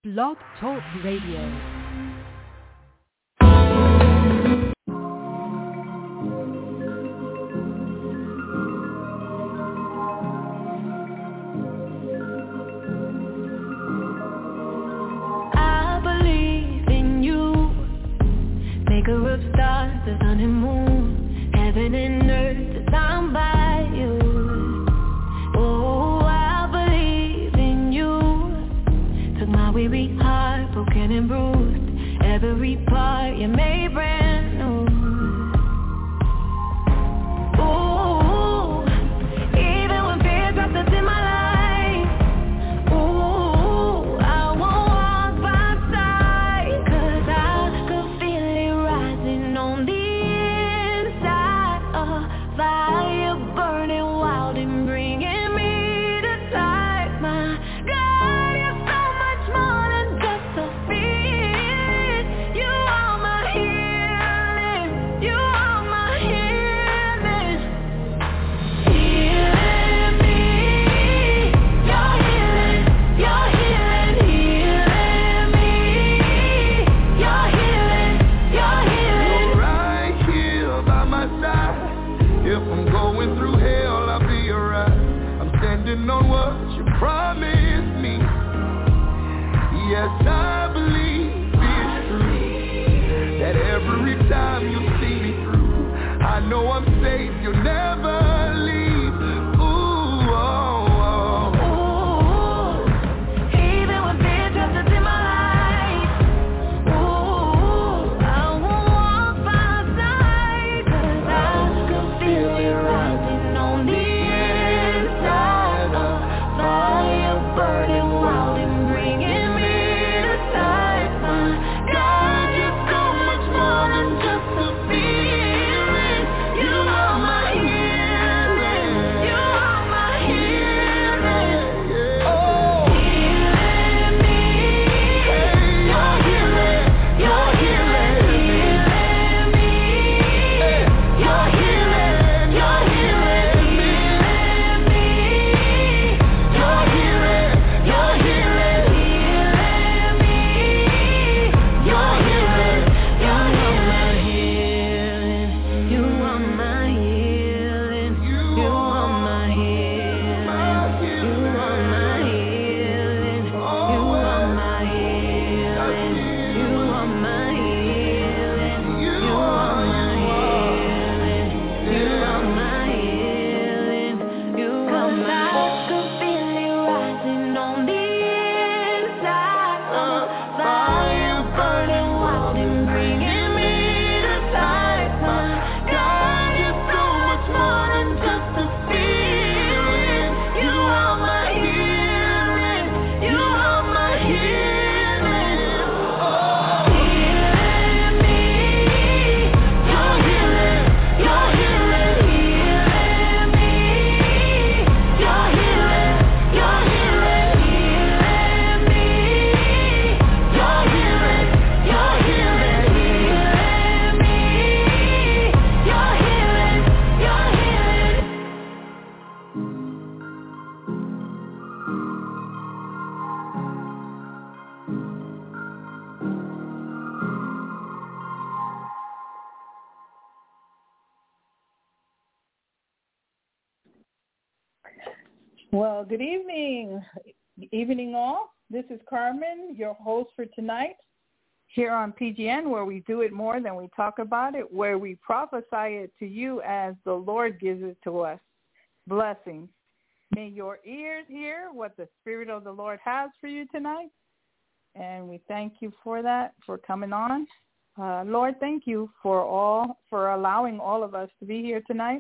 Blog Talk Radio. Maker of stars, the sun and moon, heaven and earth designed by you. Oh, I believe in you. Took my weary heart, broken and bruised. Every part you made brand new. Oh, even when fear dropped us in my life. Oh, I won't walk by sight, 'cause I could feel it rising on the inside. A fire burning wild and bringing me to life. My God, you're so much more than just a feeling. You are my healing. You are my healing. Healing me. You're healing. You're healing. Healing me. You're healing. You're healing. You're right here by my side. If I'm going through hell, I'll be alright. I'm standing on what you promised me. Yes, I believe it's true, that every time you see me through, I know I'm safe, you'll never leave. Ooh, oh, oh. Ooh, even when fear drops us in my life. Ooh, I won't walk by sight, 'cause I can feel it rising on the inside. A fire burning wild and bringing me to life. My God, you're so much more than just a feeling. You are my healing. You are my healing. Oh, Healing me. You're healing. You're healing. Healing me. You're healing. You're healing. Healing me. You're healing. You're healing. Healing me. You're healing. You're my healing. You are my healing. You are my healing. You are my healing. You are my healing. You are my healing. You are my healing. You are my healing. You are my. 'Cause I could feel it rising on the inside. A fire burning wild and bringing me to life. My God, you're so much more than just a feeling. You are my healing. You are my healing. Healing me. You're healing. You're healing. Healing me. You're healing. You're healing. Healing me. You're healing. You're healing. Healing me. You're healing. You're healing. Well, good evening. Evening all. This is Carmen, your host for tonight, here on PGN, where we do it more than we talk about it, where we prophesy it to you as the Lord gives it to us. Blessings. May your ears hear what the Spirit of the Lord has for you tonight. And we thank you for that, for coming on. Lord, thank you for allowing all of us to be here tonight.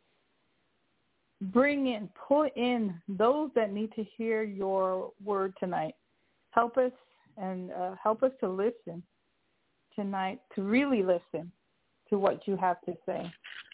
Pull in those that need to hear your word tonight. Help us to listen tonight, to really listen to what you have to say.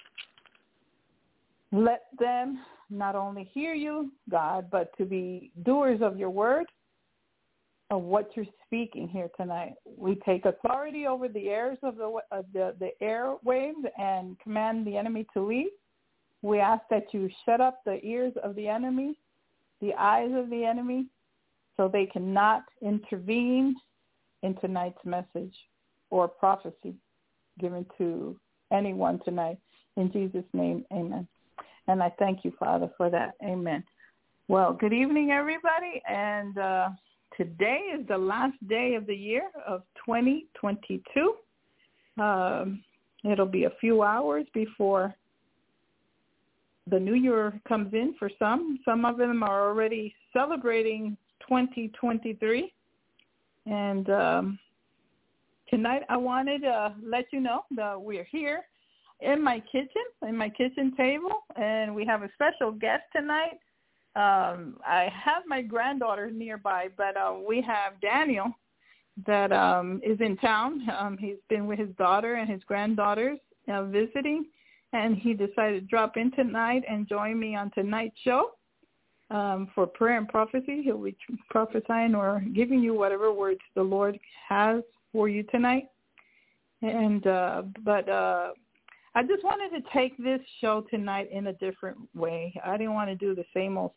Let them not only hear you, God, but to be doers of your word, of what you're speaking here tonight. We take authority over the airs of the airwaves and command the enemy to leave. We ask that you shut up the ears of the enemy, the eyes of the enemy, so they cannot intervene in tonight's message or prophecy given to anyone tonight. In Jesus' name, amen. And I thank you, Father, for that. Amen. Well, good evening, everybody. And today is the last day of the year of 2022. It'll be a few hours before the new year comes in for some. Some of them are already celebrating 2023. And tonight I wanted to let you know that we're here in my kitchen table, and we have a special guest tonight. I have my granddaughter nearby, but we have Daniel that is in town. He's been with his daughter and his granddaughters visiting, and he decided to drop in tonight and join me on tonight's show for prayer and prophecy. He'll be prophesying or giving you whatever words the Lord has for you tonight. And but I just wanted to take this show tonight in a different way. I didn't want to do the same old.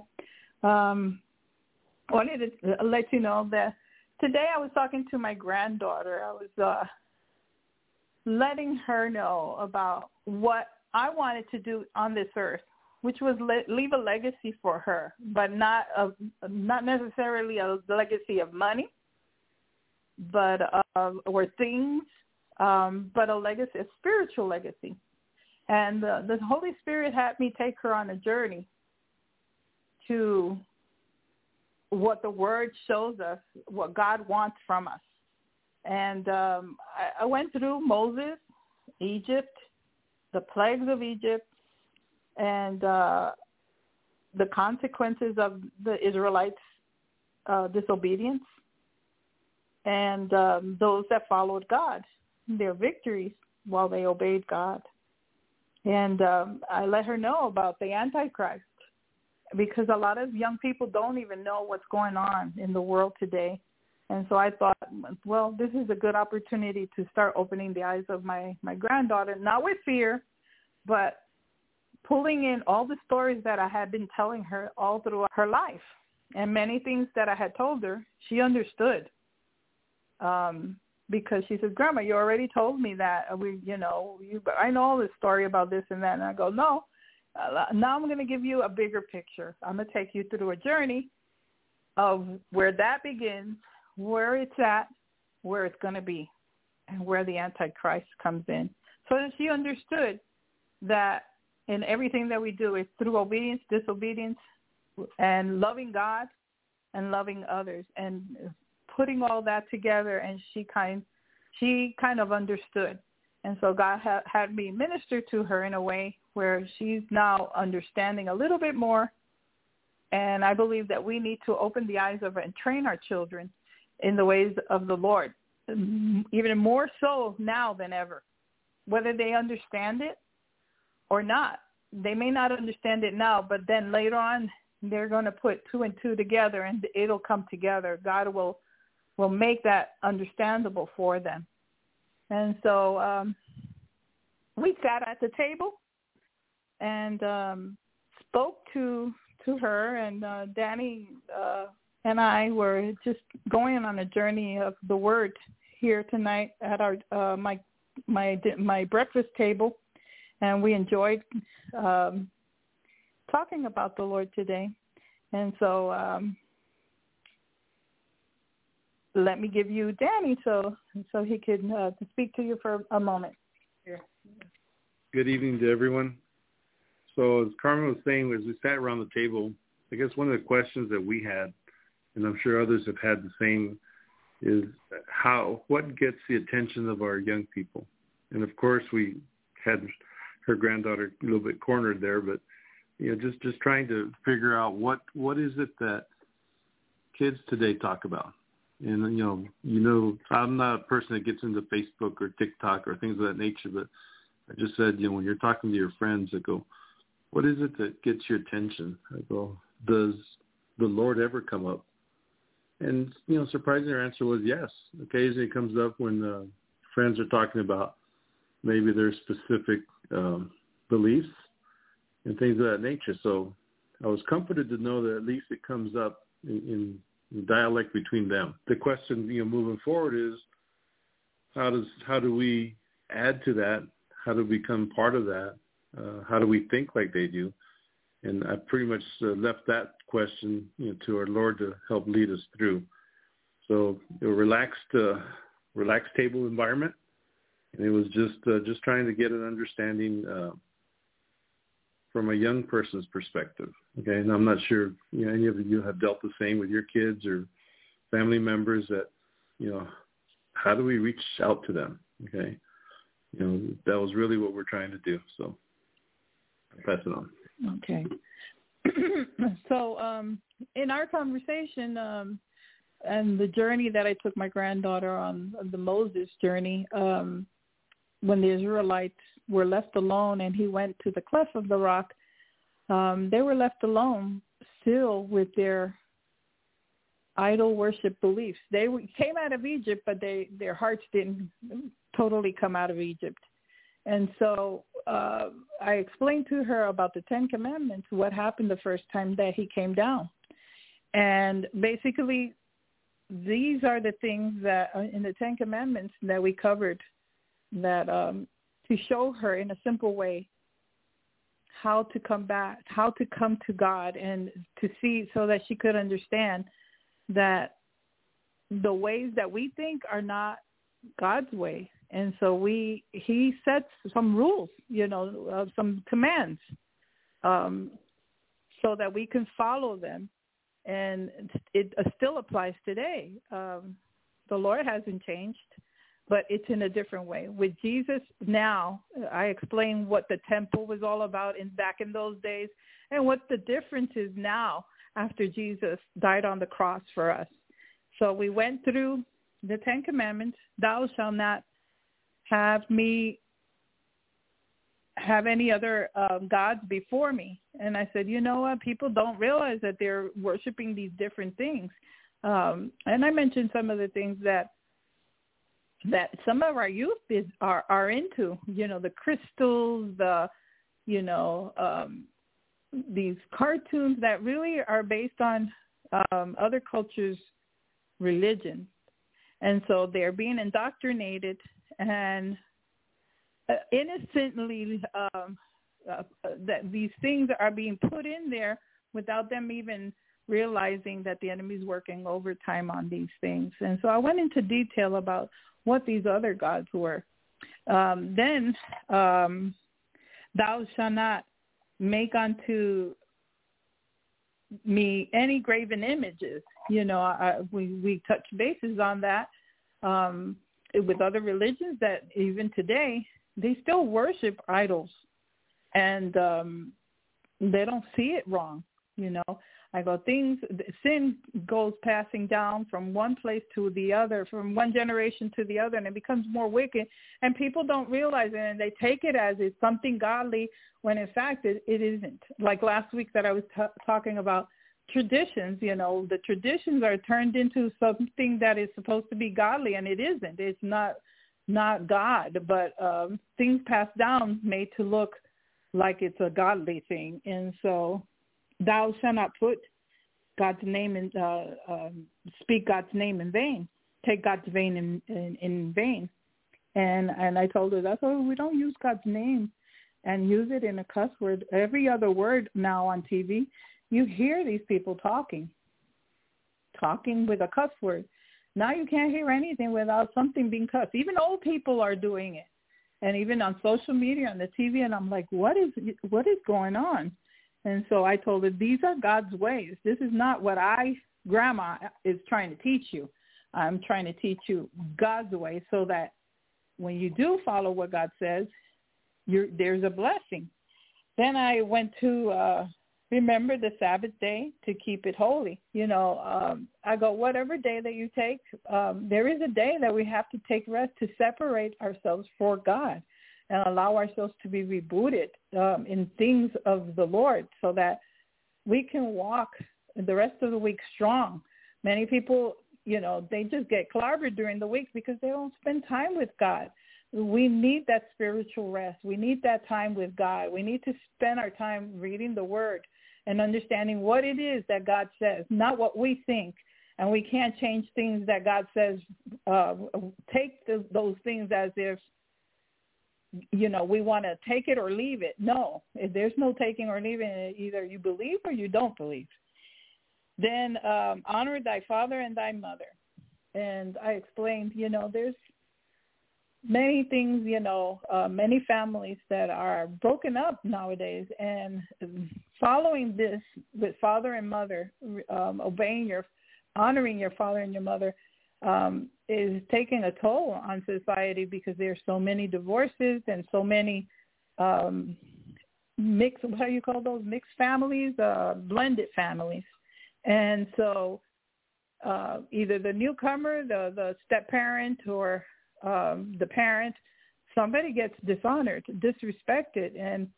Wanted to let you know that today I was talking to my granddaughter. I was letting her know about what I wanted to do on this earth, which was leave a legacy for her, but not necessarily a legacy of money, but or things, but a legacy, a spiritual legacy. And the Holy Spirit had me take her on a journey to what the Word shows us, what God wants from us. And I went through Moses, Egypt, the plagues of Egypt, and the consequences of the Israelites' disobedience, and those that followed God, their victories while they obeyed God. And I let her know about the Antichrist, because a lot of young people don't even know what's going on in the world today. And so I thought, well, this is a good opportunity to start opening the eyes of my granddaughter, not with fear, but pulling in all the stories that I had been telling her all through her life. And many things that I had told her, she understood. Because she said, Grandma, you already told me that. I know all this story about this and that. And I go, no, now I'm going to give you a bigger picture. I'm going to take you through a journey of where that begins, where it's at, where it's going to be, and where the Antichrist comes in. So that she understood that in everything that we do is through obedience, disobedience, and loving God and loving others, and putting all that together. And she kind of understood. And so God had me minister to her in a way where she's now understanding a little bit more. And I believe that we need to open the eyes of and train our children in the ways of the Lord, even more so now than ever, whether they understand it or not. They may not understand it now, but then later on they're going to put two and two together and it'll come together. God will make that understandable for them. And so we sat at the table and spoke to her, and Danny and I were just going on a journey of the Word here tonight at our my breakfast table, and we enjoyed talking about the Lord today. And so let me give you Danny so he could speak to you for a moment. Here. Good evening to everyone. So as Carmen was saying, as we sat around the table, I guess one of the questions that we had, and I'm sure others have had the same, is what gets the attention of our young people? And of course, we had her granddaughter a little bit cornered there, but just trying to figure out what is it that kids today talk about. And I'm not a person that gets into Facebook or TikTok or things of that nature, but I just said, when you're talking to your friends, I go, what is it that gets your attention? I go, does the Lord ever come up? And, surprisingly, her answer was yes. Occasionally it comes up when friends are talking about maybe their specific beliefs and things of that nature. So I was comforted to know that at least it comes up in dialect between them. The question, moving forward is how do we add to that? How do we become part of that? How do we think like they do? And I pretty much left that question to our Lord to help lead us through. So a relaxed table environment, and it was just trying to get an understanding from a young person's perspective. Okay, and I'm not sure if any of you have dealt the same with your kids or family members. That how do we reach out to them? Okay, that was really what we're trying to do. So I'll pass it on. Okay. So in our conversation and the journey that I took my granddaughter on, the Moses journey, when the Israelites were left alone and he went to the cleft of the rock, they were left alone still with their idol worship beliefs. They came out of Egypt, but their hearts didn't totally come out of Egypt. And so I explained to her about the Ten Commandments, what happened the first time that he came down. And basically, these are the things that in the Ten Commandments that we covered, that to show her in a simple way how to come back, how to come to God, and to see so that she could understand that the ways that we think are not God's way. And so he sets some rules, some commands, so that we can follow them. And it still applies today. The Lord hasn't changed, but it's in a different way. With Jesus now, I explained what the temple was all about back in those days, and what the difference is now after Jesus died on the cross for us. So we went through the Ten Commandments. Thou shalt not have any other gods before me. And I said, you know what? People don't realize that they're worshiping these different things. And I mentioned some of the things that some of our youth are into, the crystals, these cartoons that really are based on other cultures' religion. And so they're being indoctrinated and innocently that these things are being put in there without them even realizing that the enemy's working overtime on these things. And so I went into detail about what these other gods were. Then thou shalt not make unto me any graven images. We touched bases on that with other religions that even today they still worship idols, and they don't see it wrong. I go, sin goes passing down from one place to the other, from one generation to the other, and it becomes more wicked. And people don't realize it, and they take it as it's something godly, when in fact it isn't. Like last week that I was talking about traditions, the traditions are turned into something that is supposed to be godly, and it isn't. It's not God, but things passed down made to look like it's a godly thing. And so thou shalt not put God's name in, speak God's name in vain, take God's name in vain. And I told her, that's why we don't use God's name and use it in a cuss word. Every other word now on TV, you hear these people talking with a cuss word. Now you can't hear anything without something being cussed. Even old people are doing it. And even on social media, on the TV, and I'm like, what is going on? And so I told her, these are God's ways. This is not what grandma is trying to teach you. I'm trying to teach you God's way, so that when you do follow what God says, there's a blessing. Then I went to remember the Sabbath day to keep it holy. I go, whatever day that you take, there is a day that we have to take rest to separate ourselves for God and allow ourselves to be rebooted in things of the Lord, so that we can walk the rest of the week strong. Many people, they just get clobbered during the week because they don't spend time with God. We need that spiritual rest. We need that time with God. We need to spend our time reading the Word and understanding what it is that God says, not what we think, and we can't change things that God says. Take those things as if, we want to take it or leave it. No, there's no taking or leaving it. Either you believe or you don't believe. Then honor thy father and thy mother. And I explained, there's many things, many families that are broken up nowadays, and following this with father and mother, honoring your father and your mother is taking a toll on society, because there's so many divorces and so many mixed families, blended families. And so either the newcomer, the step-parent, or the parent, somebody gets dishonored, disrespected. And,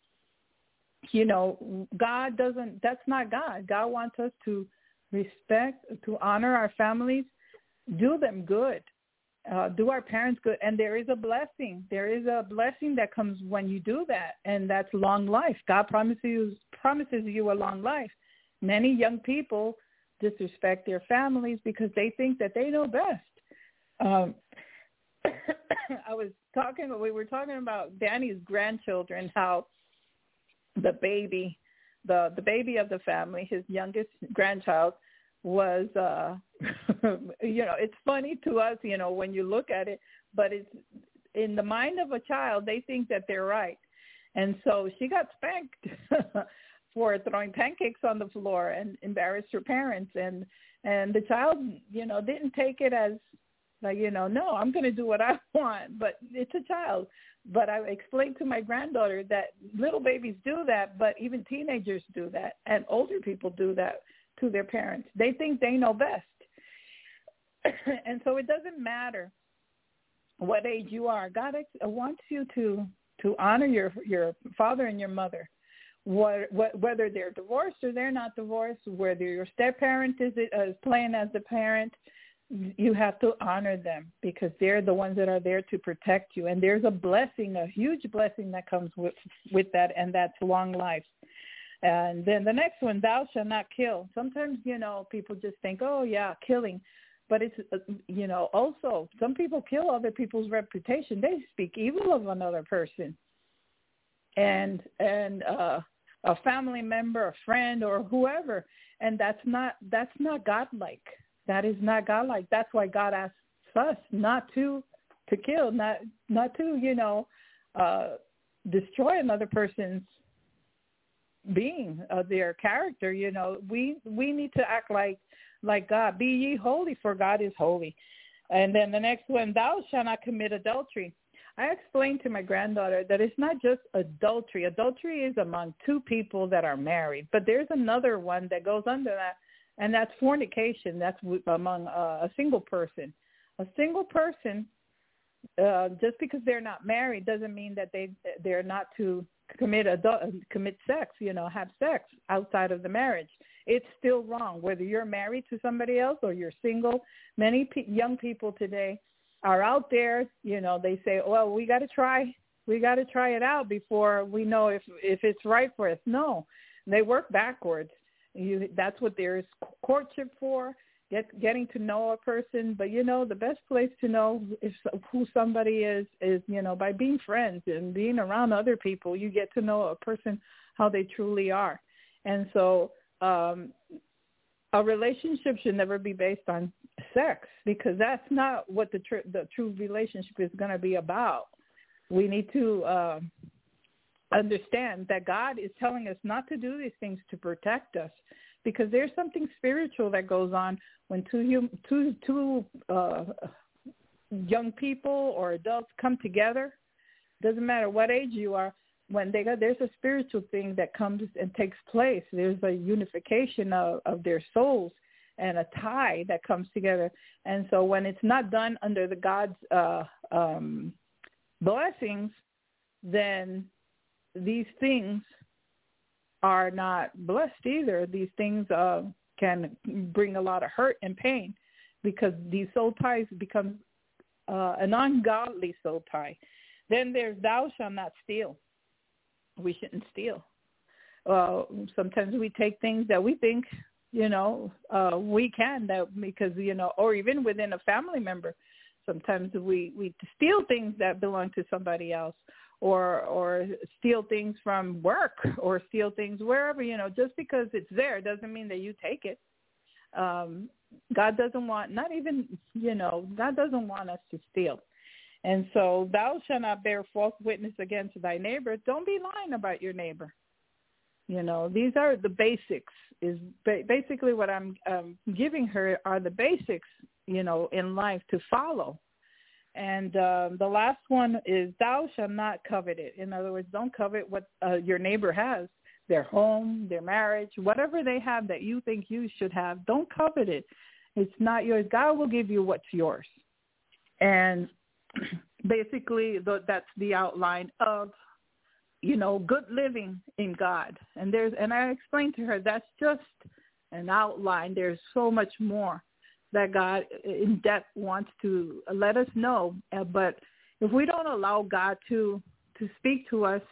God doesn't, that's not God. God wants us to respect, to honor our families, do them good, do our parents good. And there is a blessing. There is a blessing that comes when you do that, and that's long life. God promises you a long life. Many young people disrespect their families because they think that they know best. We were talking about Danny's grandchildren, how the baby of the family, his youngest grandchild, was, it's funny to us, when you look at it, but it's in the mind of a child, they think that they're right. And so she got spanked for throwing pancakes on the floor and embarrassed her parents. And the child, didn't take it as, no, I'm going to do what I want, but it's a child. But I explained to my granddaughter that little babies do that, but even teenagers do that, and older people do that to their parents. They think they know best. And so it doesn't matter what age you are. God wants you to honor your father and your mother, whether they're divorced or they're not divorced, whether your step-parent is playing as the parent. You have to honor them, because they're the ones that are there to protect you. And there's a blessing, a huge blessing that comes with that, and that's long life. And then the next one, thou shalt not kill. Sometimes, people just think, oh, yeah, killing. But it's, also some people kill other people's reputation. They speak evil of another person. And a family member, a friend, or whoever. And that's not godlike. That is not godlike. That's why God asks us not to kill, not to, destroy another person's being, their character. We need to act like God. Be ye holy, for God is holy. And then the next one, thou shalt not commit adultery. I explained to my granddaughter that it's not just adultery. Adultery is among two people that are married, but there's another one that goes under that, and that's fornication. That's among a single person. A single person, just because they're not married doesn't mean that they're not to commit sex, have sex outside of the marriage. It's still wrong, whether you're married to somebody else or you're single. Many young people today are out there, they say, well, we got to try it out before we know if it's right for us. No, they work backwards. That's what there's courtship for, getting to know a person. But, the best place to know who somebody is, by being friends and being around other people. You get to know a person, how they truly are. And so a relationship should never be based on sex, because that's not what the true relationship is going to be about. We need to understand that God is telling us not to do these things to protect us, because there's something spiritual that goes on when two young people or adults come together. Doesn't matter what age you are. When there's a spiritual thing that comes and takes place. There's a unification of their souls and a tie that comes together. And so when it's not done under the God's blessings, then these things are not blessed either. These things can bring a lot of hurt and pain, because these soul ties become an ungodly soul tie. Then there's thou shalt not steal. We shouldn't steal. Sometimes we take things that we think we can, that because, or even within a family member, sometimes we steal things that belong to somebody else, or steal things from work, or steal things wherever, just because it's there doesn't mean that you take it. God doesn't want, God doesn't want us to steal. And so thou shalt not bear false witness against thy neighbor. Don't be lying about your neighbor. These are the basics, is basically what I'm giving her are the basics, in life to follow. And the last one is thou shalt not covet it. In other words, don't covet what your neighbor has, their home, their marriage, whatever they have that you think you should have. Don't covet it. It's not yours. God will give you what's yours. And basically that's the outline of, good living in God. And I explained to her that's just an outline. There's so much more that God in depth wants to let us know. But if we don't allow God to speak to us,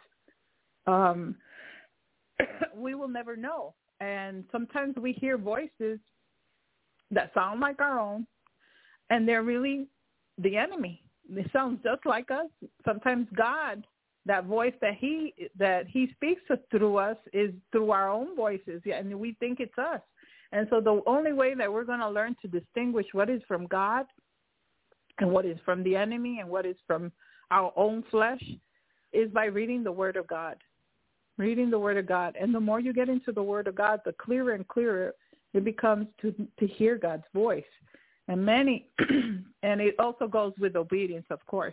we will never know. And sometimes we hear voices that sound like our own, and they're really the enemy. It sounds just like us. Sometimes God, that voice that he speaks through us is through our own voices, and we think it's us. And so the only way that we're going to learn to distinguish what is from God and what is from the enemy and what is from our own flesh is by reading the Word of God. Reading the Word of God. And the more you get into the Word of God, the clearer and clearer it becomes to hear God's voice. And and it also goes with obedience, of course.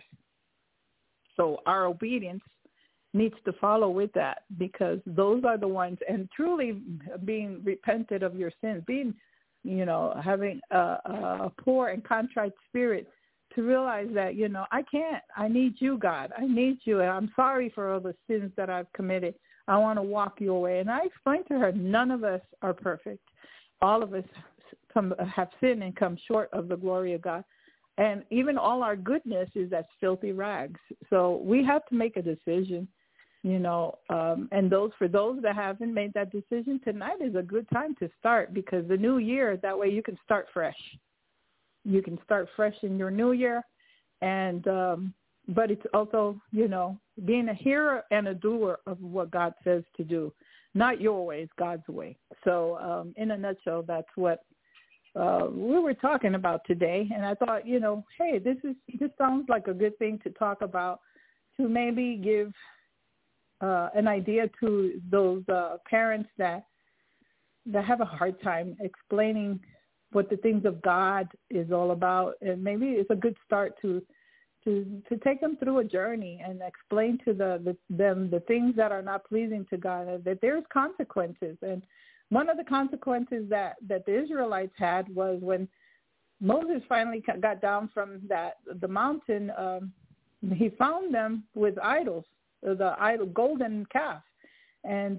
So our obedience needs to follow with that, because those are the ones, and truly being repented of your sins, being, having a poor and contrite spirit to realize that, I need you, God. I need you. And I'm sorry for all the sins that I've committed. I want to walk your way. And I explained to her, none of us are perfect. All of us have sinned and come short of the glory of God. And even all our goodness is as filthy rags. So we have to make a decision, and for those that haven't made that decision, tonight is a good time to start, because the new year, that way you can start fresh. You can start fresh in your new year. And but it's also, being a hearer and a doer of what God says to do. Not your way, it's God's way. So in a nutshell, that's what we were talking about today. And I thought, hey, this sounds like a good thing to talk about, to maybe give an idea to those parents that have a hard time explaining what the things of God is all about. And maybe it's a good start to take them through a journey and explain to them the things that are not pleasing to God, that there's consequences. And one of the consequences that the Israelites had was when Moses finally got down from the mountain, he found them with idols, the idol golden calf, and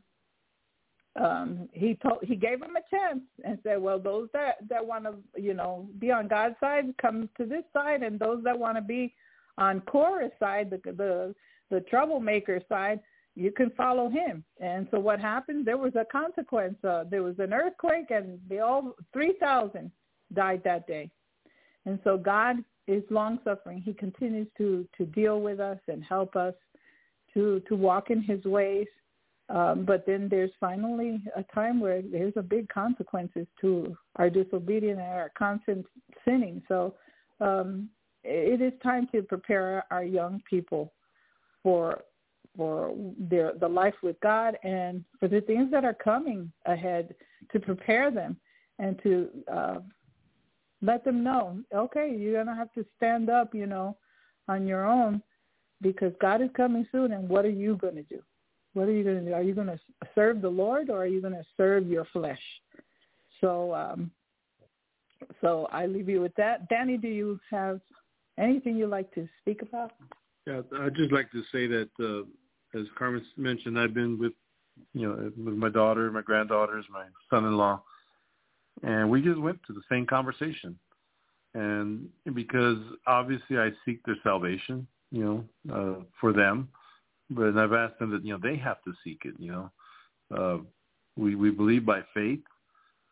he gave them a chance and said, well, those that want to be on God's side, come to this side, and those that want to be on Korah's side, the troublemaker side, you can follow him. And so what happened? There was a consequence. There was an earthquake, and 3,000 died that day. And so God is long-suffering. He continues to deal with us and help us to walk in his ways. But then there's finally a time where there's a big consequences to our disobedience and our constant sinning. So it is time to prepare our young people for the life with God, and for the things that are coming ahead, to prepare them and to let them know, okay, you're going to have to stand up, on your own, because God is coming soon. And what are you going to do? What are you going to do? Are you going to serve the Lord, or are you going to serve your flesh? So so I leave you with that. Danny, do you have anything you'd like to speak about? Yeah, I'd just like to say that, as Carmen mentioned, I've been with my daughter, my granddaughters, my son-in-law, and we just went to the same conversation. And because obviously I seek their salvation, for them, but I've asked them that, they have to seek it, we believe by faith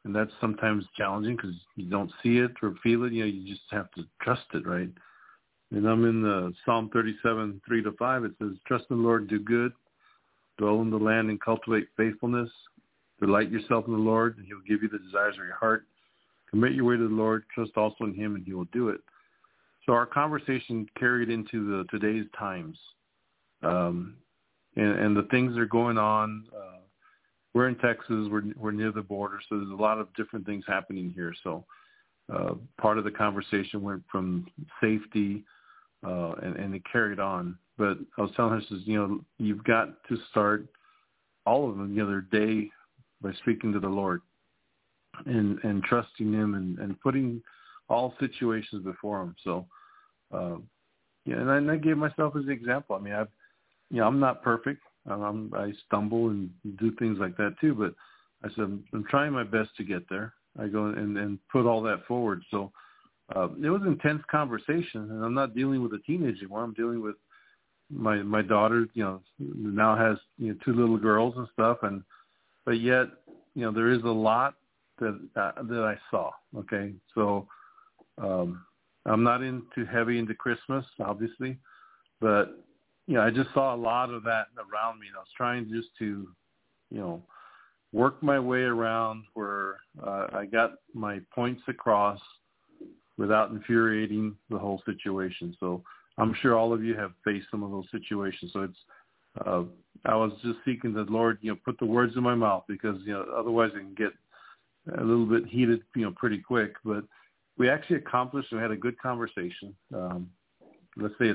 And that's sometimes challenging because you don't see it or feel it. You just have to trust it, right? And I'm in the Psalm 37, 3-5. It says, trust in the Lord, do good, dwell in the land and cultivate faithfulness. Delight yourself in the Lord, and He will give you the desires of your heart. Commit your way to the Lord. Trust also in Him, and He will do it. So our conversation carried into today's times. And the things that are going on. We're in Texas. We're near the border, so there's a lot of different things happening here. So part of the conversation went from safety, and it carried on. But I was telling her, you've got to start all of them, their day by speaking to the Lord and trusting Him and putting all situations before Him. So, and I gave myself as an example. I mean, I'm not perfect. I stumble and do things like that too, but I said, I'm trying my best to get there. I go and put all that forward. So it was an intense conversation, and I'm not dealing with a teenager anymore. I'm dealing with my daughter, now has 2 little girls and stuff, but yet, there is a lot that I saw. Okay. So I'm not heavy into Christmas, obviously, but I just saw a lot of that around me. And I was trying just to, work my way around where I got my points across without infuriating the whole situation. So I'm sure all of you have faced some of those situations. So it's, I was just seeking the Lord, put the words in my mouth because, otherwise it can get a little bit heated, pretty quick. But we actually accomplished and had a good conversation. Let's say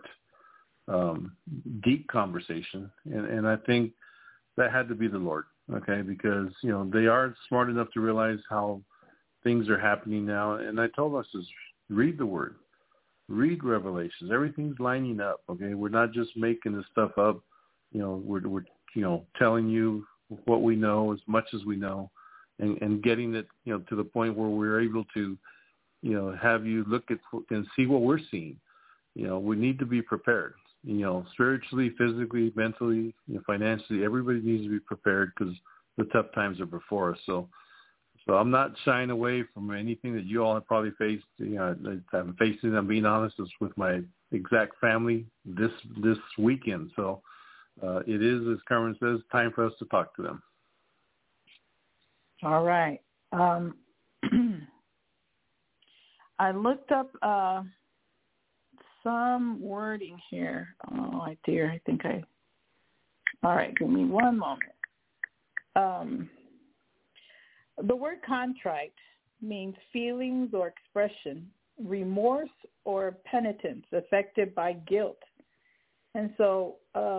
deep conversation. And I think that had to be the Lord, okay, because, they are smart enough to realize how things are happening now. And I told us, read the Word, read Revelations. Everything's lining up, okay? We're not just making this stuff up. We're telling you what we know as much as we know and getting it, to the point where we're able to, have you look at and see what we're seeing. We need to be prepared. Spiritually, physically, mentally, financially, everybody needs to be prepared because the tough times are before us. So I'm not shying away from anything that you all have probably faced. I'm facing, I'm being honest, is with my exact family this weekend. So it is, as Carmen says, time for us to talk to them. All right. I looked up some wording here. Oh, dear. All right, give me one moment. The word contrite means feelings or expression, remorse or penitence affected by guilt. And so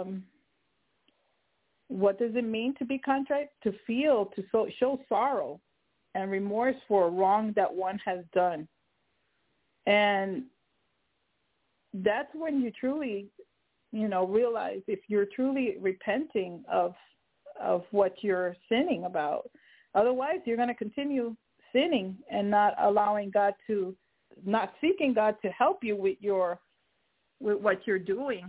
what does it mean to be contrite? To feel, to show sorrow and remorse for a wrong that one has done. And that's when you truly, realize if you're truly repenting of what you're sinning about. Otherwise, you're going to continue sinning and not seeking God to help you with what you're doing.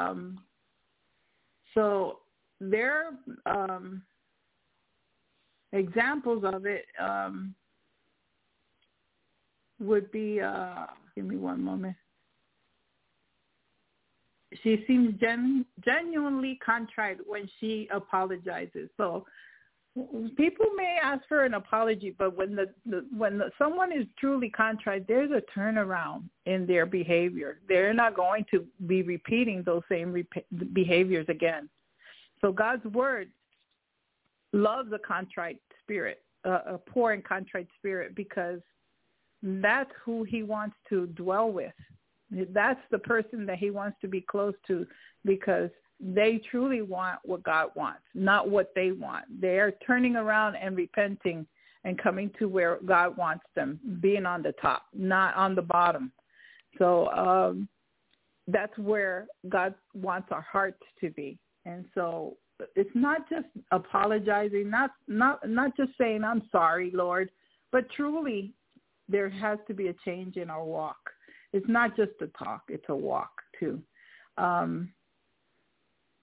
So there are examples of it would be, give me one moment. She seems genuinely contrite when she apologizes. So people may ask for an apology, but when someone is truly contrite, there's a turnaround in their behavior. They're not going to be repeating those same behaviors again. So God's word loves a contrite spirit, a poor and contrite spirit, because that's who He wants to dwell with. That's the person that He wants to be close to, because they truly want what God wants, not what they want. They are turning around and repenting and coming to where God wants them, being on the top, not on the bottom. So that's where God wants our hearts to be. And so it's not just apologizing, not just saying, I'm sorry, Lord, but truly there has to be a change in our walk. It's not just a talk, it's a walk too.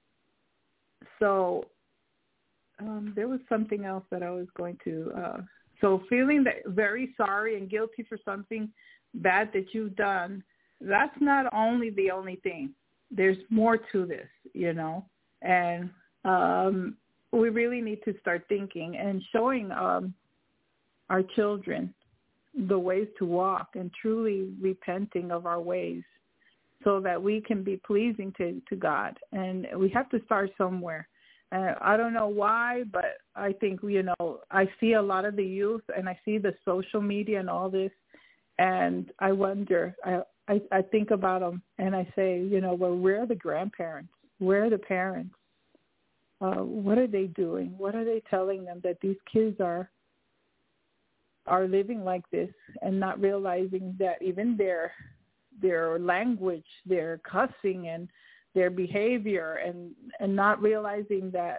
So there was something else that I was going to So feeling that very sorry and guilty for something bad that you've done, that's not the only thing. There's more to this, and we really need to start thinking and showing our children the ways to walk and truly repenting of our ways so that we can be pleasing to God. And we have to start somewhere. I don't know why, but I think, I see a lot of the youth and I see the social media and all this, and I wonder, I think about them and I say, well, where are the grandparents? Where are the parents? What are they doing? What are they telling them that these kids are living like this and not realizing that even their language, their cussing and their behavior and not realizing that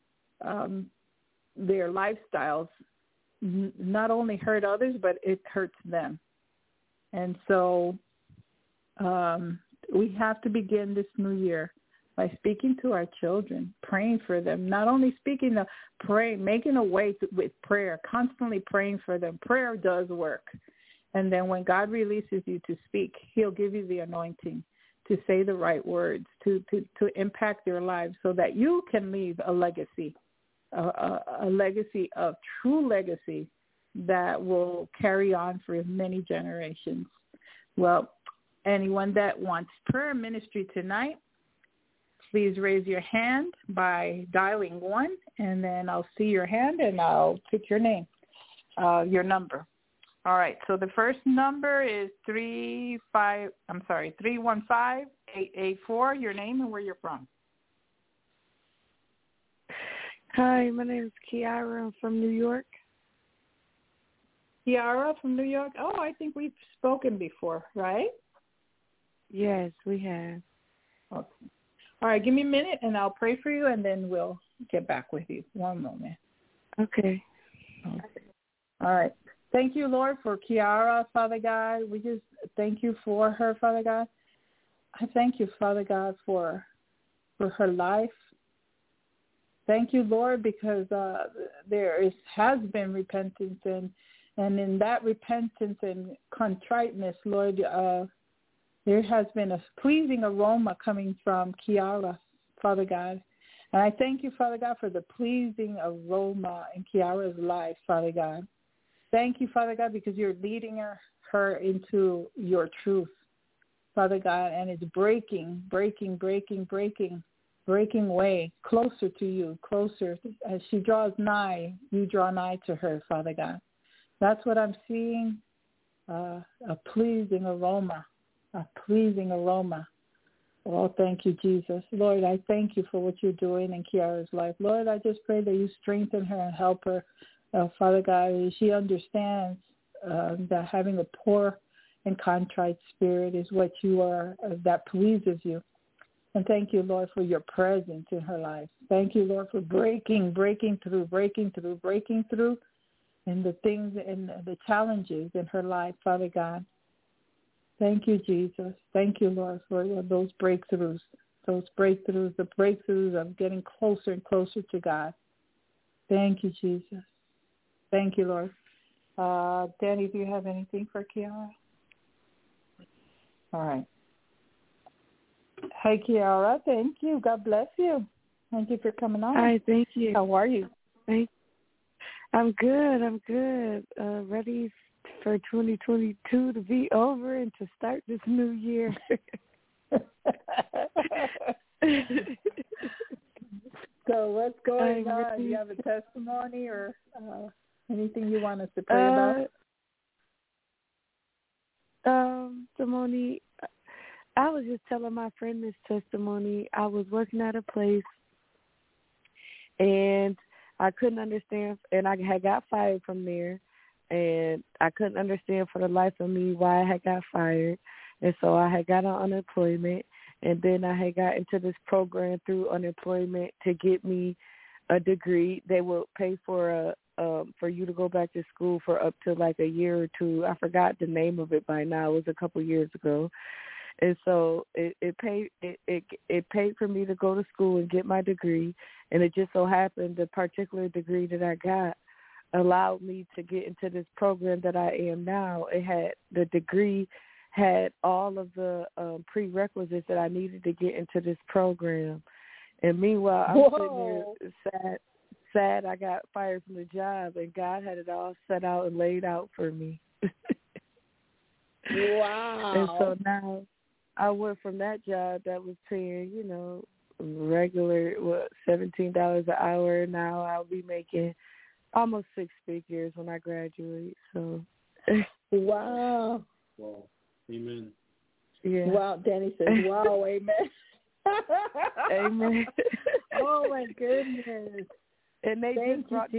their lifestyles not only hurt others, but it hurts them. And so we have to begin this new year by speaking to our children, praying for them, not only speaking, praying, making a way with prayer, constantly praying for them. Prayer does work. And then when God releases you to speak, he'll give you the anointing to say the right words, to impact their lives so that you can leave a legacy, a legacy of true legacy that will carry on for many generations. Well, anyone that wants prayer ministry tonight, please raise your hand by dialing 1, and then I'll see your hand and I'll pick your name, your number. All right, so the first number is 315-884, your name and where you're from. Hi, my name is Kiara. I'm from New York. Kiara from New York? Oh, I think we've spoken before, right? Yes, we have. Okay. All right, give me a minute, and I'll pray for you, and then we'll get back with you. One moment. Okay. All right. Thank you, Lord, for Kiara, Father God. We just thank you for her, Father God. I thank you, Father God, for her life. Thank you, Lord, because has been repentance, and in that repentance and contriteness, Lord, there has been a pleasing aroma coming from Kiara, Father God. And I thank you, Father God, for the pleasing aroma in Kiara's life, Father God. Thank you, Father God, because you're leading her into your truth, Father God, and it's breaking way closer to you, closer. As she draws nigh, you draw nigh to her, Father God. That's what I'm seeing, a pleasing aroma. A pleasing aroma. Oh, thank you, Jesus. Lord, I thank you for what you're doing in Kiara's life. Lord, I just pray that you strengthen her and help her, Father God. She understands that having a poor and contrite spirit is what you are, that pleases you. And thank you, Lord, for your presence in her life. Thank you, Lord, for breaking through in the things and the challenges in her life, Father God. Thank you, Jesus. Thank you, Lord, for those breakthroughs, the breakthroughs of getting closer and closer to God. Thank you, Jesus. Thank you, Lord. Danny, do you have anything for Kiara? All right. Hi, Kiara. Thank you. God bless you. Thank you for coming on. Hi, thank you. How are you? I'm good. Ready for 2022 to be over and to start this new year. So what's going on? Do you have a testimony or anything you want us to pray about? Testimony. I was just telling my friend this testimony. I was working at a place and I couldn't understand, and I had got fired from there, and I couldn't understand for the life of me why I had got fired. And so I had got on unemployment, and then I had got into this program through unemployment to get me a degree. They will pay for you to go back to school for up to like a year or two. I forgot the name of it by now. It was a couple years ago. And so it paid for me to go to school and get my degree. And it just so happened the particular degree that I got allowed me to get into this program that I am now. It had the degree, had all of the prerequisites that I needed to get into this program. And meanwhile, I'm sitting there sad I got fired from the job, and God had it all set out and laid out for me. Wow. And so now I went from that job that was paying, regular, $17 an hour. Now I'll be making almost 6 figures when I graduate. So, wow. Wow. Amen. Yeah. Wow. Danny says, wow, amen. Amen. Oh, my goodness. And they just brought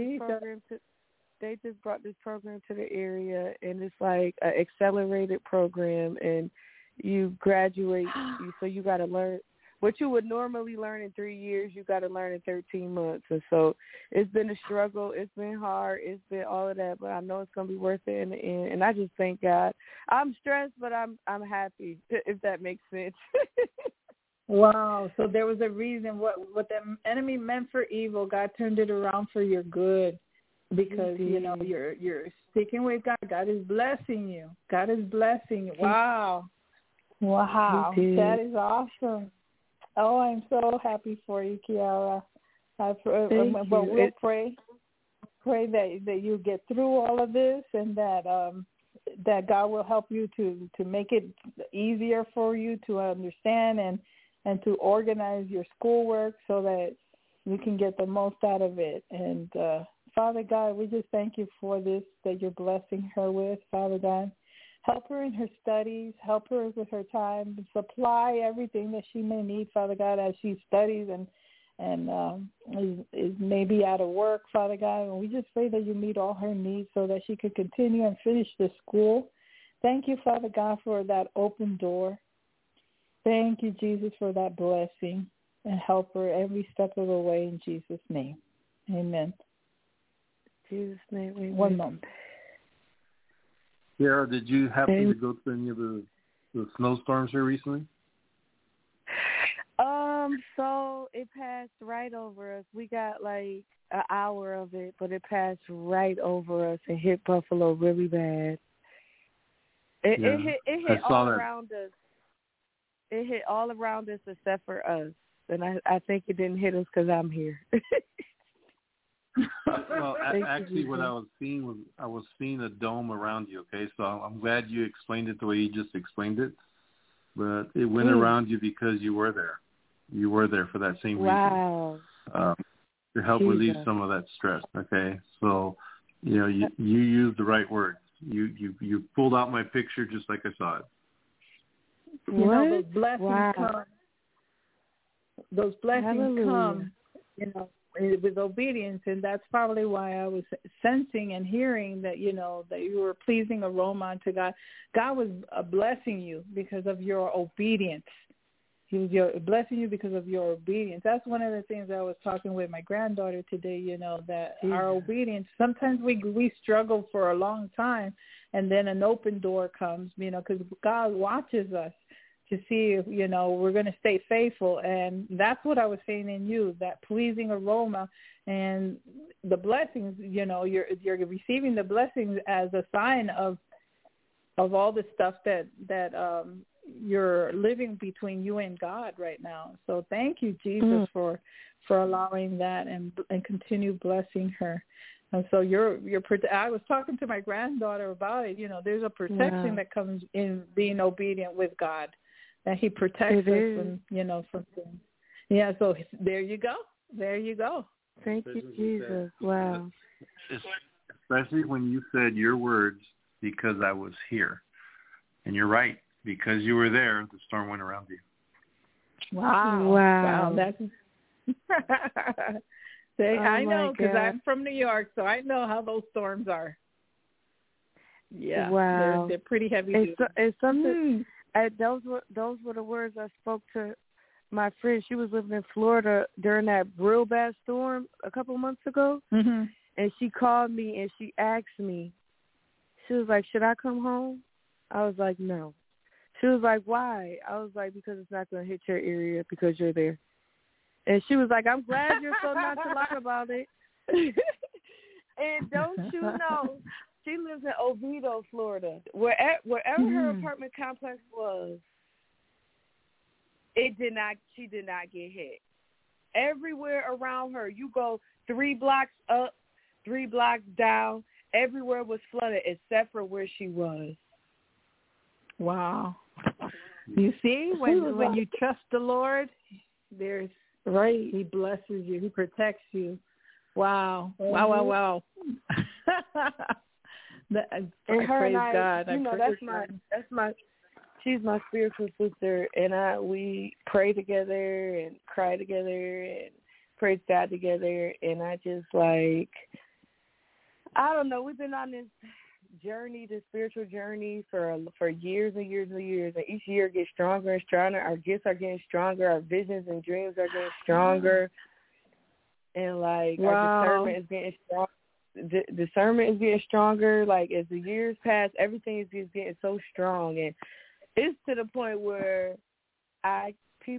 this program to the area, and it's like an accelerated program, and you graduate, so you got to learn what you would normally learn in 3 years, you got to learn in 13 months. And so it's been a struggle. It's been hard. It's been all of that, but I know it's going to be worth it in the end. And I just thank God. I'm stressed, but I'm happy, if that makes sense. Wow. So there was a reason what the enemy meant for evil, God turned it around for your good, because, you're sticking with God. God is blessing you. God is blessing you. Wow. Wow. That is awesome. Oh, I'm so happy for you, Kiara. But we'll pray that you get through all of this, and that God will help you to make it easier for you to understand and to organize your schoolwork so that you can get the most out of it. And Father God, we just thank you for this that you're blessing her with, Father God. Help her in her studies. Help her with her time. Supply everything that she may need, Father God, as she studies and is maybe out of work, Father God. And we just pray that you meet all her needs so that she could continue and finish the school. Thank you, Father God, for that open door. Thank you, Jesus, for that blessing. And help her every step of the way in Jesus' name. Amen. In Jesus' name, amen. One moment. Kiara, did you happen to go through any of the snowstorms here recently? So it passed right over us. We got like an hour of it, but it passed right over us and hit Buffalo really bad. It hit all around us. It hit all around us except for us. And I think it didn't hit us because I'm here. Well, actually, what I was seeing a dome around you. Okay, so I'm glad you explained it the way you just explained it. But it went around you because you were there. You were there for that same reason. Wow. To help relieve some of that stress. Okay, so you used the right words. You pulled out my picture just like I saw it. Those blessings come. Those blessings come. With obedience, and that's probably why I was sensing and hearing that that you were pleasing aroma to God. God was blessing you because of your obedience. He was blessing you because of your obedience. That's one of the things I was talking with my granddaughter today. That our obedience. Sometimes we struggle for a long time, and then an open door comes. Because God watches us to see if, we're going to stay faithful. And that's what I was saying in you, that pleasing aroma and the blessings, you're receiving the blessings as a sign of all the stuff that you're living between you and God right now. So thank you, Jesus, for allowing that and continue blessing her. And so I was talking to my granddaughter about it. There's a protection that comes in being obedient with God. That he protects us from things. Yeah, so there you go. There you go. Thank you, Jesus. Wow. Especially when you said your words, because I was here. And you're right. Because you were there, the storm went around you. Wow. That's I know, because I'm from New York, so I know how those storms are. Yeah. Wow. They're pretty heavy. It's something... Those were the words I spoke to my friend. She was living in Florida during that real bad storm a couple months ago, and she called me and she asked me. She was like, "Should I come home?" I was like, "No." She was like, "Why?" I was like, "Because it's not going to hit your area because you're there." And she was like, "I'm glad you're so nonchalant about it." And don't you know, she lives in Oviedo, Florida. Wherever her apartment complex was, she did not get hit. Everywhere around her, you go 3 blocks up, 3 blocks down, everywhere was flooded except for where she was. Wow. You see, when you trust the Lord, there's He blesses you, He protects you. Wow. Wow. And her and I, you know, she's my spiritual sister, and we pray together and cry together and praise God together, and I just I don't know, we've been on this journey, this spiritual journey for years and years and years, and each year gets stronger and stronger. Our gifts are getting stronger, our visions and dreams are getting stronger, and our discernment is getting stronger. Discernment is getting stronger. As the years pass, everything is just getting so strong, and it's to the point where I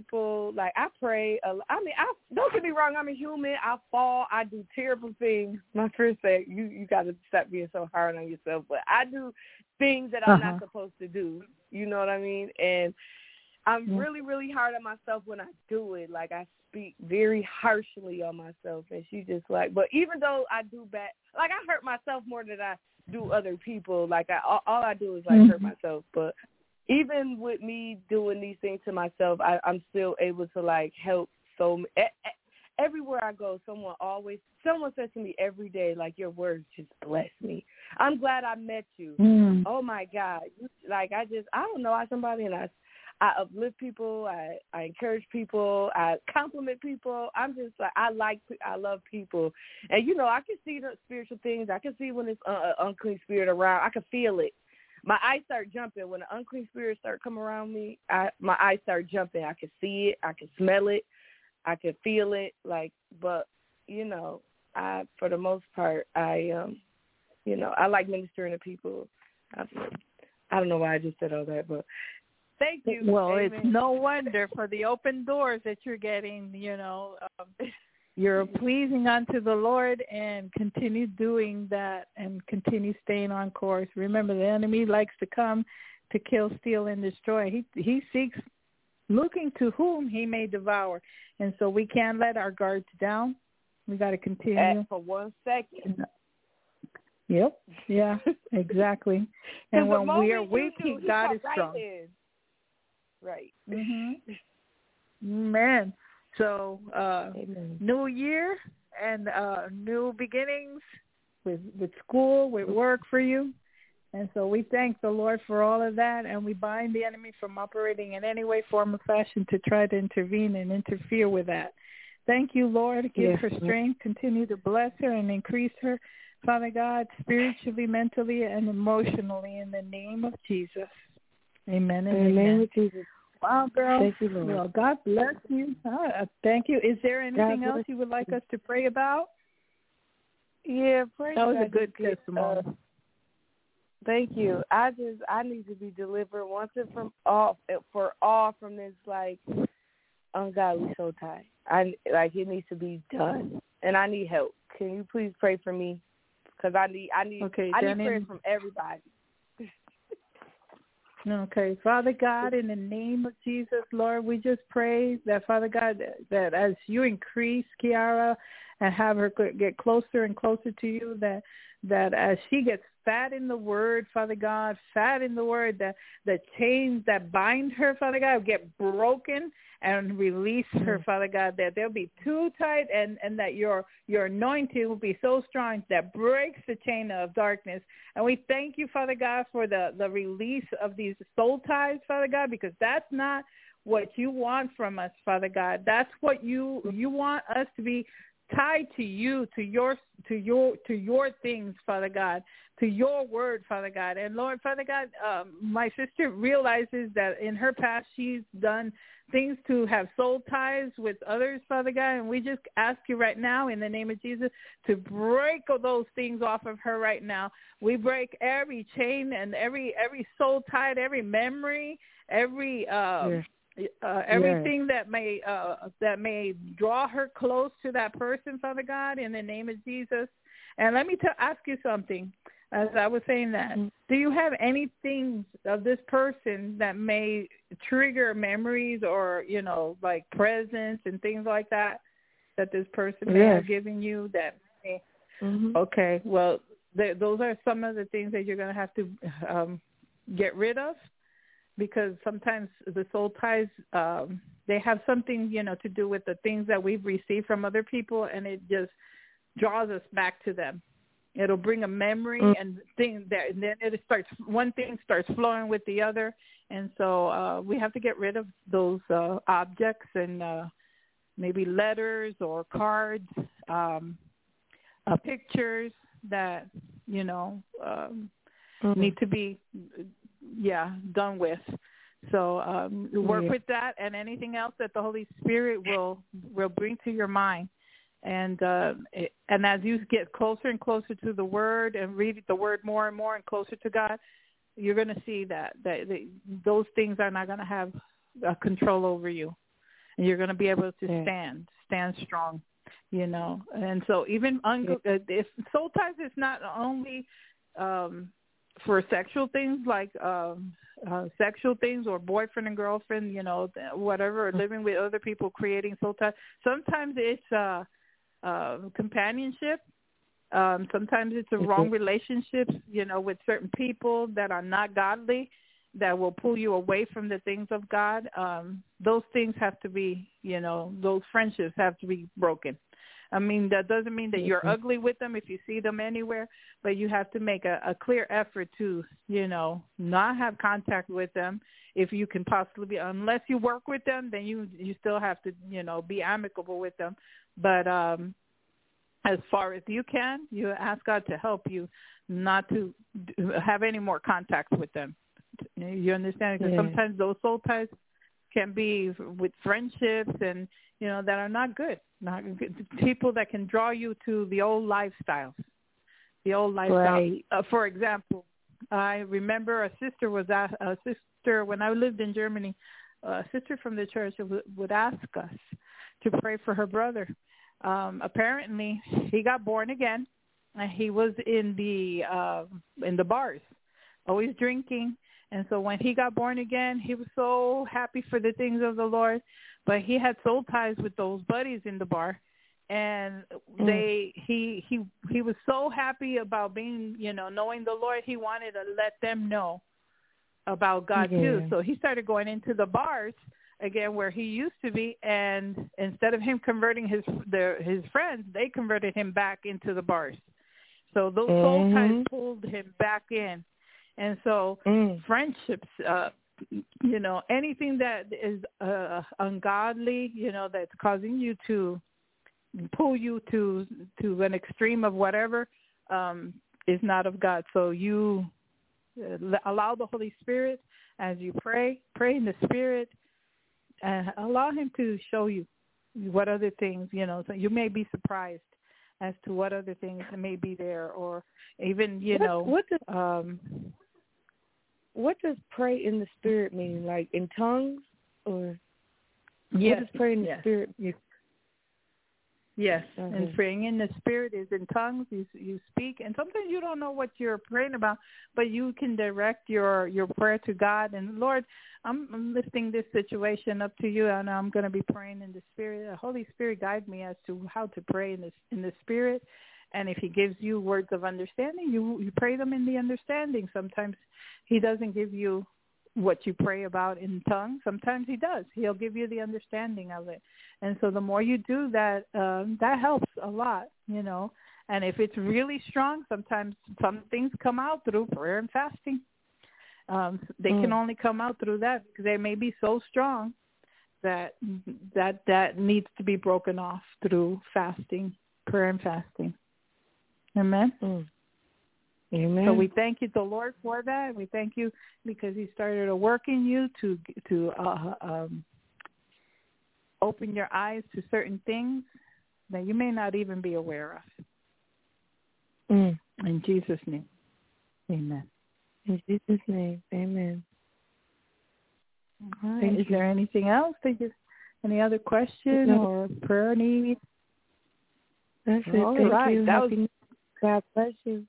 pray. Don't get me wrong. I'm a human. I fall. I do terrible things. My friend said, "You got to stop being so hard on yourself." But I do things that I'm not supposed to do. You know what I mean? And I'm really, really hard on myself when I do it. I speak very harshly on myself, and she just but even though I do bad, I hurt myself more than I do other people. All I do is hurt myself. But even with me doing these things to myself, I'm still able to help. So everywhere I go, someone says to me every day, your words just bless me. I'm glad I met you. Oh my God. I don't know, I'm somebody, and I uplift people. I encourage people. I compliment people. I'm just I love people. And, I can see the spiritual things. I can see when it's unclean spirit around. I can feel it. My eyes start jumping. When the unclean spirits start coming around me, my eyes start jumping. I can see it. I can smell it. I can feel it. But, for the most part, I like ministering to people. I don't know why I just said all that, but thank you. Well, Amen. It's no wonder for the open doors that you're getting, you're pleasing unto the Lord, and continue doing that and continue staying on course. Remember, the enemy likes to come to kill, steal, and destroy. He seeks, looking to whom he may devour. And so we can't let our guards down. We got to continue. For 1 second. Yep. Yeah, exactly. And when we are weak, God is strong. Right. Amen. So, new year and new beginnings with school, with work for you. And so we thank the Lord for all of that, and we bind the enemy from operating in any way, form, or fashion to try to intervene and interfere with that. Thank you, Lord. Give her strength. Continue to bless her and increase her, Father God, spiritually, mentally, and emotionally, in the name of Jesus. Amen and amen. In the name of Jesus. Wow, girl. Thank you, Lord. Well, God bless you. Thank you. Is there anything else you would like us to pray about? Yeah, pray. That was a good testimony. Thank you. I need to be delivered once and for all from this ungodly soul tie. It needs to be done, and I need help. Can you please pray for me? Because I need prayers from everybody. Okay, Father God, in the name of Jesus, Lord, we just pray that, Father God, that as you increase Kiara and have her get closer and closer to you, that as she gets fat in the Word, Father God, that the chains that bind her, Father God, get broken and release her, Father God, that they'll be too tight, and that your anointing will be so strong that breaks the chain of darkness. And we thank you, Father God, for the release of these soul ties, Father God, because that's not what you want from us, Father God. That's what you want us to be tied to you, to your things, Father God, to your word, Father God. And Lord, Father God, my sister realizes that in her past she's done things to have soul ties with others, Father God, and we just ask you right now in the name of Jesus to break those things off of her right now. We break every chain and every soul tie, every memory, everything that may draw her close to that person, Father God, in the name of Jesus. And let me ask you something. As I was saying that, do you have anything of this person that may trigger memories or, like presents and things like that this person may have given you that may, okay, well, those are some of the things that you're going to have to get rid of, because sometimes the soul ties, they have something, to do with the things that we've received from other people, and it just draws us back to them. It'll bring a memory and thing that, and then one thing starts flowing with the other. And so we have to get rid of those objects and maybe letters or cards, pictures that, need to be, done with. So work with that and anything else that the Holy Spirit will bring to your mind. And as you get closer and closer to the Word and read the Word more and more and closer to God, you're going to see that those things are not going to have control over you, and you're going to be able to stand strong, And so even if soul ties is not only for sexual things like sexual things or boyfriend and girlfriend, whatever, living with other people, creating soul ties. Sometimes it's companionship. Sometimes it's a wrong relationships, with certain people that are not godly, that will pull you away from the things of God. Those things have to be, those friendships have to be broken. I mean, that doesn't mean that you're ugly with them if you see them anywhere, but you have to make a clear effort to, not have contact with them if you can possibly be. Unless you work with them, then you still have to, be amicable with them. But as far as you can, you ask God to help you not to have any more contact with them. You understand? Because sometimes those soul ties can be with friendships and, that are not good. Not good. People that can draw you to the old lifestyles. Right. For example, I remember a sister when I lived in Germany, a sister from the church would ask us to pray for her brother. Apparently, he got born again, and he was in the bars, always drinking. And so when he got born again, he was so happy for the things of the Lord, but he had soul ties with those buddies in the bar, and he was so happy about being, knowing the Lord. He wanted to let them know about God too. So he started going into the bars again where he used to be, and instead of him converting his friends, they converted him back into the bars. So those soul ties pulled him back in. And so friendships, anything that is ungodly, that's causing you to pull you to an extreme of whatever, is not of God. So you allow the Holy Spirit as you pray in the Spirit, and allow him to show you what other things, so you may be surprised as to what other things may be there, or even, what does pray in the Spirit mean? Like in tongues, or what does pray in the Spirit mean? Yes, and praying in the Spirit is in tongues. You speak, and sometimes you don't know what you're praying about, but you can direct your prayer to God. And Lord, I'm lifting this situation up to you, and I'm going to be praying in the Spirit. The Holy Spirit guide me as to how to pray in the Spirit. And if he gives you words of understanding, you pray them in the understanding. Sometimes he doesn't give you what you pray about in tongues. Sometimes he does. He'll give you the understanding of it. And so the more you do that, that helps a lot, And if it's really strong, sometimes some things come out through prayer and fasting. They can only come out through that because they may be so strong that needs to be broken off through fasting, prayer and fasting. Amen. Amen. So we thank you, the Lord, for that. We thank you because he started a work in you to open your eyes to certain things that you may not even be aware of. In Jesus' name, amen. In Jesus' name, amen. All right. Is there anything else? Any other question or prayer need? That's it. Thank you. God bless you.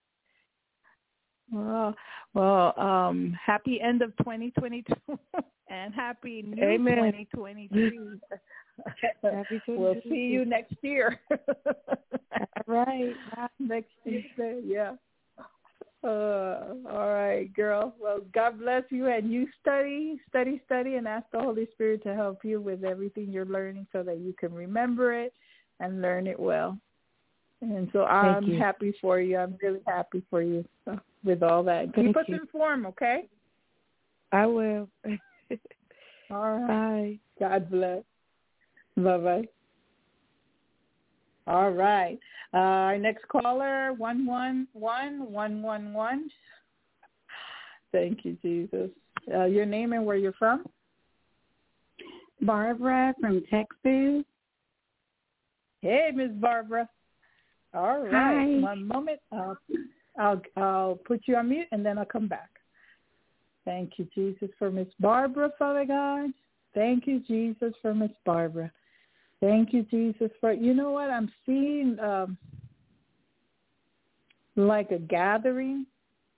Well, happy end of 2022 and happy new Amen. 2023. Happy We'll see you next year. All right. Next Tuesday, yeah. All right, girl. Well, God bless you, and you study, and ask the Holy Spirit to help you with everything you're learning so that you can remember it and learn it well. And so I'm happy for you. I'm really happy for you with all that. Keep us informed, okay? I will. All right. Bye. God bless. Bye-bye. All right. Our next caller, 111. Thank you, Jesus. Your name and where you're from? Barbara from Texas. Hey, Miss Barbara. All right. Hi. 1 moment. I'll put you on mute, and then I'll come back. Thank you, Jesus, for Miss Barbara, Father God. Thank you, Jesus, for Miss Barbara. Thank you, Jesus, for, you know what, I'm seeing like a gathering,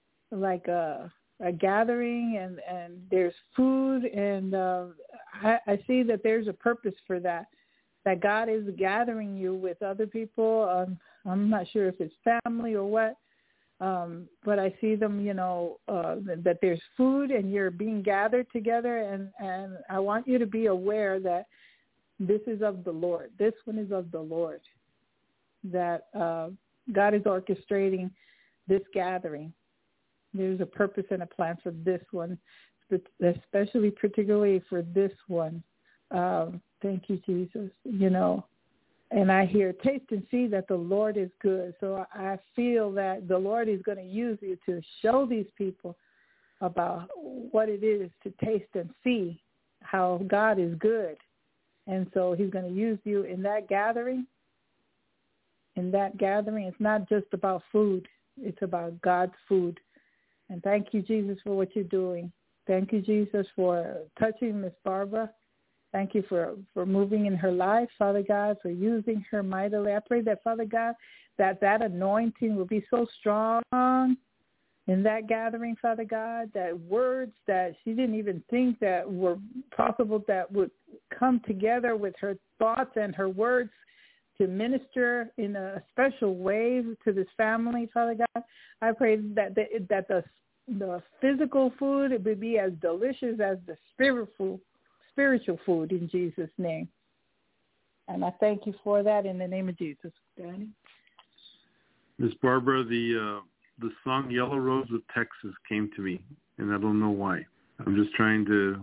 and there's food, and I see that there's a purpose for that God is gathering you with other people. I'm not sure if it's family or what, but I see them, that there's food and you're being gathered together, and I want you to be aware that this is of the Lord. This one is of the Lord, that God is orchestrating this gathering. There's a purpose and a plan for this one, especially particularly for this one. Thank you, Jesus. And I hear, taste and see that the Lord is good. So I feel that the Lord is going to use you to show these people about what it is to taste and see how God is good. And so he's going to use you in that gathering. In that gathering, it's not just about food. It's about God's food. And thank you, Jesus, for what you're doing. Thank you, Jesus, for touching Miss Barbara. Thank you for moving in her life, Father God, for using her mightily. I pray that, Father God, that anointing will be so strong in that gathering, Father God, that words that she didn't even think that were possible that would come together with her thoughts and her words to minister in a special way to this family, Father God. I pray that the physical food it would be as delicious as the spiritual food in Jesus' name. And I thank you for that in the name of Jesus. Danny? Miss Barbara, the song Yellow Rose of Texas came to me, and I don't know why. I'm just trying to,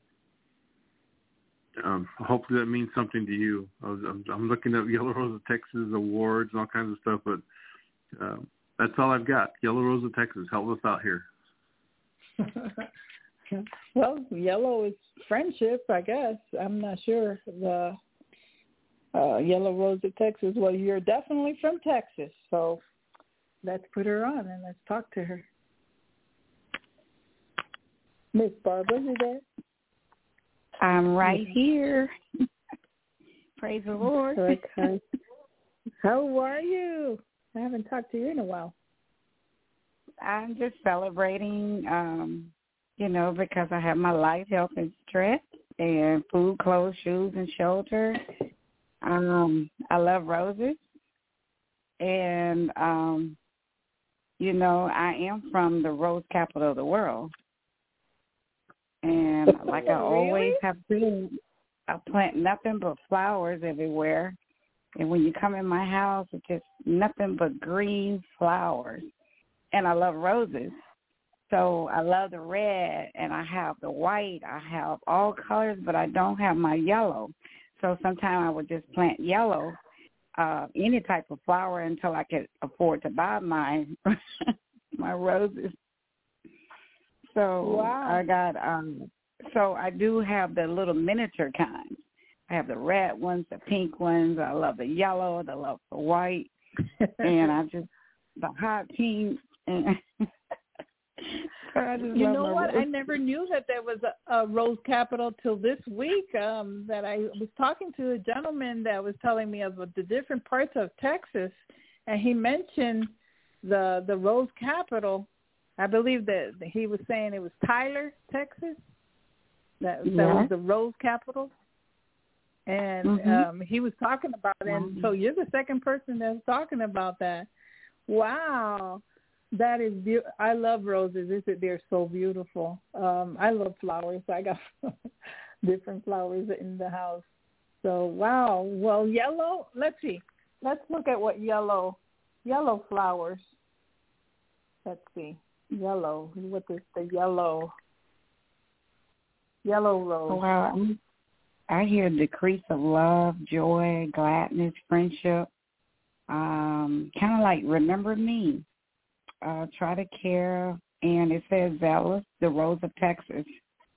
hopefully that means something to you. I'm looking at Yellow Rose of Texas awards and all kinds of stuff, but that's all I've got. Yellow Rose of Texas. Help us out here. Well, yellow is friendship, I guess. I'm not sure. The Yellow Rose of Texas. Well, you're definitely from Texas, so let's put her on and let's talk to her. Miss Barbara, you there? I'm right here. Praise the Lord. Okay. How are you? I haven't talked to you in a while. I'm just celebrating, because I have my life, health, and strength, and food, clothes, shoes, and shelter. I love roses. And, I am from the rose capital of the world. And like I always have been, I plant nothing but flowers everywhere. And when you come in my house, it's just nothing but green flowers. And I love roses. So I love the red, and I have the white. I have all colors, but I don't have my yellow. So sometimes I would just plant yellow, any type of flower until I could afford to buy my my roses. So wow. I got so I do have the little miniature kinds. I have the red ones, the pink ones. I love the yellow. I love the white, and I just the hot pink. And you know what? I never knew that there was a rose capital till this week. That I was talking to a gentleman that was telling me of the different parts of Texas, and he mentioned the Rose capital. I believe that he was saying it was Tyler, Texas. That was the Rose capital. And he was talking about it. And so you're the second person that's talking about that. Wow. That is beautiful. I love roses. They're so beautiful. I love flowers. I got different flowers in the house. So, wow. Well, yellow, let's see. Let's look at what yellow flowers. Let's see. Yellow. What is the yellow rose? Well, I hear decrease of love, joy, gladness, friendship. Kind of like remember me. Try to care, and it says zealous, the rose of Texas.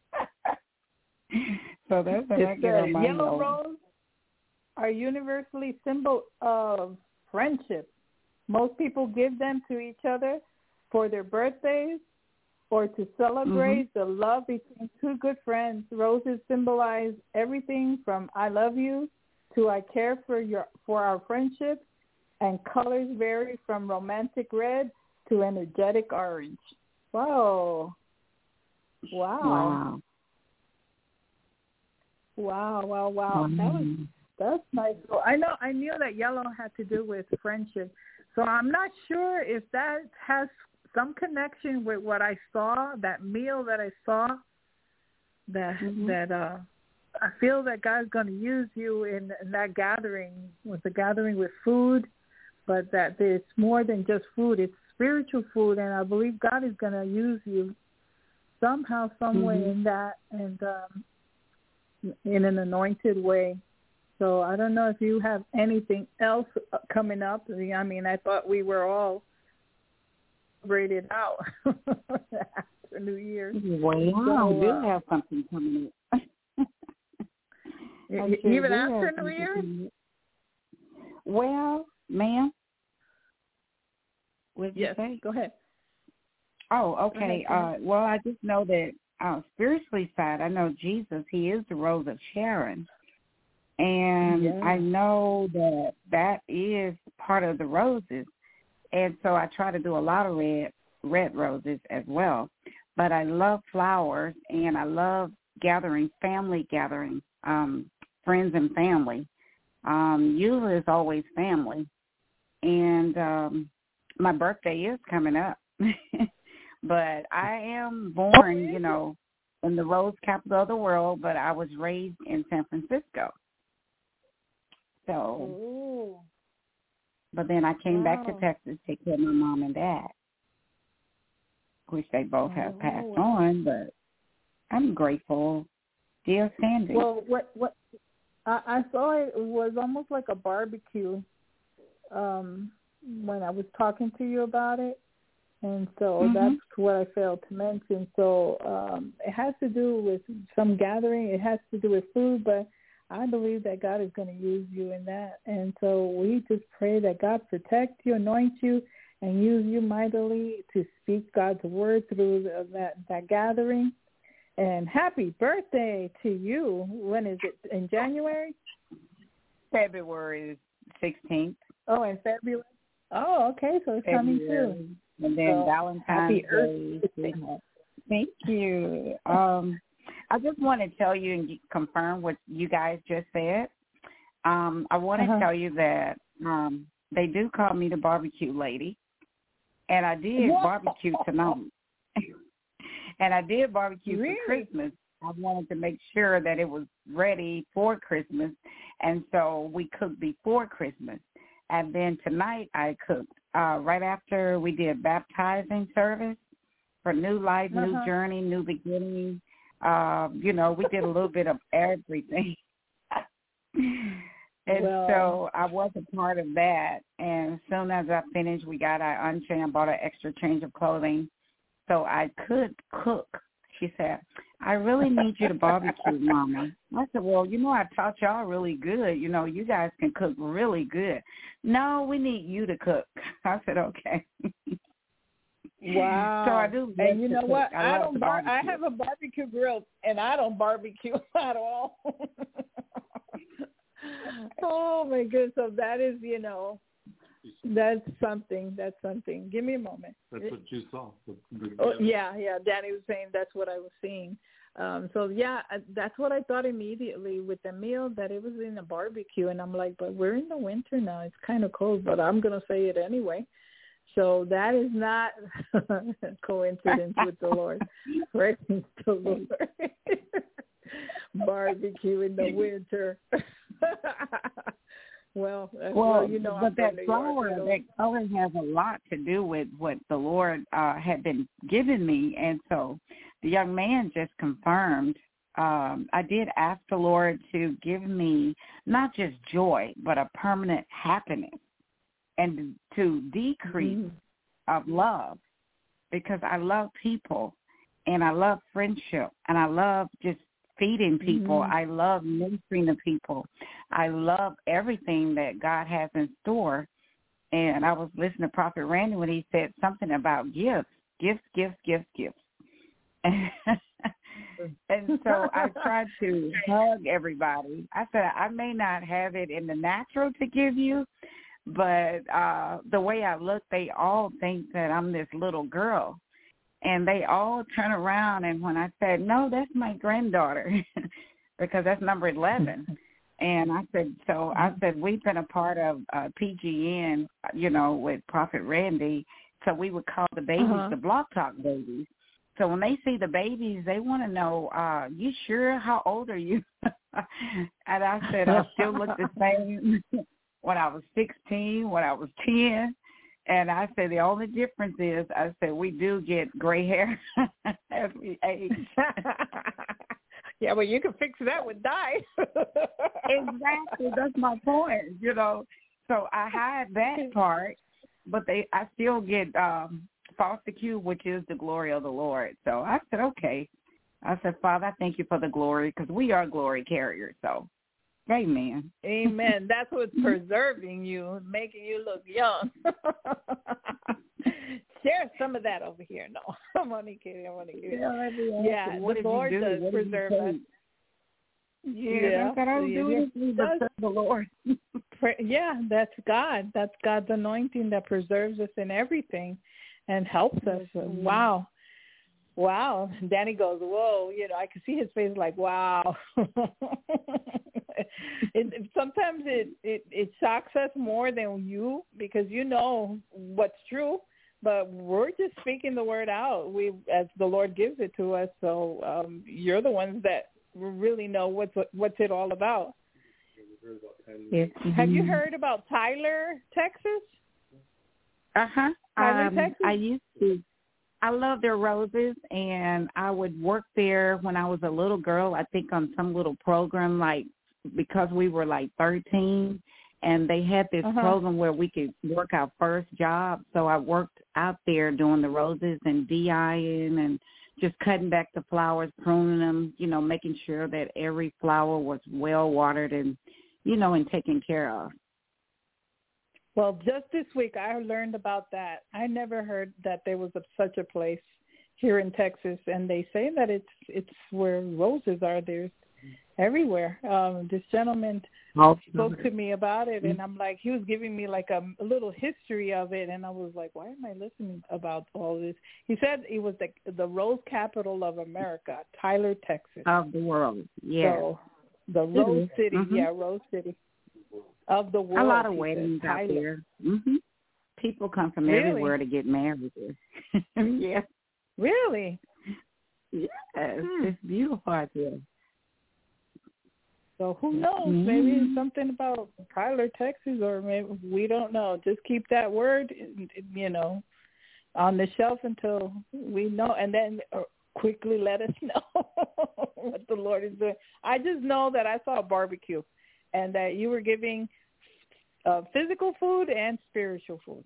So that's what I get on my yellow rose are universally symbol of friendship. Most people give them to each other for their birthdays or to celebrate the love between two good friends. Roses symbolize everything from I love you to I care for our friendship, and colors vary from romantic red to energetic orange. Whoa. Wow. That's nice. So I knew that yellow had to do with friendship. So I'm not sure if that has some connection with what I saw, that meal that I saw, that I feel that God's going to use you in that gathering, with the gathering with food, but that it's more than just food. It's spiritual food, and I believe God is going to use you somehow, some way in that, and in an anointed way. So I don't know if you have anything else coming up. I mean, I thought we were all braided out after New Year's. Well, we do have something coming up. Even after New Year's? Well, ma'am. Yes, go ahead. Oh, okay. Well, I just know that spiritually side, I know Jesus, he is the Rose of Sharon. And I know that is part of the roses. And so I try to do a lot of red roses as well. But I love flowers, and I love family gatherings, friends and family. Usually it's always family. And my birthday is coming up. But I am born, in the rose capital of the world, but I was raised in San Francisco. So, but then I came back to Texas to take care of my mom and dad, which they both have passed on, but I'm grateful, still standing. Well, what I saw, it was almost like a barbecue when I was talking to you about it. And so that's what I failed to mention. So it has to do with some gathering. It has to do with food, but I believe that God is going to use you in that. And so we just pray that God protect you, anoint you, and use you mightily to speak God's word through that gathering. And happy birthday to you. When is it? In January? February 16th. Oh, in February? Oh, okay. So it's coming soon. And then Valentine's Day. Thank you. I just want to tell you and confirm what you guys just said. I want to tell you that they do call me the barbecue lady. And I did barbecue tonight. And I did barbecue for Christmas. I wanted to make sure that it was ready for Christmas. And so we cooked before Christmas. And then tonight I cooked right after we did baptizing service for new life, new journey, new beginning. We did a little bit of everything. And so I was a part of that. And as soon as I finished, I unchained, bought an extra change of clothing so I could cook. She said, I really need you to barbecue, Mama. I said, well, I taught y'all really good. You guys can cook really good. No, we need you to cook. I said, okay. Wow. So I do. And you know what? I have a barbecue grill, and I don't barbecue at all. Oh, my goodness. So that is, That's something. Give me a moment. That's what you saw. Yeah. Danny was saying that's what I was seeing. That's what I thought immediately with the meal, that it was in a barbecue. And I'm like, but we're in the winter now. It's kind of cold, but I'm going to say it anyway. So that is not a coincidence with the Lord. Praise the Lord. Barbecue in the winter. Well, you know, but that flour, that color has a lot to do with what the Lord had been giving me. And so the young man just confirmed. I did ask the Lord to give me not just joy, but a permanent happiness, and to decrease of love, because I love people and I love friendship and I love just feeding people. I love ministering to people. I love everything that God has in store. And I was listening to Prophet Randy when he said something about gifts. And so I tried to hug everybody. I said, I may not have it in the natural to give you, but the way I look, they all think that I'm this little girl. And they all turn around, and when I said, no, that's my granddaughter, because that's number 11. And I said, we've been a part of PGN, you know, with Prophet Randy, so we would call the babies the Block Talk babies. So when they see the babies, they want to know, you sure? How old are you? And I said, I still look the same when I was 16, when I was 10. And I said, the only difference is, I said, we do get gray hair as we age. Yeah, well, you can fix that with dye. Exactly. That's my point, you know. So I hide that part, but I still get foster Q, which is the glory of the Lord. So I said, okay. I said, Father, I thank you for the glory, because we are glory carriers. So, amen. Amen. That's what's preserving you, making you look young. Share some of that over here. No, I'm only kidding. Yeah, the Lord does preserve us. Yeah, I don't do anything but serve the Lord. Yeah, that's God. That's God's anointing that preserves us in everything and helps us. Wow. Danny goes, whoa, you know, I can see his face like, wow. Sometimes it shocks us more than you, because you know what's true, but we're just speaking the word out. As the Lord gives it to us. So you're the ones that really know what's it all about. Yes. Have you heard about Tyler, Texas? Tyler, Texas? I used to. I love their roses, and I would work there when I was a little girl, I think on some little program, like, because we were like 13, and they had this program where we could work our first job. So I worked out there doing the roses and DIing and just cutting back the flowers, pruning them, you know, making sure that every flower was well watered and, you know, and taken care of. Well, just this week I learned about that. I never heard that there was such a place here in Texas, and they say that it's where roses are. There's everywhere. This gentleman spoke to me about it, and I'm like, he was giving me like a little history of it, and I was like, why am I listening about all this? He said it was the rose capital of America, Tyler, Texas. Of the world, yeah. So the Rose City, Rose City. Of the world. A lot of weddings out there. People come from everywhere to get married. Yes. Really? Yes. It's beautiful out there. So who knows? Maybe it's something about Tyler, Texas, or maybe we don't know. Just keep that word, you know, on the shelf until we know, and then quickly let us know what the Lord is doing. I just know that I saw a barbecue, and that you were giving physical food and spiritual food.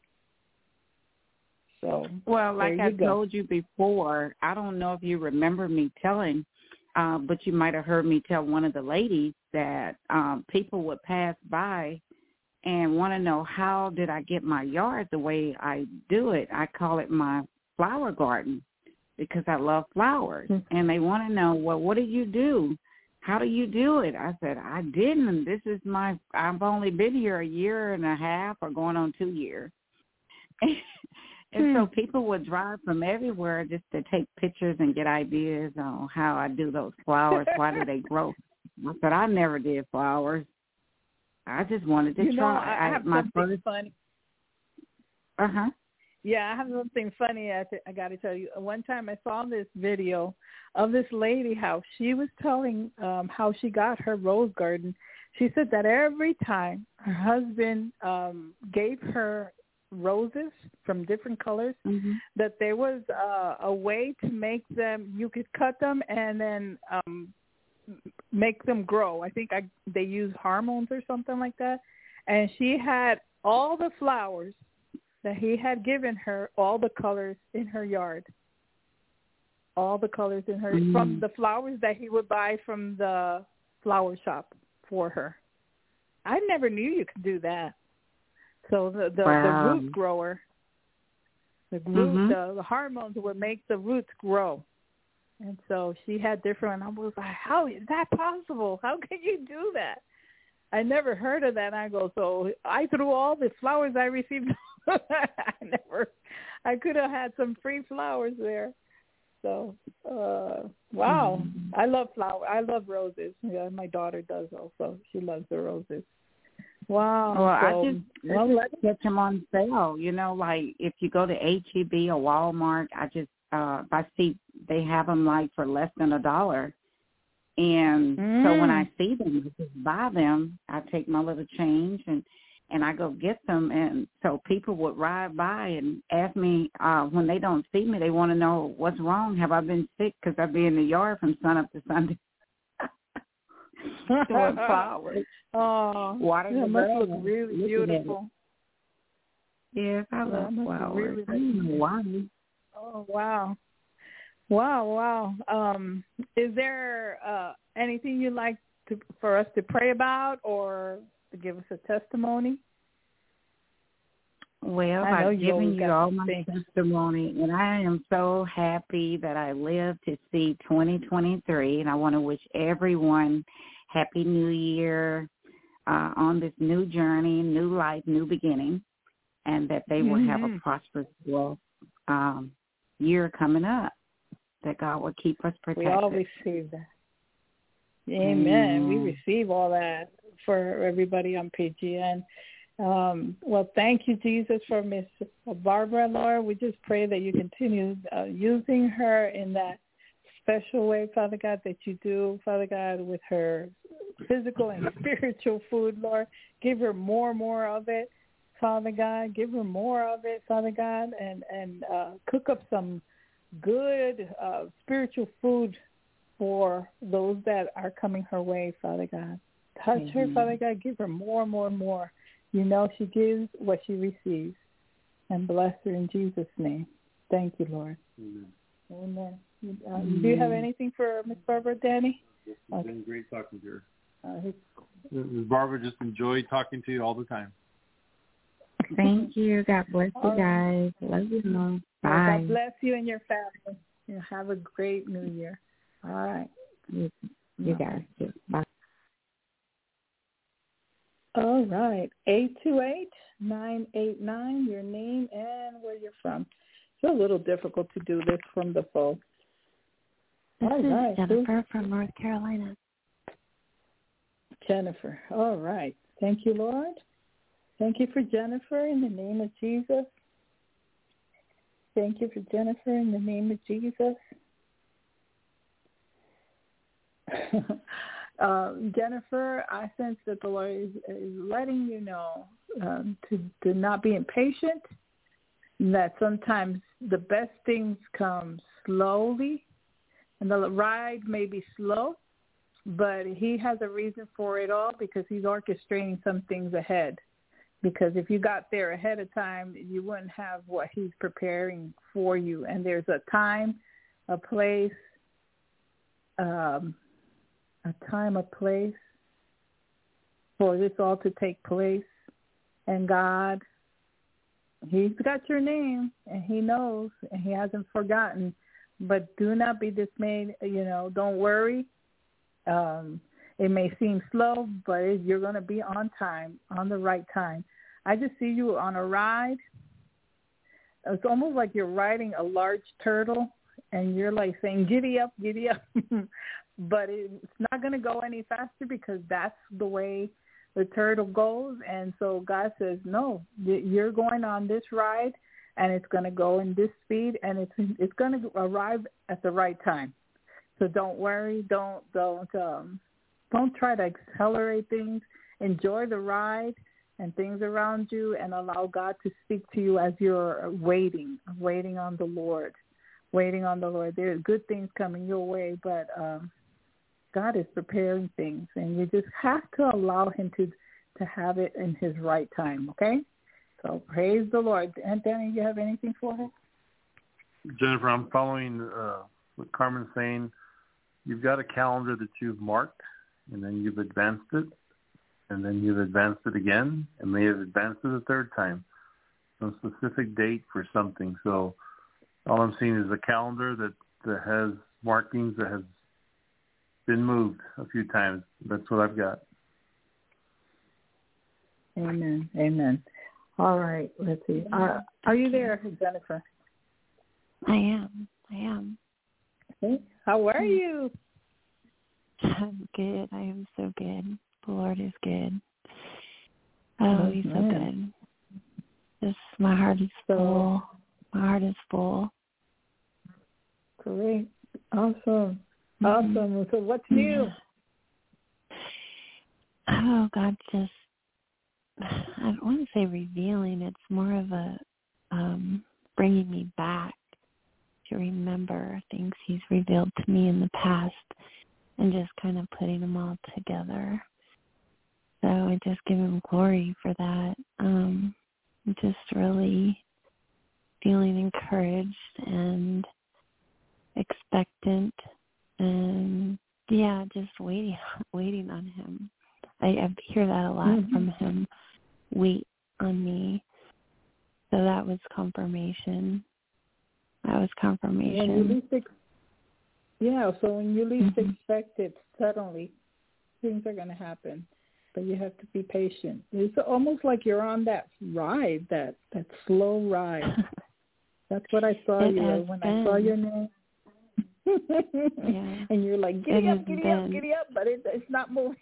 So, well, like I told you before, I don't know if you remember me telling, but you might have heard me tell one of the ladies that people would pass by and want to know, how did I get my yard the way I do it? I call it my flower garden, because I love flowers. And they want to know, well, what do you do how do you do it? I said, I didn't. I've only been here a year and a half or going on 2 years. And so people would drive from everywhere just to take pictures and get ideas on how I do those flowers. Why do they grow? I said, I never did flowers. I just wanted to try. I have something funny. Uh-huh. Yeah, I have something funny I got to tell you. One time I saw this video of this lady, how she was telling how she got her rose garden. She said that every time her husband gave her roses from different colors, that there was a way to make them, you could cut them and then make them grow. I think they use hormones or something like that. And she had all the flowers that he had given her, all the colors in her yard. All the colors in her, from the flowers that he would buy from the flower shop for her. I never knew you could do that. So the root grower, the hormones would make the roots grow. And so she had different, and I was like, how is that possible? How can you do that? I never heard of that. And I go, so I threw all the flowers I received. I could have had some free flowers there. So, wow. I love flowers. I love roses. Yeah, my daughter does also. She loves the roses. Wow. Well, let's get them on sale. You know, like if you go to H-E-B or Walmart, I see they have them like for less than $1. And so when I see them, I just buy them. I take my little change and I go get them. And so people would ride by and ask me when they don't see me, they want to know what's wrong. Have I been sick? Because I be in the yard from sun up to Sunday. Doing flowers. Oh, water must look really beautiful. Yes, I love flowers. I don't know why. Oh, wow. Wow. Is there anything you'd like for us to pray about or to give us a testimony? Well, I've given you all my testimony, and I am so happy that I lived to see 2023, and I want to wish everyone Happy New Year on this new journey, new life, new beginning, and that they will have a prosperous year coming up, that God will keep us protected. We all receive that. Amen. We receive all that for everybody on PGN. Well, thank you, Jesus, for Miss Barbara, Lord. We just pray that you continue using her in that special way, Father God, that you do, Father God, with her physical and spiritual food, Lord. Give her more of it, Father God. Give her more of it, Father God, and cook up some good spiritual food for those that are coming her way, Father God. Touch her, Father God. Give her more. You know she gives what she receives. And bless her in Jesus' name. Thank you, Lord. Amen. Do you have anything for Miss Barbara, Danny? It's been great talking to her. Ms. Barbara, just enjoy talking to you all the time. Thank you. God bless you guys. Love you all. Bye. God bless you and your family. You have a great New Year. All right. You guys too. Bye. All right. 828-989, your name and where you're from. It's a little difficult to do this from the phone. This is Jennifer from North Carolina. Jennifer. All right. Thank you, Lord. Thank you for Jennifer in the name of Jesus. Thank you for Jennifer in the name of Jesus. Jennifer, I sense that the Lord is letting you know to not be impatient, that sometimes the best things come slowly, and the ride may be slow, but he has a reason for it all because he's orchestrating some things ahead. Because if you got there ahead of time, you wouldn't have what he's preparing for you. And there's a time, a place, for this all to take place. And God, he's got your name, and he knows, and he hasn't forgotten. But do not be dismayed. Don't worry. It may seem slow, but you're going to be on time, on the right time. I just see you on a ride. It's almost like you're riding a large turtle, and you're like saying, giddy up, giddy up. But it's not going to go any faster because that's the way the turtle goes. And so God says, no, you're going on this ride, and it's going to go in this speed, and it's going to arrive at the right time. So don't worry. Don't try to accelerate things. Enjoy the ride and things around you, and allow God to speak to you as you're waiting on the Lord. Waiting on the Lord. There's good things coming your way, but God is preparing things, and you just have to allow him to have it in his right time, okay? So praise the Lord. And Danny, you have anything for her? Jennifer, I'm following what Carmen's saying. You've got a calendar that you've marked, and then you've advanced it, and then you've advanced it again, and may have advanced it a third time. Some specific date for something. So all I'm seeing is a calendar that has markings that has been moved a few times. That's what I've got. Amen. Amen. All right. Let's see. Are you there, Jennifer? I am. Okay. How are you? I'm good. I am so good. The Lord is good. Oh, he's so good. Just my heart is full. My heart is full. Great. Awesome. Awesome. So what's new? Oh, God just, I don't want to say revealing. It's more of a bringing me back to remember things he's revealed to me in the past and just kind of putting them all together. So I just give him glory for that. I'm just really feeling encouraged and expectant, and just waiting on him. I hear that a lot from him. Wait on me. So that was confirmation. So when you least expect it, suddenly things are going to happen. But you have to be patient. It's almost like you're on that ride, that slow ride. That's what I saw you when I saw your name. And you're like, giddy up, but it's not moving.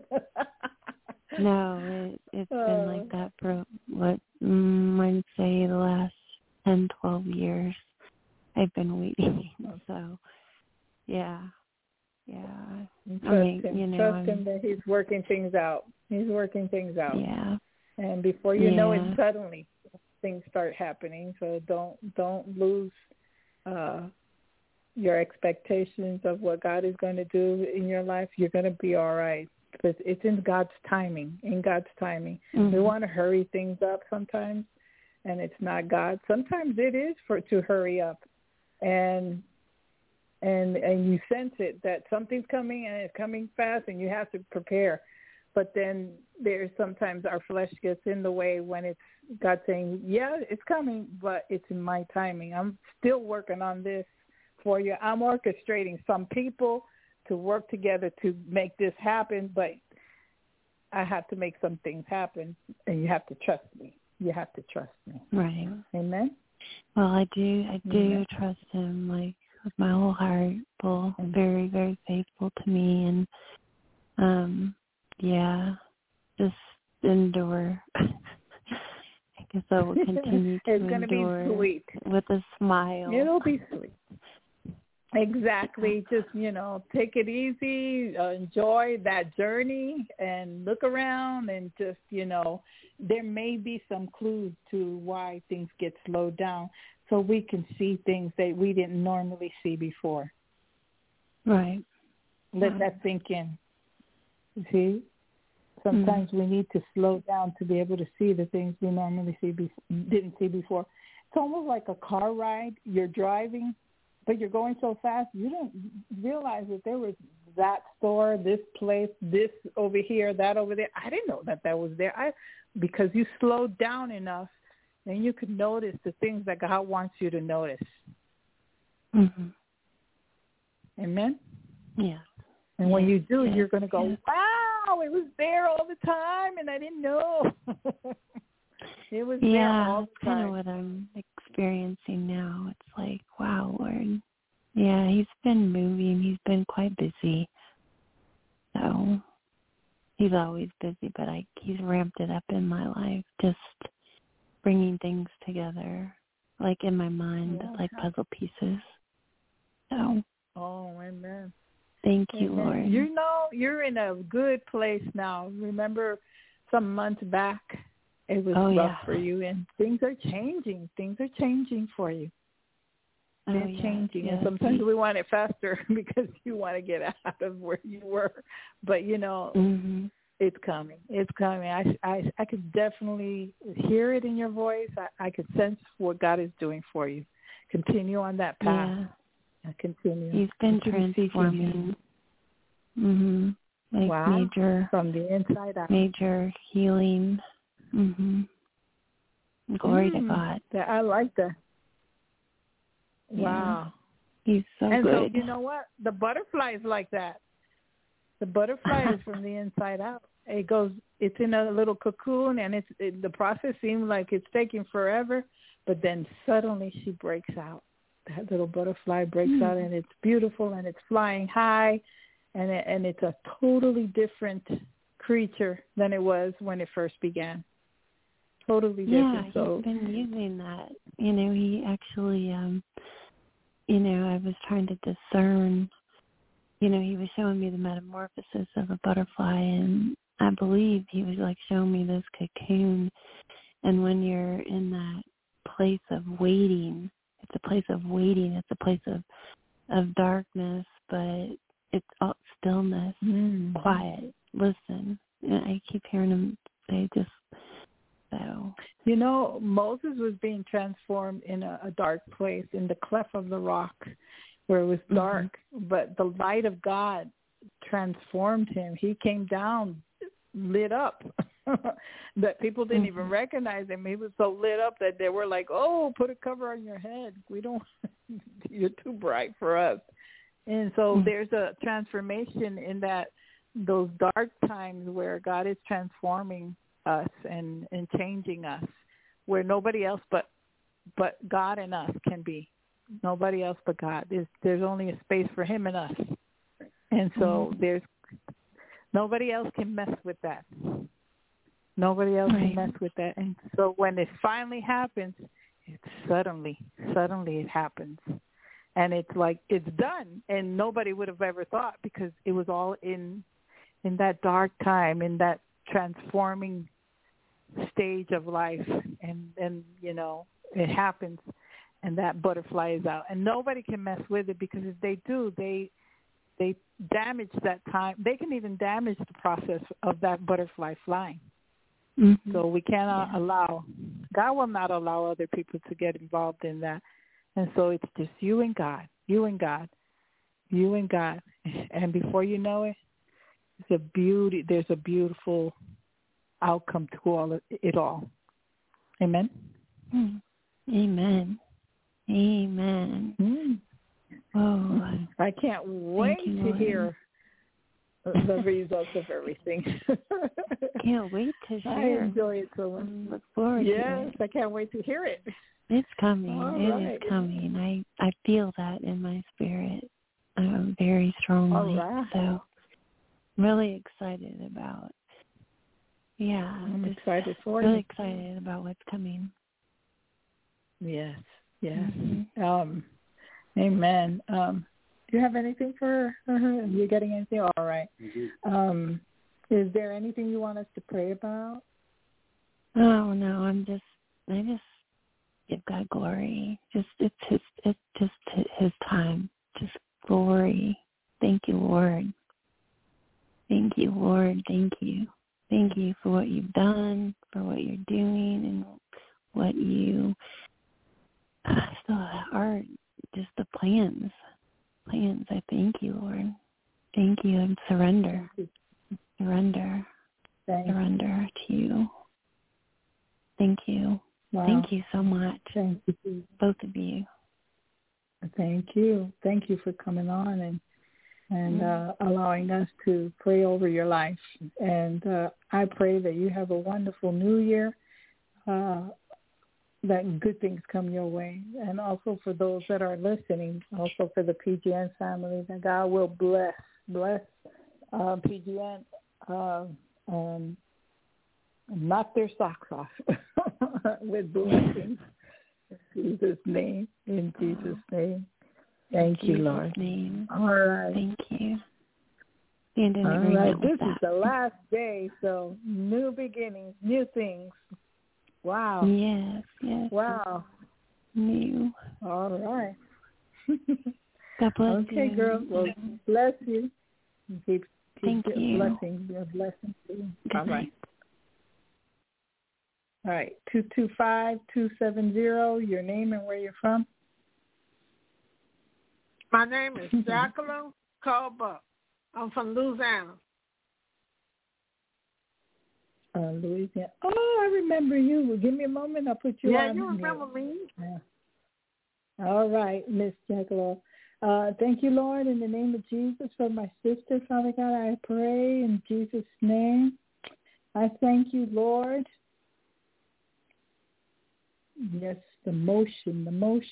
No, it's been like that for what I'd say the last 10, 12 years. I've been waiting. So, Trust him that he's working things out. Yeah. And before you know it, suddenly things start happening. So don't lose your expectations of what God is going to do in your life. You're going to be all right. Because it's in God's timing. We want to hurry things up sometimes, and it's not God. Sometimes it is to hurry up, and you sense it that something's coming and it's coming fast, and you have to prepare. But then there's sometimes our flesh gets in the way when it's God saying, yeah, it's coming, but it's in my timing. I'm still working on this for you. I'm orchestrating some people to work together to make this happen, but I have to make some things happen, and you have to trust me. Right. Amen? Well, I do trust him, like, with my whole heart, full, very, very faithful to me, and, just endure. I guess I will continue to endure. It's going to be sweet. With a smile. It'll be sweet. Exactly. Just, take it easy, enjoy that journey, and look around, and just, there may be some clues to why things get slowed down, so we can see things that we didn't normally see before. Right. Let that sink in. You see? Sometimes we need to slow down to be able to see the things we normally didn't see before. It's almost like a car ride. You're driving, but you're going so fast, you don't realize that there was that store, this place, this over here, that over there. I didn't know that was there. Because you slowed down enough, and you could notice the things that God wants you to notice. Mm-hmm. Amen? Yeah. And when you do, yes, you're going to go, yes. wow, it was there all the time, and I didn't know. It was there all that's the kind time. of what I'm experiencing now. It's like, wow, Lord. Yeah, he's been moving. He's been quite busy. So he's always busy, but he's ramped it up in my life, just bringing things together, like in my mind, like puzzle pieces. So. Oh, amen. Thank you, Amen. Lord. You know, you're in a good place now. Remember some months back, it was rough for you, and things are changing. Things are changing for you. They're changing, and sometimes we want it faster because you want to get out of where you were. But, you know, it's coming. It's coming. I could definitely hear it in your voice. I could sense what God is doing for you. Continue on that path. Yeah. Continue. He's been transforming. Like major from the inside out. Major healing. Glory to God. I like that. Yeah. Wow. He's so and good. And so you know what? The butterfly is like that. The butterfly is from the inside out. It's in a little cocoon, and the process seems like it's taking forever, but then suddenly she breaks out. That little butterfly breaks out, and it's beautiful, and it's flying high, and it's a totally different creature than it was when it first began. Totally different. Yeah, so he's been using that. You know, he actually, I was trying to discern, he was showing me the metamorphosis of a butterfly, and I believe he was like showing me this cocoon. And when you're in that place of waiting, it's a place of waiting. It's a place of darkness, but it's all stillness, quiet, listen. And I keep hearing him say just so. You know, Moses was being transformed in a dark place, in the cleft of the rock, where it was dark, but the light of God transformed him. He came down, lit up, that people didn't even recognize him. He was so lit up that they were like, oh, put a cover on your head. You're too bright for us. And so there's a transformation in those dark times where God is transforming us and changing us, where nobody else but God and us can be. Nobody else but God. There's only a space for him and us. And so there's nobody else can mess with that. Nobody else can mess with that. And so when it finally happens, it's suddenly it happens. And it's like it's done. And nobody would have ever thought, because it was all in that dark time, in that transforming stage of life. And then, it happens, and that butterfly is out. And nobody can mess with it, because if they do, they damage that time. They can even damage the process of that butterfly flying. So we cannot allow, God will not allow other people to get involved in that. And so it's just you and God, you and God, you and God. And before you know it, there's a beautiful outcome to it all. Amen? Amen. Amen. Oh, I can't wait to hear the results of everything. Can't wait to share. I enjoy it so much. Look forward to it. Yes, I can't wait to hear it. It's coming. It is coming. I feel that in my spirit very strongly. So I'm really excited about. Yeah, I'm excited for really you. Excited about what's coming. Yes. Amen. Do you have anything for her? Are you getting anything? All right. Is there anything you want us to pray about? Oh no, I just give God glory. It's just his time. Just glory. Thank you, Lord. Thank you, Lord. Thank you. Thank you for what you've done, for what you're doing, and what you still are, just the plans. I thank you, Lord. Thank you, and surrender to you. Thank you. Wow. Thank you so much. Thank you. Both of you. Thank you. Thank you for coming on and allowing us to pray over your life. And I pray that you have a wonderful new year, that good things come your way. And also for those that are listening, also for the PGN family, that God will bless PGN and knock their socks off with blessings. In Jesus' name. In Jesus' name. Thank you, Lord. Name. All right. Thank you. And in All agreement right. with This that. is the last day, so new beginnings, new things. Wow. Yes. Wow. New. All right. God bless you. Okay, girl. Well, bless you. Keep Thank you. blessings. Be a blessing to you. Good night. All right. 225-270, your name and where you're from. My name is Jacqueline Colbert. I'm from Louisiana. Louisiana. Oh, I remember you. Well, give me a moment. I'll put you on. Yeah, you remember me. Yeah. All right, Miss Jacqueline. Thank you, Lord, in the name of Jesus, for my sister, Father God. I pray in Jesus' name. I thank you, Lord. Yes, the motion.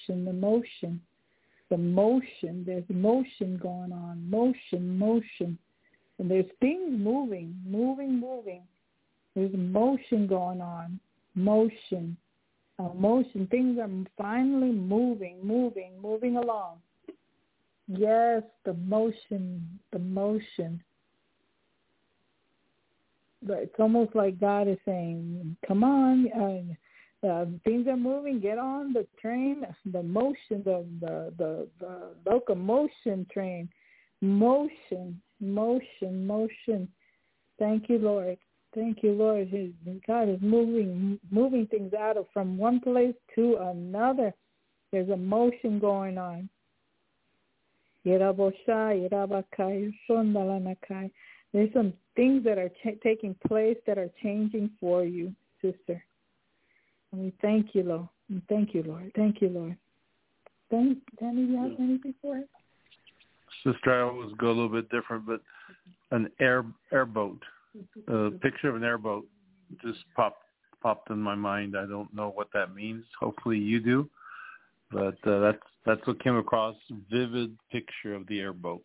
There's motion going on. Motion. And there's things moving. There's motion going on. Motion. Things are finally moving along. Yes, the motion. But it's almost like God is saying, come on, things are moving, get on the train, the motion, the locomotion train. Motion. Thank you, Lord. God is moving things out from one place to another. There's a motion going on. There's some things that are taking place that are changing for you, sister. And we thank you, Lord. Thank you, Lord. Danny, do you have anything for it? Sister, I always go a little bit different, but an airboat, a picture of an airboat just popped in my mind. I don't know what that means. Hopefully you do. But that's what came across, vivid picture of the airboat.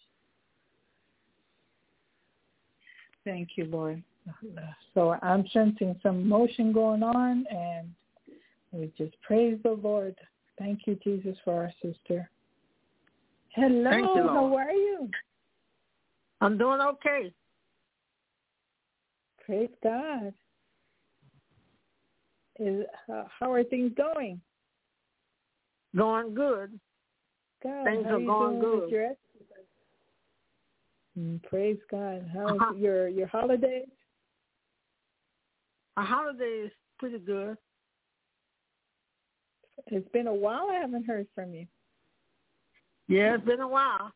Thank you, Lord. So I'm sensing some motion going on, and we just praise the Lord. Thank you, Jesus, for our sister. Hello, Thank you, Lord. How are you? I'm doing okay. Praise God. How are things going? Going good. God, Things how are you going doing good. with your exercise? Praise God. How's your holidays? Our holiday is pretty good. It's been a while. I haven't heard from you. Yeah, it's been a while.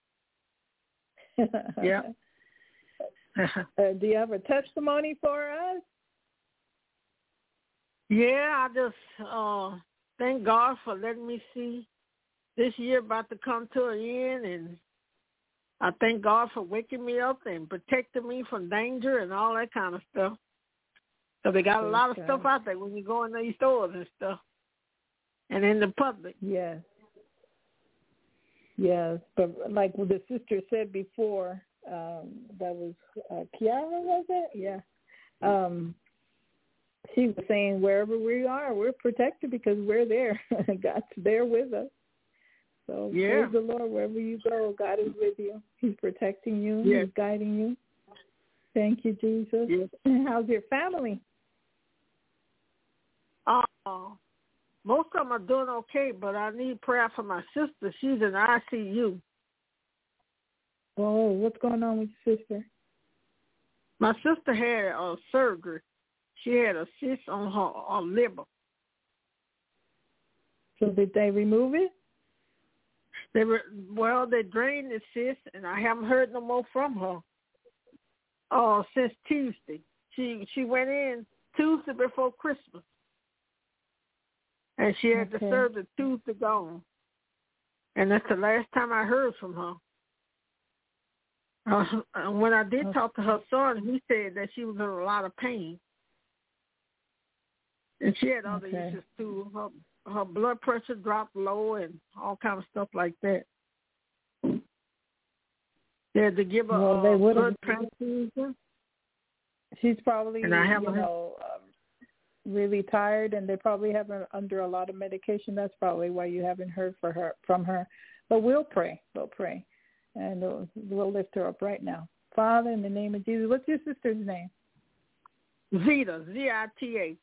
Yeah. Do you have a testimony for us? Yeah, I just thank God for letting me see this year about to come to an end, and I thank God for waking me up and protecting me from danger and all that kind of stuff. So they got a lot of stuff out there when you go in these stores and stuff, and in the public. Yes. Yes, but like the sister said before, that was Kiara, was it? Yeah. She was saying wherever we are, we're protected because we're there. God's there with us. So praise the Lord. Wherever you go, God is with you. He's protecting you. Yes. He's guiding you. Thank you, Jesus. Yes. And how's your family? Most of them are doing okay, but I need prayer for my sister. She's in ICU. Oh, what's going on with your sister? My sister had a surgery. She had a cyst on her liver. So did they remove it? They drained the cyst, and I haven't heard no more from her since Tuesday. She went in Tuesday before Christmas, and she had to serve the Tuesday gone. And that's the last time I heard from her. When I did talk to her son, he said that she was in a lot of pain. And she had other issues too. Her blood pressure dropped low and all kind of stuff like that. They had to give her a blood transfusion. She's probably, really tired, and they probably have her under a lot of medication. That's probably why you haven't heard from her. But we'll pray. We'll pray. And we'll lift her up right now. Father, in the name of Jesus. What's your sister's name? Zita, Z-I-T-A.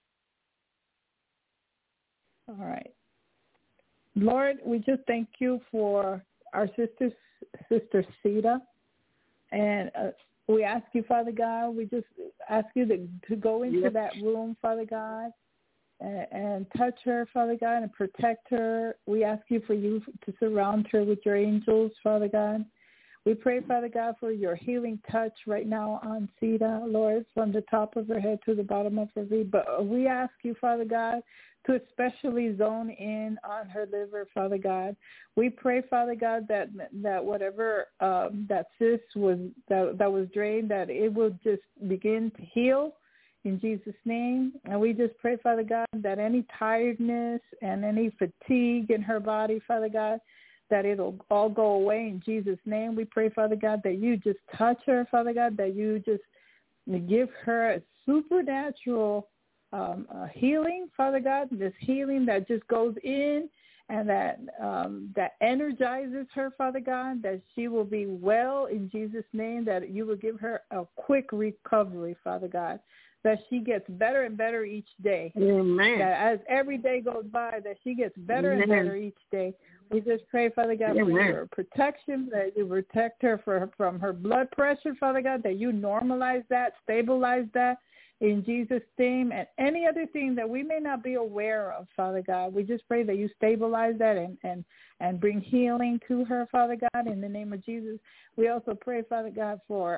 All right. Lord, we just thank you for our sister Zita. And we ask you, Father God, we just ask you to go into that room, Father God, and touch her, Father God, and protect her. We ask you for you to surround her with your angels, Father God. We pray, Father God, for your healing touch right now on Zita, Lord, from the top of her head to the bottom of her feet. But we ask you, Father God, to especially zone in on her liver, Father God. We pray, Father God, that whatever that cyst was that was drained, that it will just begin to heal in Jesus' name. And we just pray, Father God, that any tiredness and any fatigue in her body, Father God, that it'll all go away in Jesus' name. We pray, Father God, that you just touch her, Father God, that you just give her a supernatural healing, Father God, this healing that just goes in and that energizes her, Father God, that she will be well in Jesus' name, that you will give her a quick recovery, Father God, that she gets better and better each day. Amen. That as every day goes by, that she gets better and better each day. We just pray, Father God, for your protection, that you protect her from her blood pressure, Father God, that you normalize that, stabilize that in Jesus' name, and any other thing that we may not be aware of, Father God. We just pray that you stabilize that and bring healing to her, Father God, in the name of Jesus. We also pray, Father God, for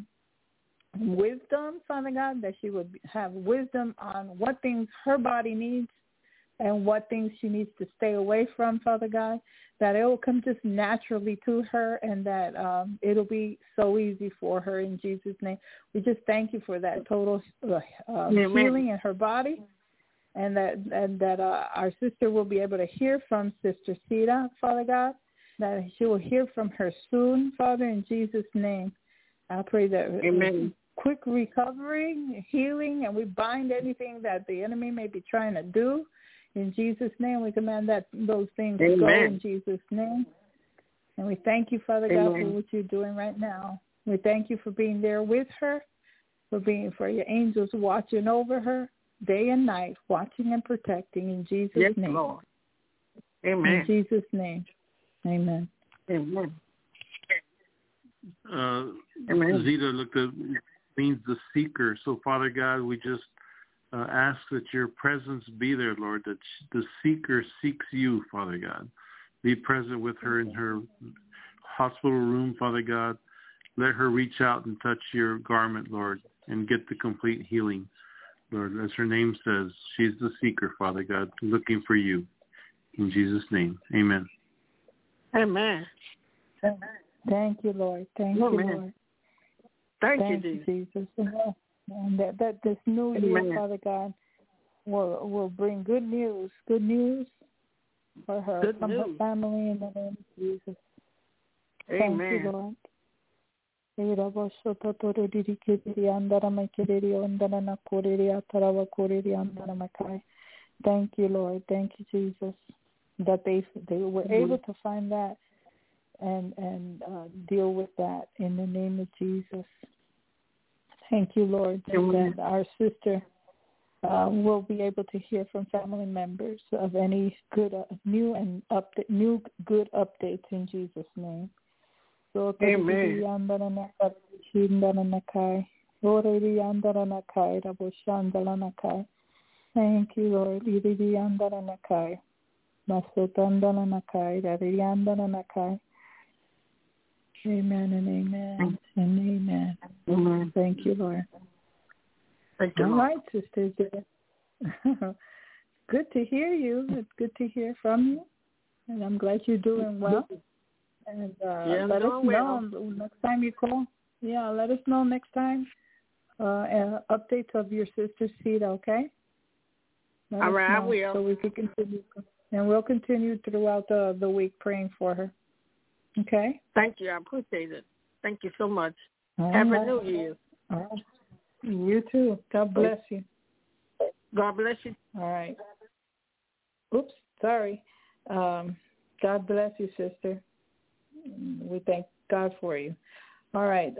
wisdom, Father God, that she would have wisdom on what things her body needs and what things she needs to stay away from, Father God, that it will come just naturally to her and that it'll be so easy for her in Jesus' name. We just thank you for that total healing in her body and that our sister will be able to hear from Sister Zita, Father God, that she will hear from her soon, Father, in Jesus' name. I pray that quick recovery, healing, and we bind anything that the enemy may be trying to do. In Jesus' name, we command that those things go in Jesus' name. And we thank you, Father God, for what you're doing right now. We thank you for being there with her, for your angels watching over her day and night, watching and protecting in Jesus' name. Lord. Amen. In Jesus' name. Amen. Amen. Zita means the seeker. So, Father God, we just ask that your presence be there, Lord, that the seeker seeks you, Father God. Be present with her in her hospital room, Father God. Let her reach out and touch your garment, Lord, and get the complete healing, Lord. As her name says, she's the seeker, Father God, looking for you. In Jesus' name, amen. Amen. Thank you, Lord. Thank you, Lord. Thank you, Jesus. And that this new year, Father God, will bring good news for her, from her family in the name of Jesus. Amen. Thank you, Lord. Thank you, Lord. Thank you, Jesus, that they were able to find that and deal with that in the name of Jesus. Thank you, Lord, that our sister will be able to hear from family members of any good new good updates in Jesus' name. Amen. Thank you, Lord. Amen and amen and amen. Amen. Thank you, Lord. Thank you, All Lord. right, Sister. Good to hear you. It's good to hear from you. And I'm glad you're doing well. And let us know next time you call. Yeah, let us know next time. Updates of your sister's feet, okay? All right, I will. So we can continue. And we'll continue throughout the week praying for her. Okay? Thank you. I appreciate it. Thank you so much. Happy New Year. All right. You too. God bless you. God bless you. All right. Oops, sorry. God bless you, sister. We thank God for you. All right.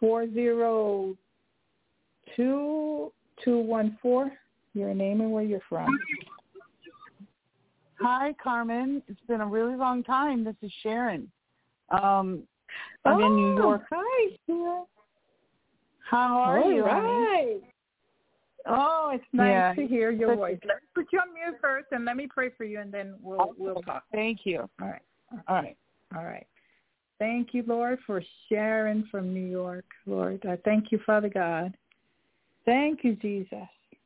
402-214. Your name and where you're from. Hi, Carmen. It's been a really long time. This is Sharon. I'm in New York. Hi, Sharon. How are you? Right. Oh, it's nice to hear your voice. Let me put you on mute first, and let me pray for you, and then we'll talk. Thank you. All right. Thank you, Lord, for Sharon from New York, Lord. I thank you, Father God. Thank you, Jesus.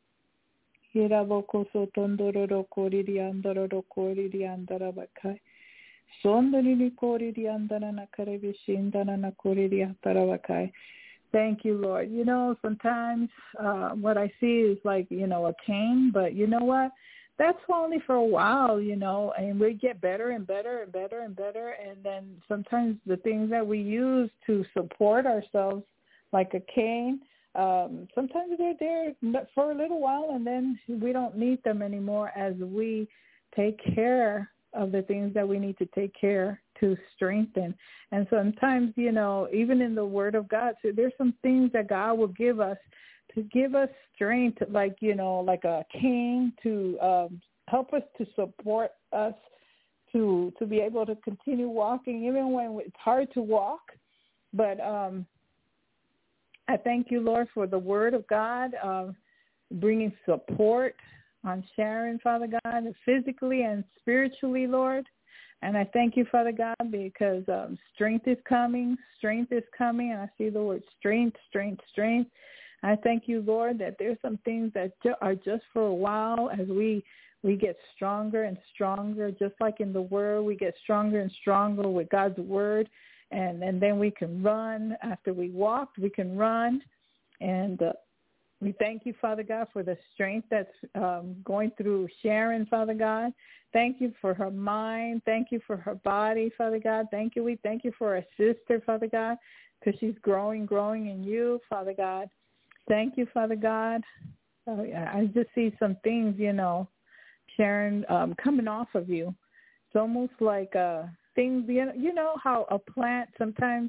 Thank you, Lord. You know, sometimes what I see is like, a cane, but you know what? That's only for a while, and we get better and better and better and better. And then sometimes the things that we use to support ourselves, like a cane, sometimes they're there for a little while, and then we don't need them anymore as we take care of the things that we need to take care to strengthen. And sometimes, even in the Word of God, so there's some things that God will give us to give us strength, like, like a cane to help us to support us to be able to continue walking, even when it's hard to walk. But I thank you, Lord, for the Word of God, bringing support on Sharon, Father God, physically and spiritually, Lord. And I thank you, Father God, because strength is coming, and I see the word strength. I thank you, Lord, that there's some things that are just for a while as we get stronger and stronger, just like in the Word, we get stronger and stronger with God's Word, and then we can run. After we walk, we can run, and we thank you, Father God, for the strength that's going through Sharon, Father God. Thank you for her mind. Thank you for her body, Father God. Thank you. We thank you for our sister, Father God, because she's growing in you, Father God. Thank you, Father God. I just see some things, Sharon, coming off of you. It's almost like things, how a plant sometimes,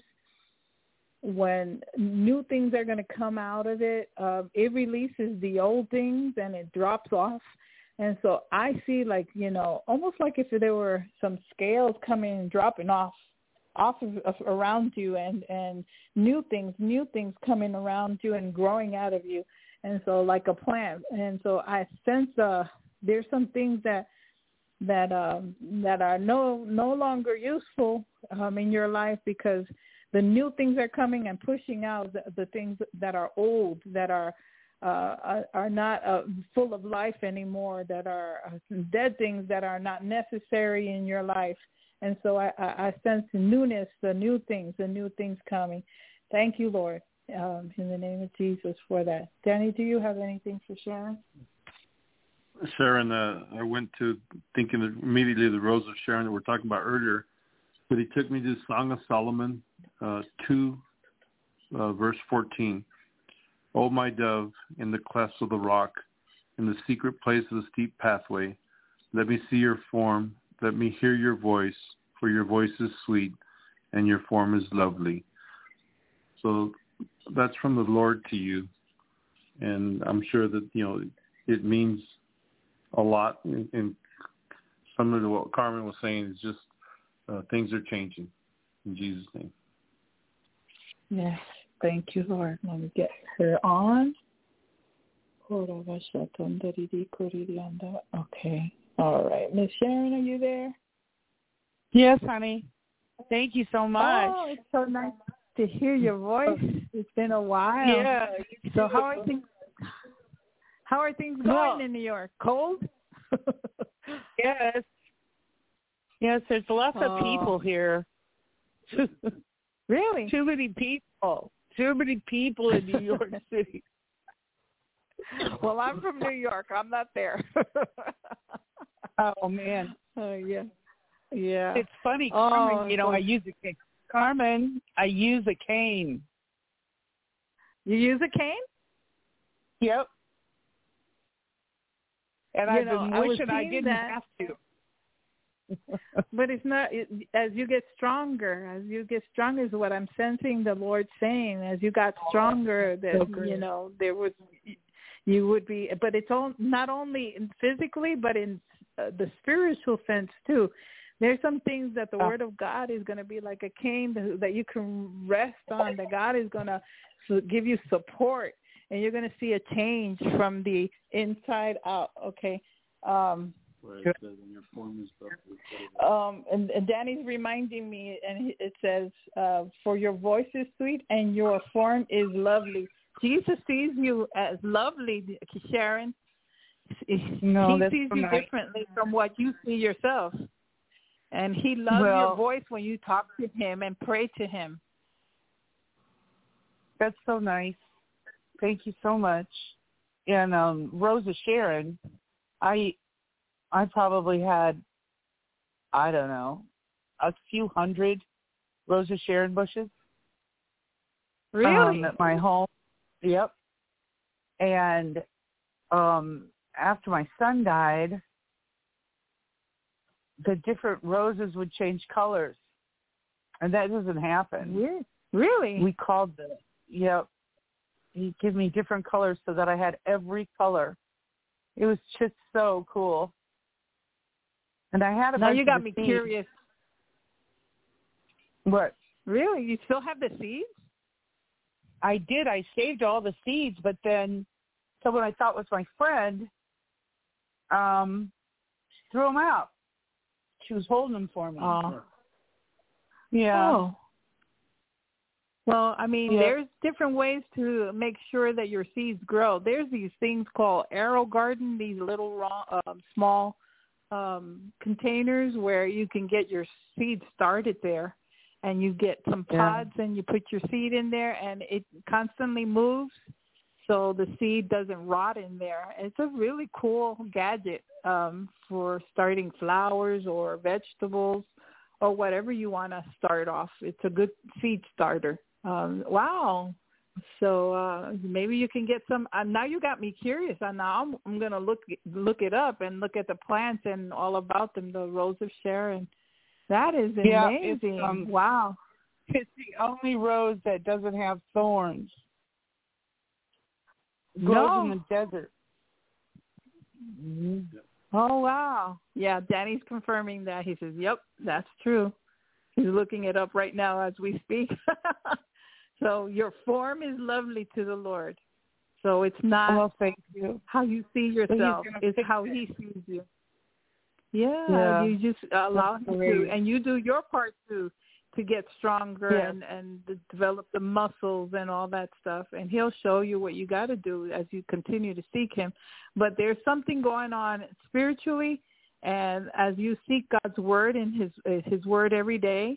when new things are going to come out of it, it releases the old things and it drops off. And so I see almost like if there were some scales coming and dropping off of around you, and new things coming around you and growing out of you. And so like a plant. And so I sense there's some things that are no longer useful in your life, because the new things are coming and pushing out the things that are old, that are not full of life anymore, that are dead things that are not necessary in your life. And so I sense newness, the new things coming. Thank you, Lord, in the name of Jesus for that. Danny, do you have anything for Sharon? Sharon, I went to thinking immediately the Rose of Sharon that we're talking about earlier, but he took me to Song of Solomon 2, verse 14. O my dove, in the clefts of the rock, in the secret place of the steep pathway, let me see your form, let me hear your voice, for your voice is sweet and your form is lovely. So that's from the Lord to you. And I'm sure that, it means a lot. And some of what Carmen was saying is just things are changing in Jesus' name. Yes. Thank you, Lord. Let me get her on. Okay. All right. Miss Sharon, are you there? Yes, honey. Thank you so much. Oh, it's so nice to hear your voice. It's been a while. Yeah. So how are things going in New York? Cold? Yes. Yes, there's lots of people here. Really? Too many people. Too many people in New York City. Well, I'm from New York. I'm not there. Oh, man. Yeah. Yeah. It's funny, Carmen, I use a cane. Carmen, I use a cane. You use a cane? Yep. And I've been wishing I didn't have to. But it's not, as you get stronger is what I'm sensing the Lord saying. As you got stronger, that, there was, you would be, but it's not only physically, but in the spiritual sense too. There's some things that the Word of God is going to be like a cane that you can rest on, that God is going to give you support, and you're going to see a change from the inside out, okay? And Danny's reminding me, and it says, for your voice is sweet and your form is lovely. Jesus sees you as lovely, Sharon. No, he sees you differently from what you see yourself. And he loves your voice when you talk to him and pray to him. That's so nice. Thank you so much. And Rosa Sharon, I probably had, I don't know, a few hundred Rosa Sharon bushes. Really? At my home. Yep. And after my son died, the different roses would change colors. And that doesn't happen. Yeah. Really? We called yep. He'd give me different colors so that I had every color. It was just so cool. And I had a Now bunch you got of me seeds. curious. What? Really? You still have the seeds? I did. I saved all the seeds, but then someone I thought was my friend threw them out. She was holding them for me. Yeah. Oh. Well, I mean, there's different ways to make sure that your seeds grow. There's these things called Arrow Garden, these little small containers where you can get your seeds started there. And you get some pods and you put your seed in there and it constantly moves so the seed doesn't rot in there. It's a really cool gadget for starting flowers or vegetables or whatever you want to start off. It's a good seed starter. Wow. So maybe you can get some. Now you got me curious. Now I'm going to look it up and look at the plants and all about them, the Rose of Sharon. That is amazing. Wow. It's the only rose that doesn't have thorns. It grows in the desert. Mm-hmm. Oh, wow. Yeah, Danny's confirming that. He says, yep, that's true. He's looking it up right now as we speak. So your form is lovely to the Lord. So it's not thank you. How you see yourself. It's how he sees you. Yeah, you just allow him to, and you do your part too, to get stronger and develop the muscles and all that stuff. And he'll show you what you got to do as you continue to seek him. But there's something going on spiritually, and as you seek God's word and his word every day,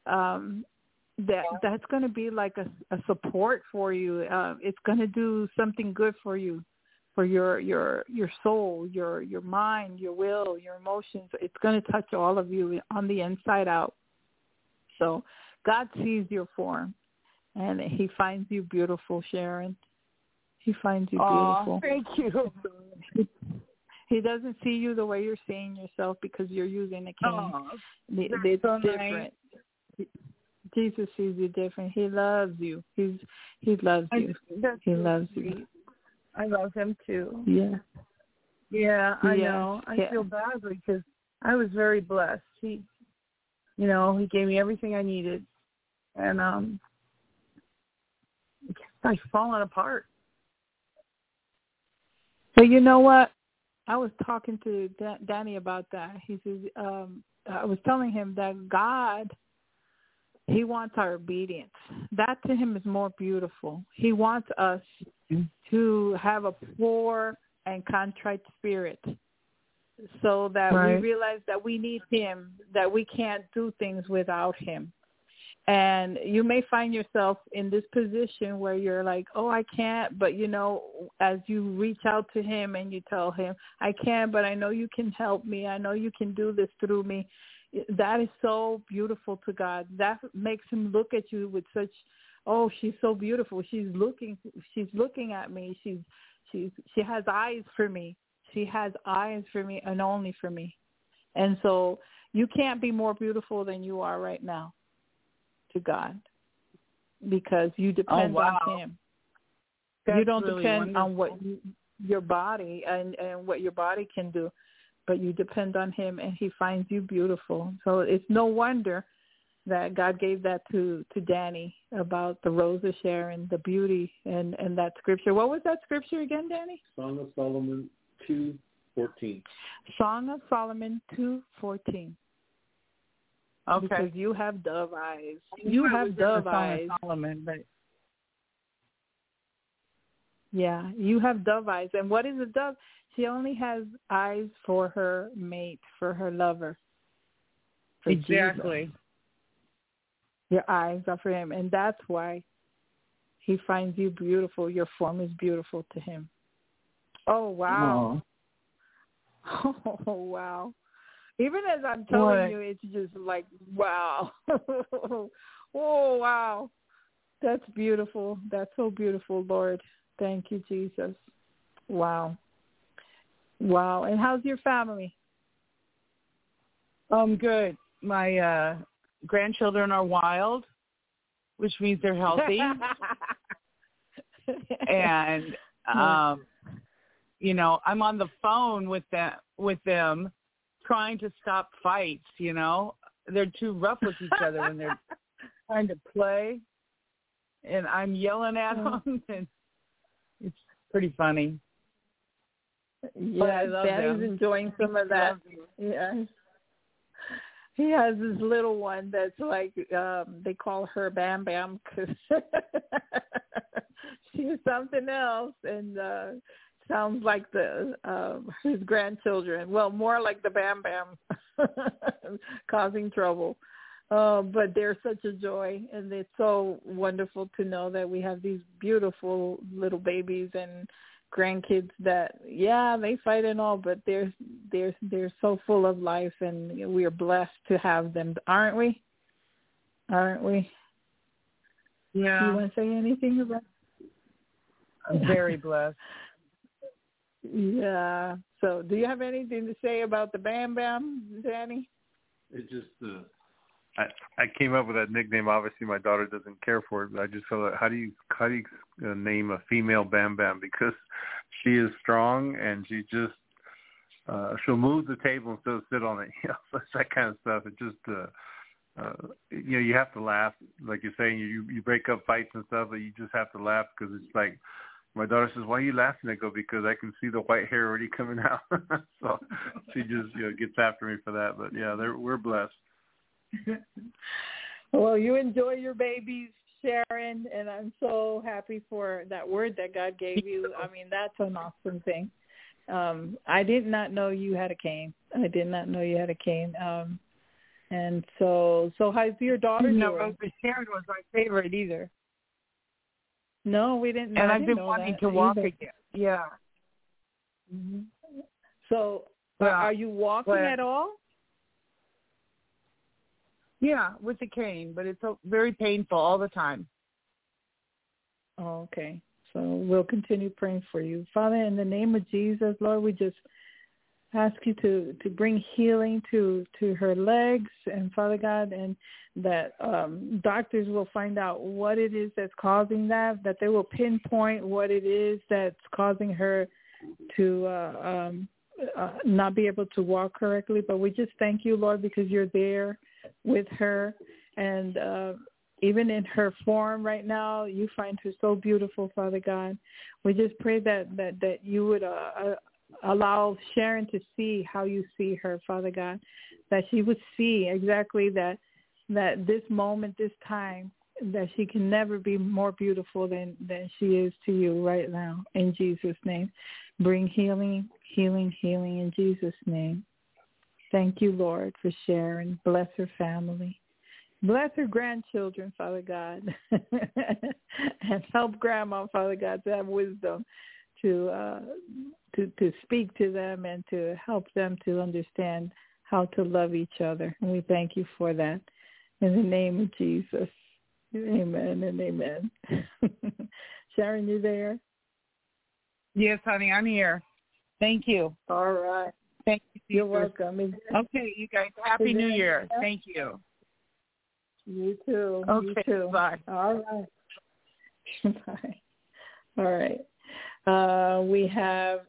that's going to be like a support for you. It's going to do something good for you. For your soul, your mind, your will, your emotions. It's going to touch all of you on the inside out. So God sees your form, and he finds you beautiful, Sharon. He finds you beautiful. Thank you. He doesn't see you the way you're seeing yourself because you're using a cane. It's so different. Nice. Jesus sees you different. He loves you. He loves you. He loves you. I love him too. Yeah. Yeah, I know. I feel badly because I was very blessed. He gave me everything I needed, and I've fallen apart. So you know what? I was talking to Danny about that. He says, I was telling him that God, he wants our obedience. That to him is more beautiful. He wants us to have a poor and contrite spirit so that we realize that we need him, that we can't do things without him. And you may find yourself in this position where you're like, oh, I can't. But, you know, as you reach out to him and you tell him, I can't, but I know you can help me. I know you can do this through me. That is so beautiful to God. That makes him look at you with such, oh, she's so beautiful. She's looking at me. She has eyes for me. She has eyes for me and only for me. And so you can't be more beautiful than you are right now to God, because you depend on him. You don't really depend on what your body and what your body can do, but you depend on him, and he finds you beautiful. So it's no wonder that God gave that to Danny about the Rose of Sharon, the beauty, and that scripture. What was that scripture again, Danny? Song of Solomon 2:14. Song of Solomon 2:14. Okay. Because you have dove eyes. You have dove eyes. Solomon, but... Yeah, you have dove eyes. And what is a dove? She only has eyes for her mate, for her lover. For exactly. Jesus. Your eyes are for him. And that's why he finds you beautiful. Your form is beautiful to him. Oh, wow. Oh, wow. Even as I'm telling you, it's just like, wow. Oh, wow. That's beautiful. That's so beautiful, Lord. Thank you, Jesus. Wow. Wow. And how's your family? Good. My grandchildren are wild, which means they're healthy. And, you know, I'm on the phone with them trying to stop fights, you know. They're too rough with each other when they're trying to play, and I'm yelling at them, and it's pretty funny. Yeah, Daddy's enjoying some of that. Yeah. He has this little one that's like, they call her Bam Bam because she's something else, and sounds like his grandchildren. Well, more like the Bam Bam, causing trouble. But they're such a joy, and it's so wonderful to know that we have these beautiful little babies and grandkids that, yeah, they fight and all, but they're so full of life, and we are blessed to have them, aren't we? Aren't we? Yeah. Do you want to say anything about? I'm very blessed. Yeah. So, do you have anything to say about the Bam Bam, Danny? It just, I came up with that nickname. Obviously, my daughter doesn't care for it, but I just felt like, how do you name a female Bam Bam? Because she is strong, and she just she'll move the table instead of sit on it. You know, it's that kind of stuff. It just you know, you have to laugh, like you're saying. You break up fights and stuff, but you just have to laugh because it's like. My daughter says, "Why are you laughing?" I go, "Because I can see the white hair already coming out." So she just, you know, gets after me for that. But yeah, we're blessed. Well, you enjoy your babies, Sharon, and I'm so happy for that word that God gave you. I mean, that's an awesome thing. I did not know you had a cane. And so how's your daughter doing? No, Sharon was my favorite either. No, we didn't. And I've been wanting to walk again. Yeah. Mm-hmm. So, are you walking at all? Yeah, with the cane, but it's very painful all the time. Oh, okay. So we'll continue praying for you. Father, in the name of Jesus, Lord, we just ask you to bring healing to her legs, and Father God, and that doctors will find out what it is that's causing that they will pinpoint what it is that's causing her to not be able to walk correctly. But we just thank you, Lord, because you're there with her, and even in her form right now, you find her so beautiful, Father God. We just pray that you would allow Sharon to see how you see her, Father God, that she would see exactly that this moment, this time, that she can never be more beautiful than she is to you right now. In Jesus' name, bring healing in Jesus' name. Thank you, Lord, for Sharon. Bless her family. Bless her grandchildren, Father God, and help Grandma, Father God, to have wisdom to speak to them and to help them to understand how to love each other. And we thank you for that. In the name of Jesus, amen and amen. Sharon, you there? Yes, honey, I'm here. Thank you. All right. Thank you. You're welcome. Okay, you guys, Happy New Year. Thank you. You too. Okay, you too. Bye. All right. Bye. All right. We have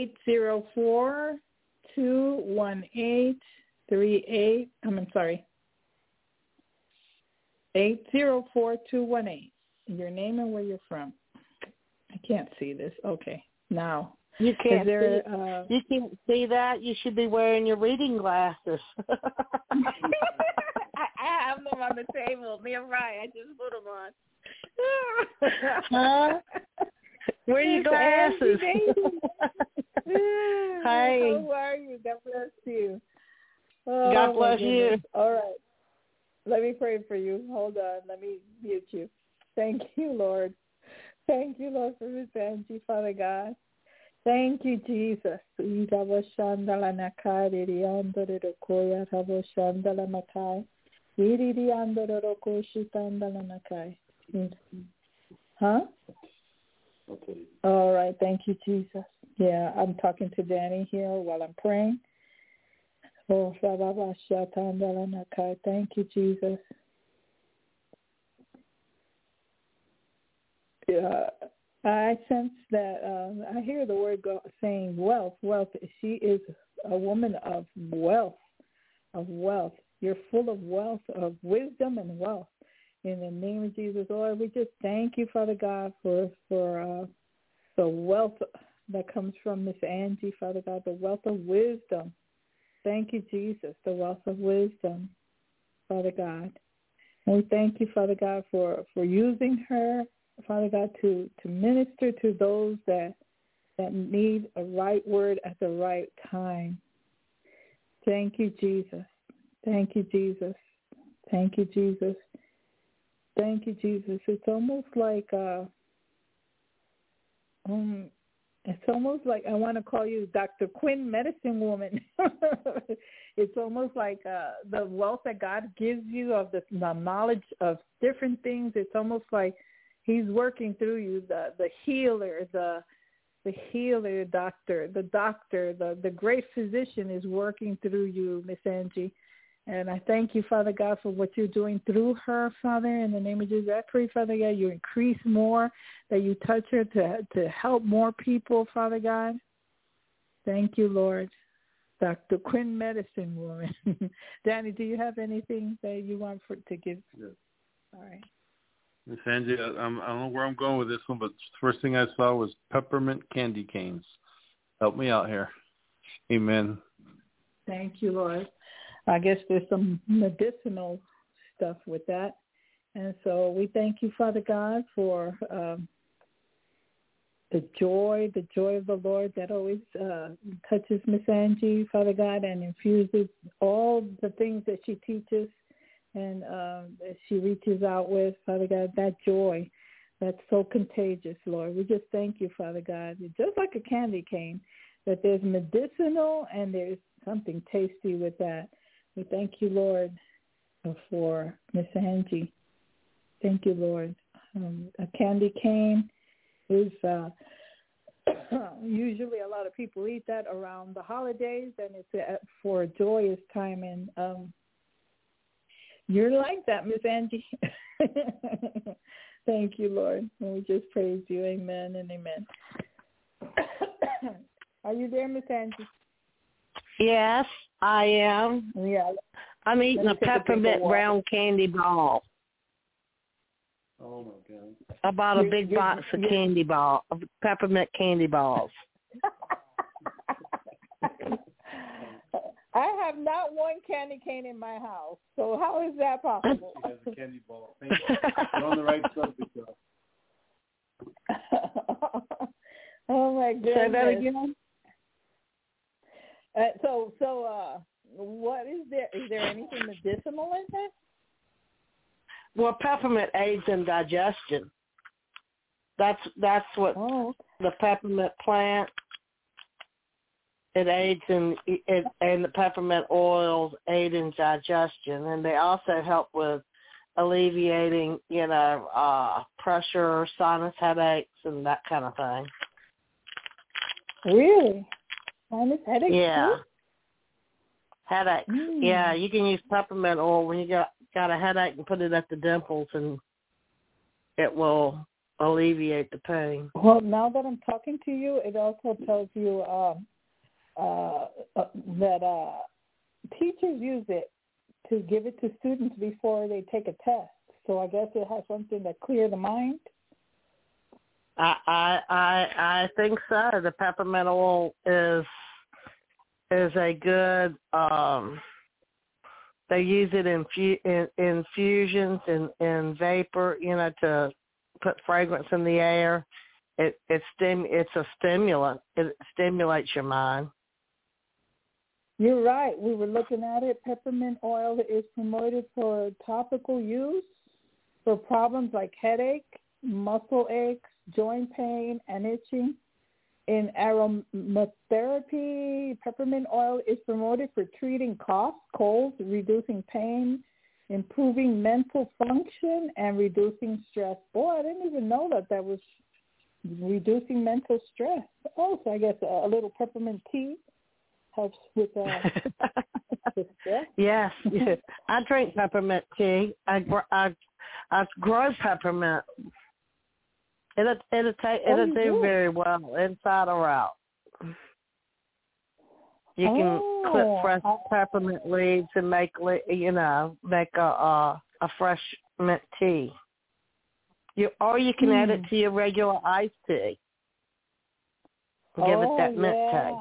804-218-38. I'm sorry. 804-218. Your name and where you're from. I can't see this. Okay. Now. You can't there, see. You can't see that. You should be wearing your reading glasses. I have them on the table. You're right. I just put them on. Where are your glasses? Hi. How are you? God bless you. Oh, God bless you. All right. Let me pray for you. Hold on. Let me mute you. Thank you, Lord. Thank you, Lord, for Miss Angie, Father God. Thank you, Jesus. Huh? Okay. All right. Thank you, Jesus. Yeah, I'm talking to Danny here while I'm praying. Oh, thank you, Jesus. Yeah. I sense that I hear the word saying wealth. She is a woman of wealth. You're full of wealth, of wisdom and wealth. In the name of Jesus, Lord, we just thank you, Father God, for the wealth that comes from Miss Angie, Father God, the wealth of wisdom. Thank you, Jesus, the wealth of wisdom, Father God. And we thank you, Father God, for using her, Father God, to minister to those that need a right word at the right time. Thank you, Jesus. Thank you, Jesus. Thank you, Jesus. Thank you, Jesus. It's almost like I want to call you Dr. Quinn, medicine woman. It's almost like the wealth that God gives you of the knowledge of different things. It's almost like He's working through you, the healer, the healer, the great physician is working through you, Miss Angie. And I thank you, Father God, for what you're doing through her, Father. In the name of Jesus, I pray, Father God, you increase more, that you touch her to help more people, Father God. Thank you, Lord. Dr. Quinn, medicine woman. Danny, do you have anything that you want to give? Yes. All right. Miss Angie, I don't know where I'm going with this one, but the first thing I saw was peppermint candy canes. Help me out here. Amen. Thank you, Lord. I guess there's some medicinal stuff with that. And so we thank you, Father God, for the joy of the Lord that always touches Miss Angie, Father God, and infuses all the things that she teaches and that she reaches out with, Father God, that joy that's so contagious, Lord. We just thank you, Father God, just like a candy cane, that there's medicinal and there's something tasty with that. We thank you, Lord, for Miss Angie. Thank you, Lord. A candy cane is usually a lot of people eat that around the holidays, and it's for a joyous time. And you're like that, Miss Angie. Thank you, Lord. And we just praise you. Amen and amen. Are you there, Miss Angie? Yes, I am. Yeah. I'm eating a peppermint brown candy ball. Oh, my God. I bought a big box of peppermint candy balls. I have not one candy cane in my house, so how is that possible? She has a candy ball. Thank you. You're on the right subject, though. Oh, my goodness. Say that again? So, what is there? Is there anything medicinal in that? peppermint aids in digestion. That's what the peppermint plant. It aids in and the peppermint oils aid in digestion, and they also help with alleviating, pressure, sinus headaches, and that kind of thing. Really? Sinus headaches? Yeah. Too? Headaches. Yeah, you can use peppermint oil when you got a headache and put it at the dimples, and it will alleviate the pain. Well, now that I'm talking to you, it also tells you that teachers use it to give it to students before they take a test. So I guess it has something to clear the mind. I think so. The peppermint oil is a good. They use it in infusions and vapor, to put fragrance in the air. It's a stimulant. It stimulates your mind. You're right. We were looking at it. Peppermint oil is promoted for topical use for problems like headache, muscle aches, joint pain, and itching. In aromatherapy, peppermint oil is promoted for treating coughs, colds, reducing pain, improving mental function, and reducing stress. Boy, I didn't even know that was reducing mental stress. Oh, so I guess a little peppermint tea helps with stress. Yes, I drink peppermint tea. I grow peppermint. It'll do very well inside or out. You can clip fresh peppermint leaves and make a fresh mint tea. You can add it to your regular iced tea. Give it that mint taste.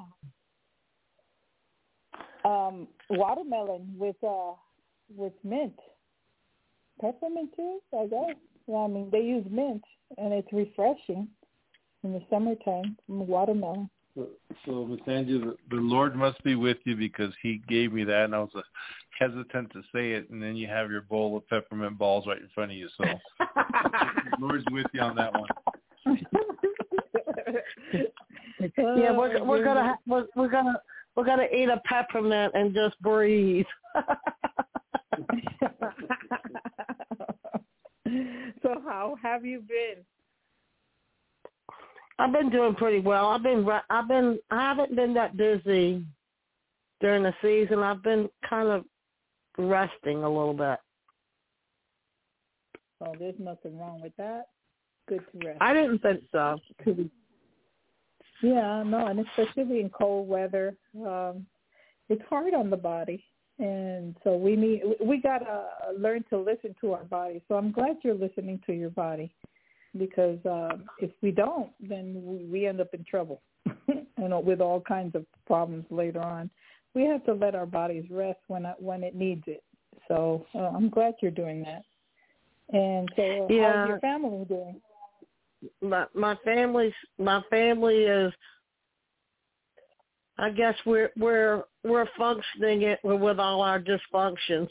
Watermelon with mint. Peppermint too, I guess. Yeah, I mean, they use mint, and it's refreshing in the summertime. Watermelon. So Miss Angie, the Lord must be with you, because He gave me that, and I was hesitant to say it, and then you have your bowl of peppermint balls right in front of you. So the Lord's with you on that one. Yeah, we're gonna eat a peppermint and just breathe. So how have you been? I've been doing pretty well. I haven't been that busy during the season. I've been kind of resting a little bit. Oh, there's nothing wrong with that. Good to rest. I didn't think so. Yeah, no, and especially in cold weather, it's hard on the body. And so we got to learn to listen to our body. So I'm glad you're listening to your body, because if we don't, then we end up in trouble with all kinds of problems later on. We have to let our bodies rest when it needs it. So I'm glad you're doing that. And so how's your family doing? My family is, I guess we're functioning with all our dysfunctions.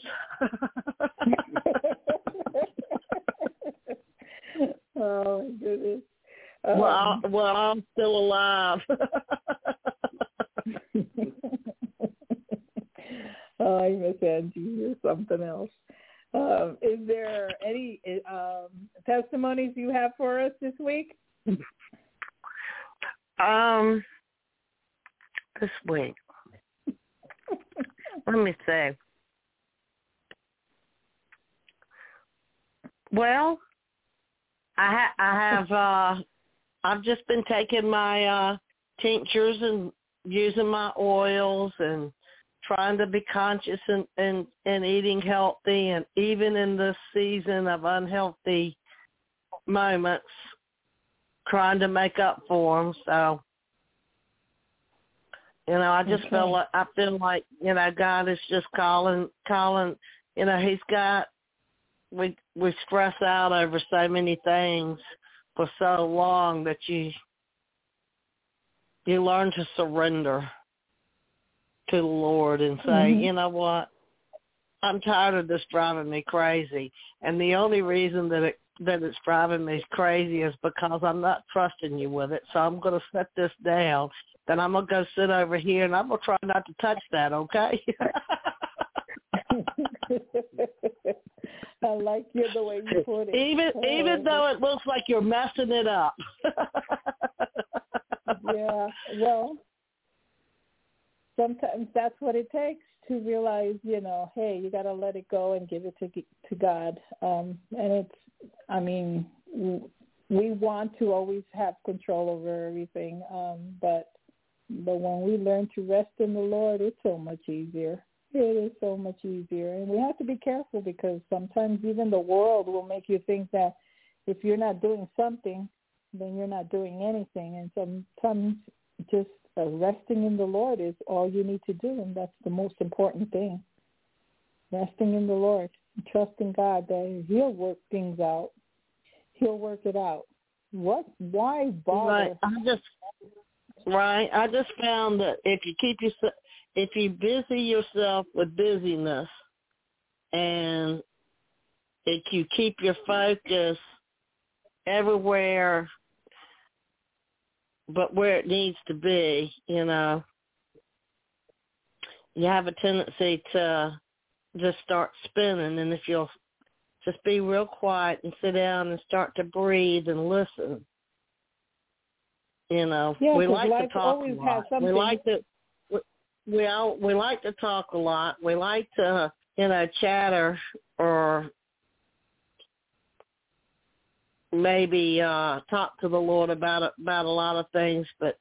Oh my goodness. I'm still alive. I miss Angie. You're something else. Is there any testimonies you have for us this week? This week. Let me see. Well, I've just been taking my tinctures and using my oils and trying to be conscious and eating healthy, and even in this season of unhealthy moments, trying to make up for them. So, I just feel like God is just calling. He's got. We stress out over so many things for so long that you learn to surrender to the Lord and say, you know what, I'm tired of this driving me crazy. And the only reason that it's driving me crazy is because I'm not trusting you with it. So I'm going to set this down. Then I'm going to go sit over here, and I'm going to try not to touch that, okay? I like the way you put it. Even though it looks like you're messing it up. Yeah, well, sometimes that's what it takes to realize, hey, you got to let it go and give it to God. And we want to always have control over everything, but when we learn to rest in the Lord, it's so much easier. It is so much easier. And we have to be careful because sometimes even the world will make you think that if you're not doing something, then you're not doing anything. And sometimes just resting in the Lord is all you need to do, and that's the most important thing. Resting in the Lord, trusting God that He'll work things out. He'll work it out. Why bother? Right. I just found that if you busy yourself with busyness, and if you keep your focus everywhere but where it needs to be, you have a tendency to just start spinning. And if you'll just be real quiet and sit down and start to breathe and listen, we like to talk a lot. We like to we like to talk a lot. We like to chatter or maybe talk to the Lord about a lot of things, but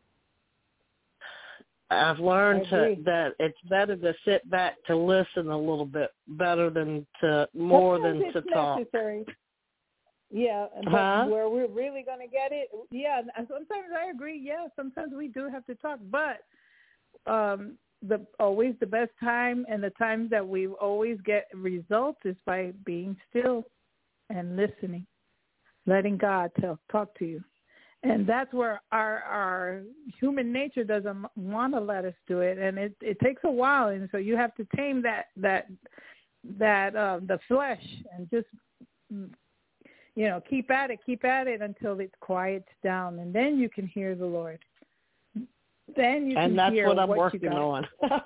I've learned that it's better to sit back to listen a little bit better than to talk. Necessary. Yeah, but where we're really going to get it, sometimes I agree, sometimes we do have to talk, but always the best time and the times that we always get results is by being still and listening, letting God talk to you. And that's where our human nature doesn't want to let us do it, and it takes a while, and so you have to tame that the flesh and just keep at it until it quiets down, and then you can hear the Lord. Then you can hear what I'm working on.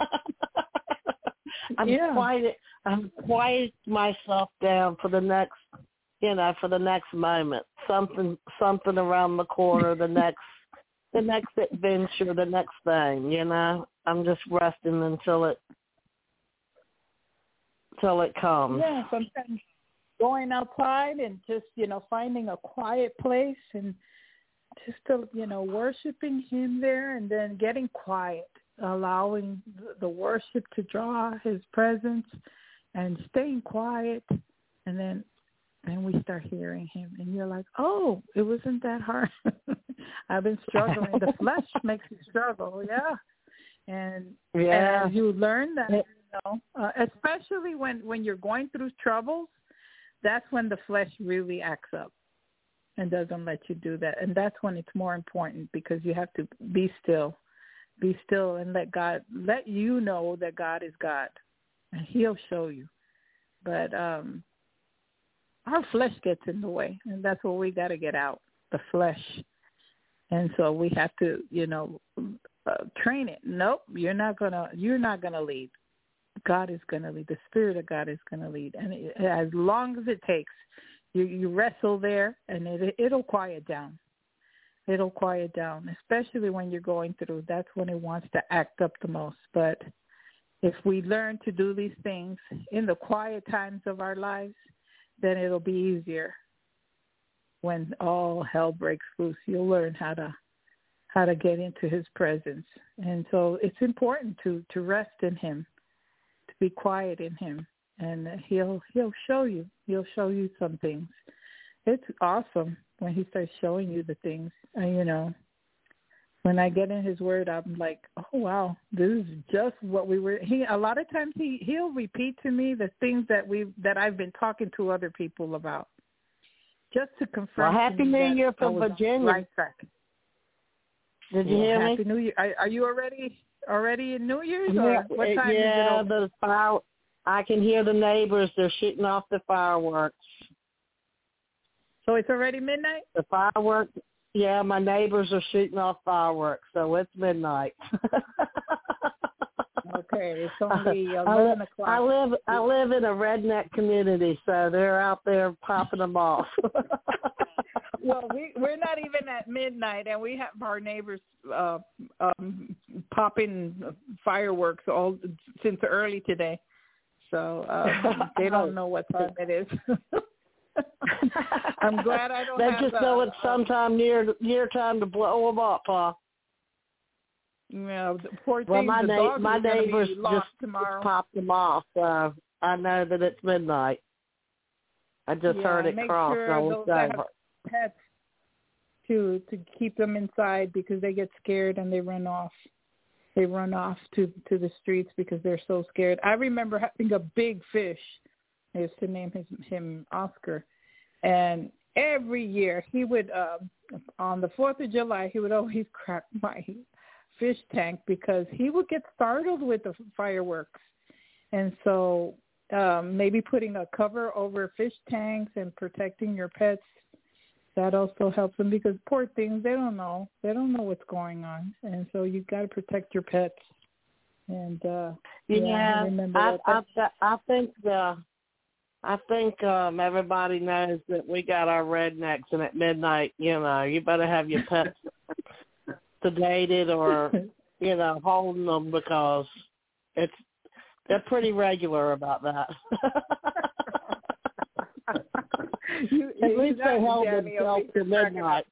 I'm quiet myself down for the next. For the next moment, something around the corner, the next adventure, the next thing. I'm just resting until it comes. Yeah, sometimes going outside and just finding a quiet place and just worshiping Him there, and then getting quiet, allowing the worship to draw His presence, and staying quiet, and then we start hearing Him, and you're like, oh, it wasn't that hard. I've been struggling. The flesh makes you struggle, And as you learn that, especially when you're going through troubles, that's when the flesh really acts up and doesn't let you do that. And that's when it's more important, because you have to be still and let you know that God is God, and He'll show you. But our flesh gets in the way, and that's what we got to get out, the flesh. And so we have to, train it. Nope, you're not gonna lead. God is gonna lead. The Spirit of God is gonna lead, and as long as it takes, you wrestle there, and it'll quiet down. It'll quiet down, especially when you're going through. That's when it wants to act up the most. But if we learn to do these things in the quiet times of our lives, then it'll be easier when all hell breaks loose. You'll learn how to get into His presence. And so it's important to rest in Him, to be quiet in Him, and He'll show you. He'll show you some things. It's awesome when He starts showing you the things. When I get in His Word, I'm like, oh wow, this is just what we were. A lot of times he'll repeat to me the things that I've been talking to other people about, just to confirm. Well, Happy New Year from Virginia. Right track. Did you hear me? me? Happy New Year. Are you already in New Year's? Or what time is it? I can hear the neighbors. They're shooting off the fireworks. So it's already midnight? The fireworks. Yeah, my neighbors are shooting off fireworks, so it's midnight. Okay, it's only 11 o'clock. I live in a redneck community, so they're out there popping them off. Well, we're not even at midnight, and we have our neighbors popping fireworks all since early today. So they don't know what time it is. I'm glad I don't. They just know it's sometime near time to blow them up, huh? Yeah, poor things. Well, my neighbors just tomorrow. popped them off. So I know that it's midnight. I just heard it cross. Make sure those that have pets to keep them inside because they get scared and they run off. They run off to the streets because they're so scared. I remember having a big fish. I used to name him Oscar, and every year he would on the 4th of July he would always crack my fish tank because he would get startled with the fireworks. And so maybe putting a cover over fish tanks and protecting your pets, that also helps them because poor things, they don't know what's going on. And so you've got to protect your pets. And I think everybody knows that we got our rednecks, and at midnight, you better have your pets sedated or, holding them because they're pretty regular about that. At least they hold themselves to midnight.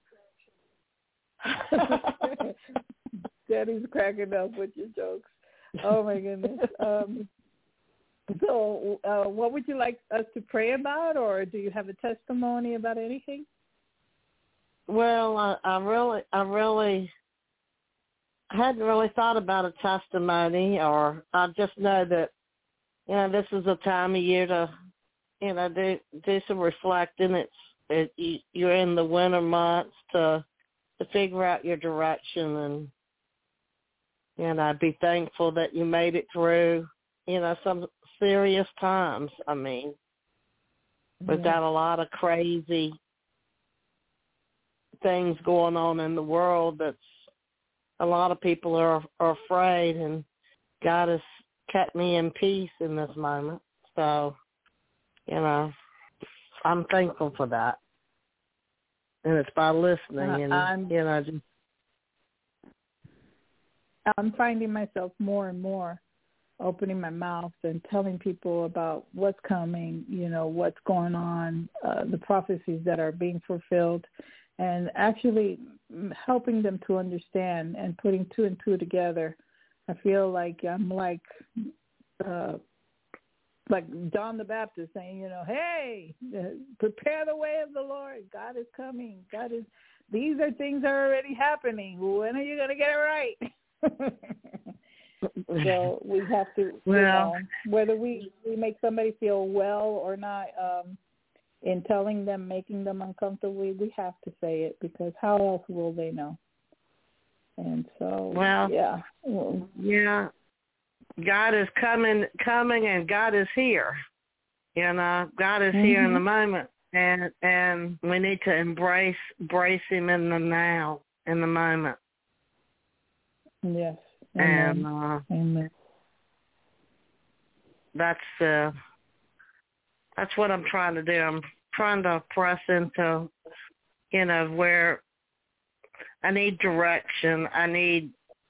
Daddy's cracking up with your jokes. Oh, my goodness. So what would you like us to pray about, or do you have a testimony about anything? Well, I hadn't really thought about a testimony, or I just know that, this is a time of year to, do some reflecting. You're in the winter months to figure out your direction, and I'd be thankful that you made it through, some serious times. I mean, we've got a lot of crazy things going on in the world that's a lot of people are afraid, and God has kept me in peace in this moment. So, I'm thankful for that. And it's by listening and, I'm finding myself more and more opening my mouth and telling people about what's coming, what's going on, the prophecies that are being fulfilled, and actually helping them to understand and putting two and two together. I feel like I'm like John the Baptist saying, hey, prepare the way of the Lord. God is coming. These are things that are already happening. When are you going to get it right? So we have to, whether we make somebody feel well or not, in telling them, making them uncomfortable, we have to say it because how else will they know? And so, God is coming, and God is here. God is here in the moment, and we need to embrace Him in the now, in the moment. Yes. Amen. And Amen. That's what I'm trying to do. I'm trying to press into, where I need direction. I need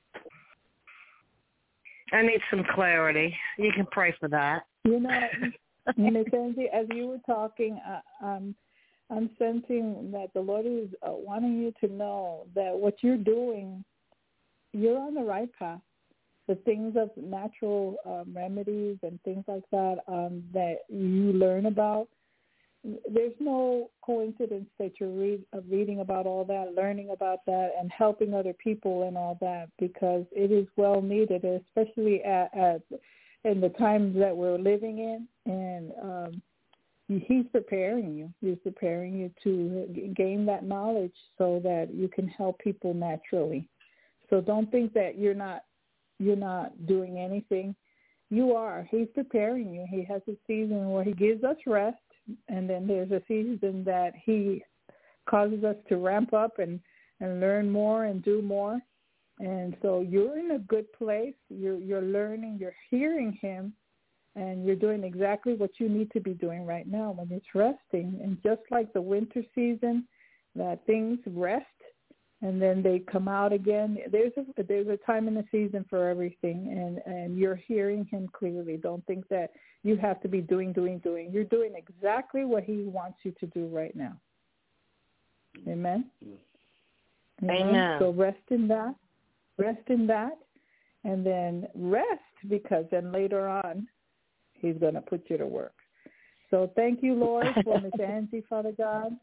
some clarity. You can pray for that. Mackenzie, as you were talking, I'm sensing that the Lord is wanting you to know that what you're doing, you're on the right path. The things of natural remedies and things like that that you learn about, there's no coincidence that you're reading about all that, learning about that, and helping other people and all that, because it is well needed, especially in the times that we're living in. And He's preparing you. He's preparing you to gain that knowledge so that you can help people naturally. So don't think that you're not doing anything. You are. He's preparing you. He has a season where he gives us rest, and then there's a season that he causes us to ramp up and learn more and do more. And so you're in a good place. You're learning. You're hearing him, and you're doing exactly what you need to be doing right now when it's resting. And just like the winter season, that things rest, and then they come out again. There's a time in the season for everything, and you're hearing him clearly. Don't think that you have to be doing. You're doing exactly what he wants you to do right now. Amen? Amen. So rest in that, and then rest, because then later on he's going to put you to work. So thank you, Lord, for Miss Angie, Father God.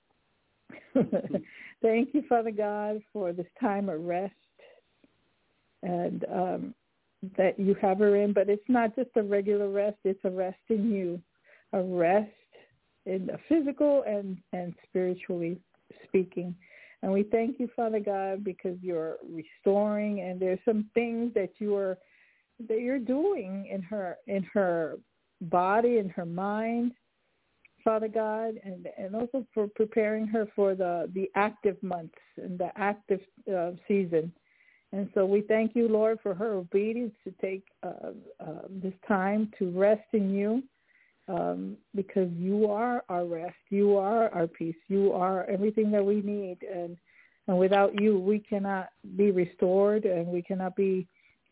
Thank you, Father God, for this time of rest, and that you have her in. But it's not just a regular rest. It's a rest in you, a rest in the physical and spiritually speaking. And we thank you, Father God, because you're restoring, and there's some things that you're doing in her body, in her mind, Father God, and also for preparing her for the active months and the active season. And so we thank you, Lord, for her obedience to take this time to rest in you, because you are our rest. You are our peace. You are everything that we need. And without you, we cannot be restored, and we cannot be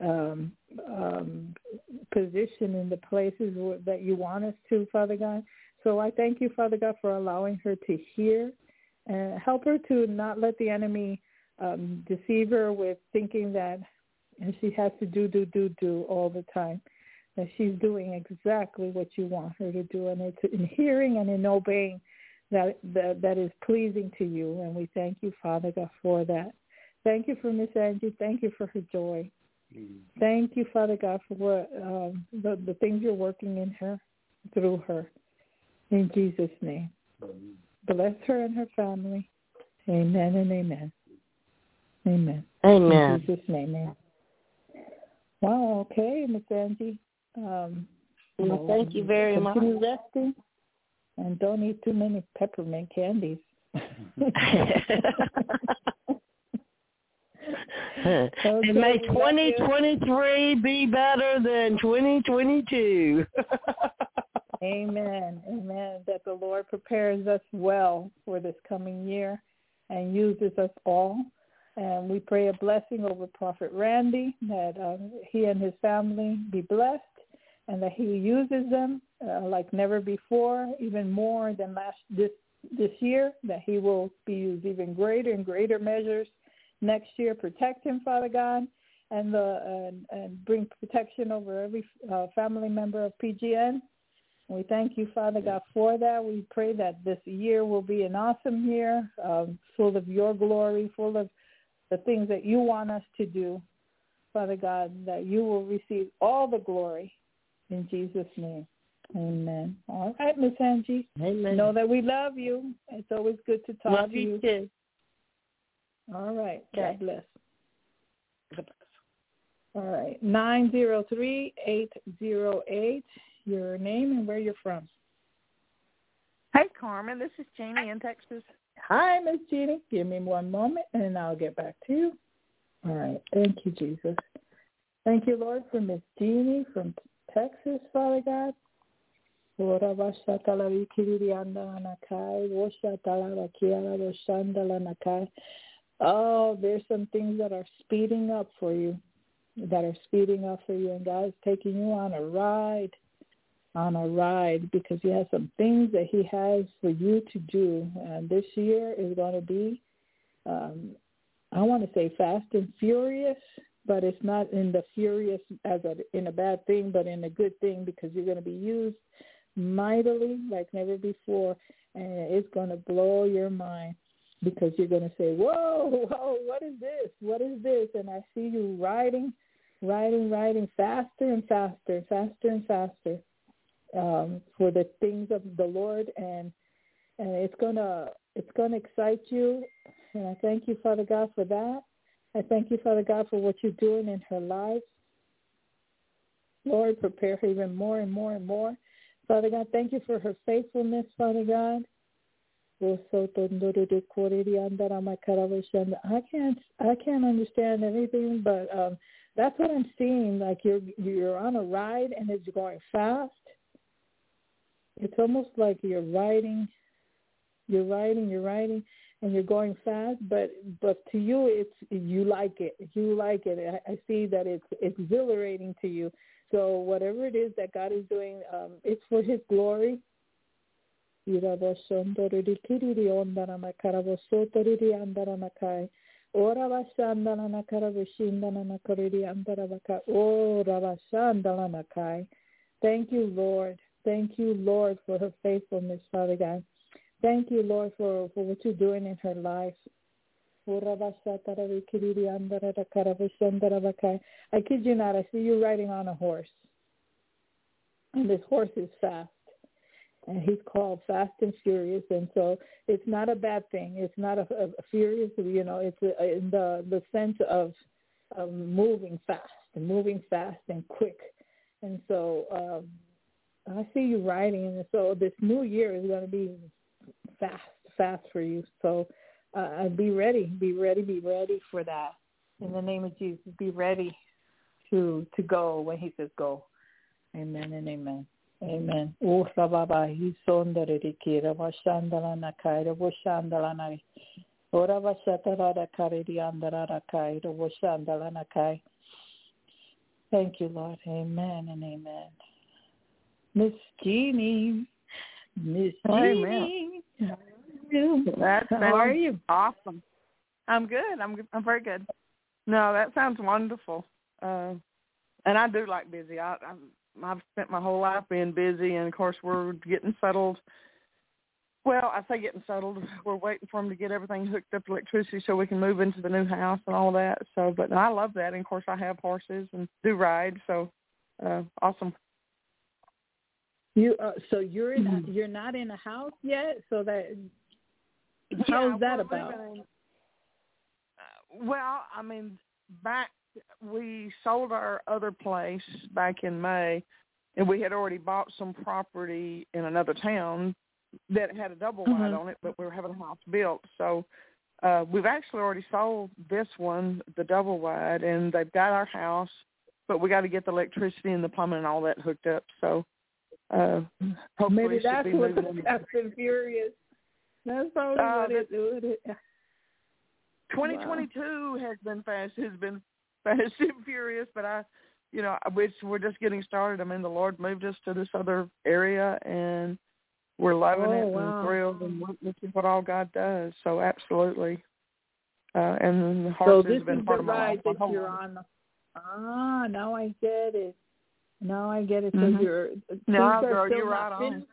positioned in the places that you want us to, Father God. So I thank you, Father God, for allowing her to hear, and help her to not let the enemy deceive her with thinking that she has to do all the time, that she's doing exactly what you want her to do, and it's in hearing and in obeying that is pleasing to you. And we thank you, Father God, for that. Thank you for Miss Angie. Thank you for her joy. Thank you, Father God, for what the things you're working in her, through her. In Jesus' name. Bless her and her family. Amen and amen. Amen. Amen. In Jesus' name, amen. Wow, okay, Miss Angie. Thank you very much. Continue resting, and don't eat too many peppermint candies. Okay, and may 2023 be better than 2022. Amen. Amen. That the Lord prepares us well for this coming year and uses us all. And we pray a blessing over Prophet Randy, that he and his family be blessed, and that he uses them like never before, even more than this year, that he will be used even greater and greater measures next year. Protect him, Father God, and bring protection over every family member of PGN. We thank you, Father God, for that. We pray that this year will be an awesome year, full of your glory, full of the things that you want us to do, Father God, that you will receive all the glory in Jesus' name. Amen. All right, Miss Angie. Amen. Know that we love you. It's always good to talk to you. Love you too. All right. Okay. God bless. All right. 903-808. Your name and where you're from. Hey, Carmen. This is Jeannie in Texas. Hi, Miss Jeannie. Give me one moment, and I'll get back to you. All right. Thank you, Jesus. Thank you, Lord, for Miss Jeannie from Texas, Father God. Oh, there's some things that are speeding up for you, and God is taking you on a ride, because he has some things that he has for you to do. And this year is going to be, I want to say fast and furious, but it's not in the furious in a bad thing, but in a good thing, because you're going to be used mightily like never before, and it's going to blow your mind, because you're going to say, whoa, what is this? And I see you riding faster and faster, for the things of the Lord, and it's gonna excite you. And I thank you, Father God, for that. I thank you, Father God, for what you're doing in her life. Lord, prepare her even more and more and more. Father God, thank you for her faithfulness, Father God. I can't understand anything, but that's what I'm seeing. Like you're on a ride and it's going fast. It's almost like you're riding, and you're going fast. But to you, you like it. You like it. I see that it's exhilarating to you. So whatever it is that God is doing, it's for His glory. Oh, thank you, Lord. Thank you, Lord, for her faithfulness, Father God. Thank you, Lord, for what you're doing in her life. I kid you not, I see you riding on a horse. And this horse is fast. And he's called Fast and Furious. And so it's not a bad thing. It's not a furious, it's in the sense of moving fast and quick. And so I see you riding. And so this new year is going to be fast for you. So be ready for that. In the name of Jesus, be ready to go when He says go. Amen and amen. Amen. Thank you, Lord. Amen and amen. Miss Jeannie. Amen. How are you? Awesome. I'm good. I'm very good. No, that sounds wonderful. And I do like busy. I've spent my whole life being busy, and of course we're getting settled. Well, I say getting settled. We're waiting for them to get everything hooked up to electricity so we can move into the new house and all that. So, but I love that. And of course, I have horses and do ride. So, awesome. So you're you're not in a house yet. So that how's that about? Well, we sold our other place back in May, and we had already bought some property in another town that had a double wide on it, but we were having a house built. So we've actually already sold this one, the double wide, and they've got our house, but we got to get the electricity and the plumbing and all that hooked up. So hopefully maybe that's what Fast and Furious. That's probably what it is. 2022 has been fast and furious, but we're just getting started. I mean, the Lord moved us to this other area, and we're loving it and thrilled, and this is what all God does. So absolutely. And then the horses have been part of my life. So this is the ride that you're on. Now I get it. So you're right on.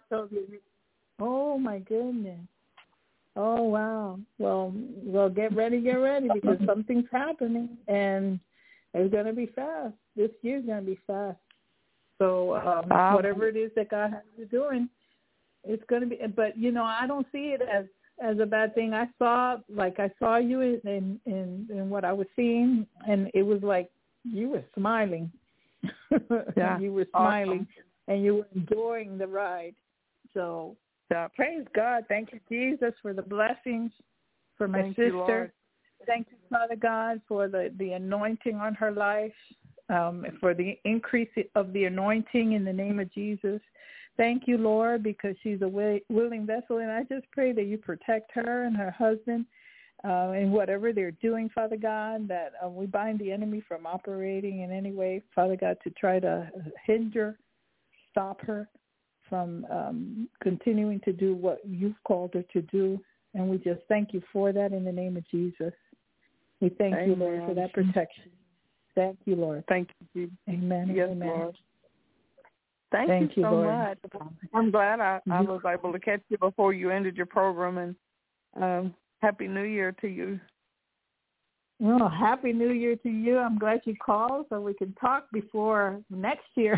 Oh my goodness. Oh wow. Well, get ready because something's happening, and it's going to be fast. This year's going to be fast. So whatever it is that God has you doing, it's going to be. But I don't see it as a bad thing. I saw you in what I was seeing, and it was like you were smiling. Yeah, you were smiling, and you were enjoying the ride. So praise God. Thank you, Jesus, for the blessings for my sister. Thank you, Father God, for the anointing on her life, for the increase of the anointing in the name of Jesus. Thank you, Lord, because she's a willing vessel, and I just pray that you protect her and her husband in whatever they're doing, Father God, that we bind the enemy from operating in any way, Father God, to try to hinder, stop her from continuing to do what you've called her to do. And we just thank you for that in the name of Jesus. We thank you, Lord, for that protection. Thank you, Lord. Thank you. Amen. Yes, amen. Lord. Thank you so Lord. much. I'm glad I was able to catch you before you ended your program, and Happy New Year to you. Well, Happy New Year to you. I'm glad you called so we can talk before next year.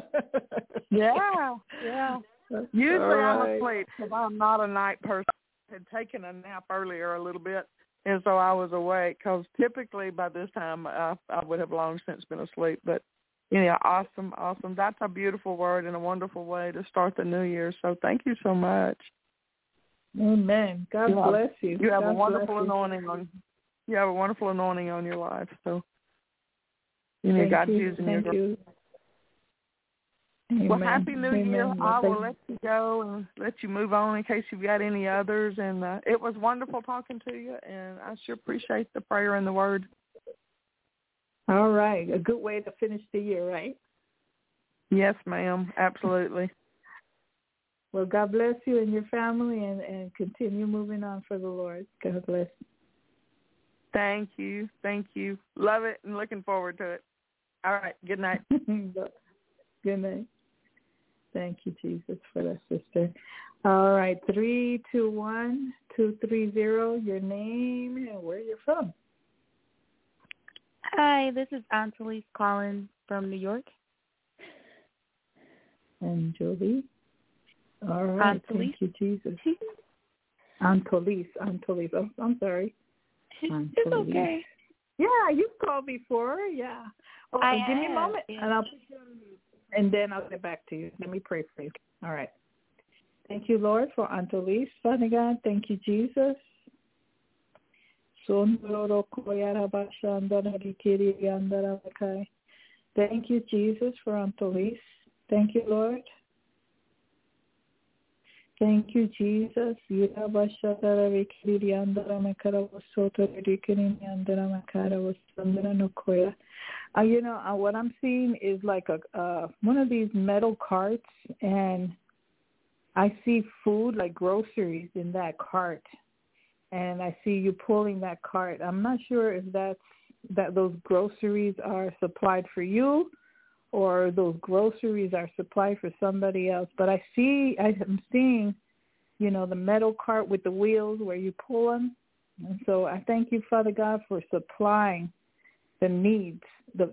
Yeah. Usually right. I'm asleep because I'm not a night person. I had taken a nap earlier a little bit, and so I was awake because typically by this time I would have long since been asleep. But Yeah, awesome. That's a beautiful word and a wonderful way to start the new year. So thank you so much. Amen. God bless you. You have a God wonderful bless you. anointing on. You have a wonderful anointing on your life. So God's using you. Thank you. Well, Amen. Happy New Year. Amen. I will let you go and let you move on in case you've got any others. And it was wonderful talking to you, and I sure appreciate the prayer and the word. All right. A good way to finish the year, right? Yes, ma'am. Absolutely. Well, God bless you and your family, and continue moving on for the Lord. God bless. Thank you. Love it and looking forward to it. All right. Good night. Good night. Thank you, Jesus, for that, sister. All right. 321-230, your name and where you're from. Hi, this is Antolis calling from New York. And Jolie. All right. Thank you, Jesus. Antolis. Oh, I'm sorry. It's okay. Yeah, you've called before. Yeah. Okay, give me a moment, and I'll put you on mute, and then I'll get back to you. Let me pray for you. All right. Thank you, Lord, for Antolis, Father God. Thank you, Jesus. Thank you, Jesus, for Antolis. Thank you, Lord. Thank you, Jesus. You know, what I'm seeing is like a one of these metal carts, and I see food like groceries in that cart, and I see you pulling that cart. I'm not sure if that those groceries are supplied for you, or those groceries are supplied for somebody else. But I'm seeing, the metal cart with the wheels where you pull them. And so I thank you, Father God, for supplying the needs,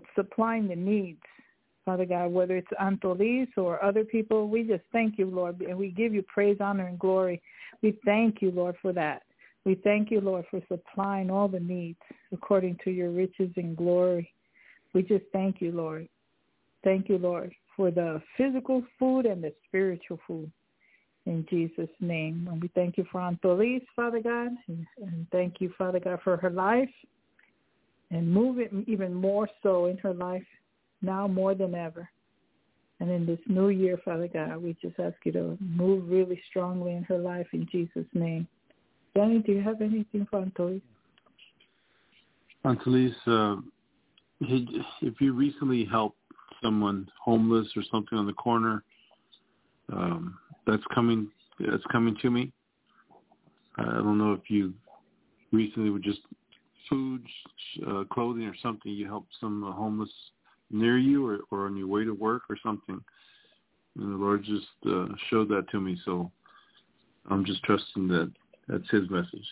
Father God, whether it's Antolis or other people. We just thank you, Lord, and we give you praise, honor, and glory. We thank you, Lord, for that. We thank you, Lord, for supplying all the needs according to your riches and glory. We just thank you, Lord. Thank you, Lord, for the physical food and the spiritual food in Jesus' name. And we thank you for Antolis, Father God, and thank you, Father God, for her life, and move it even more so in her life now more than ever. And in this new year, Father God, we just ask you to move really strongly in her life in Jesus' name. Danny, do you have anything for Antolis? Antolis, if you recently helped someone homeless or something on the corner, that's coming to me. I don't know if you recently with just food, clothing or something, you helped some homeless near you or on your way to work or something. And the Lord just showed that to me, so I'm just trusting that that's his message.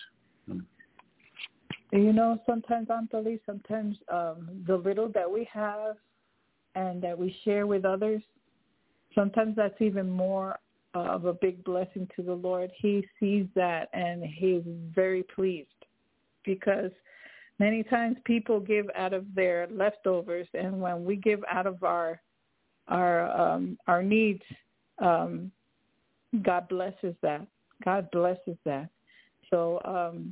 Sometimes, Antolis, the little that we have and that we share with others, sometimes that's even more of a big blessing to the Lord. He sees that and he's very pleased, because many times people give out of their leftovers, and when we give out of our needs, God blesses that. God blesses that. So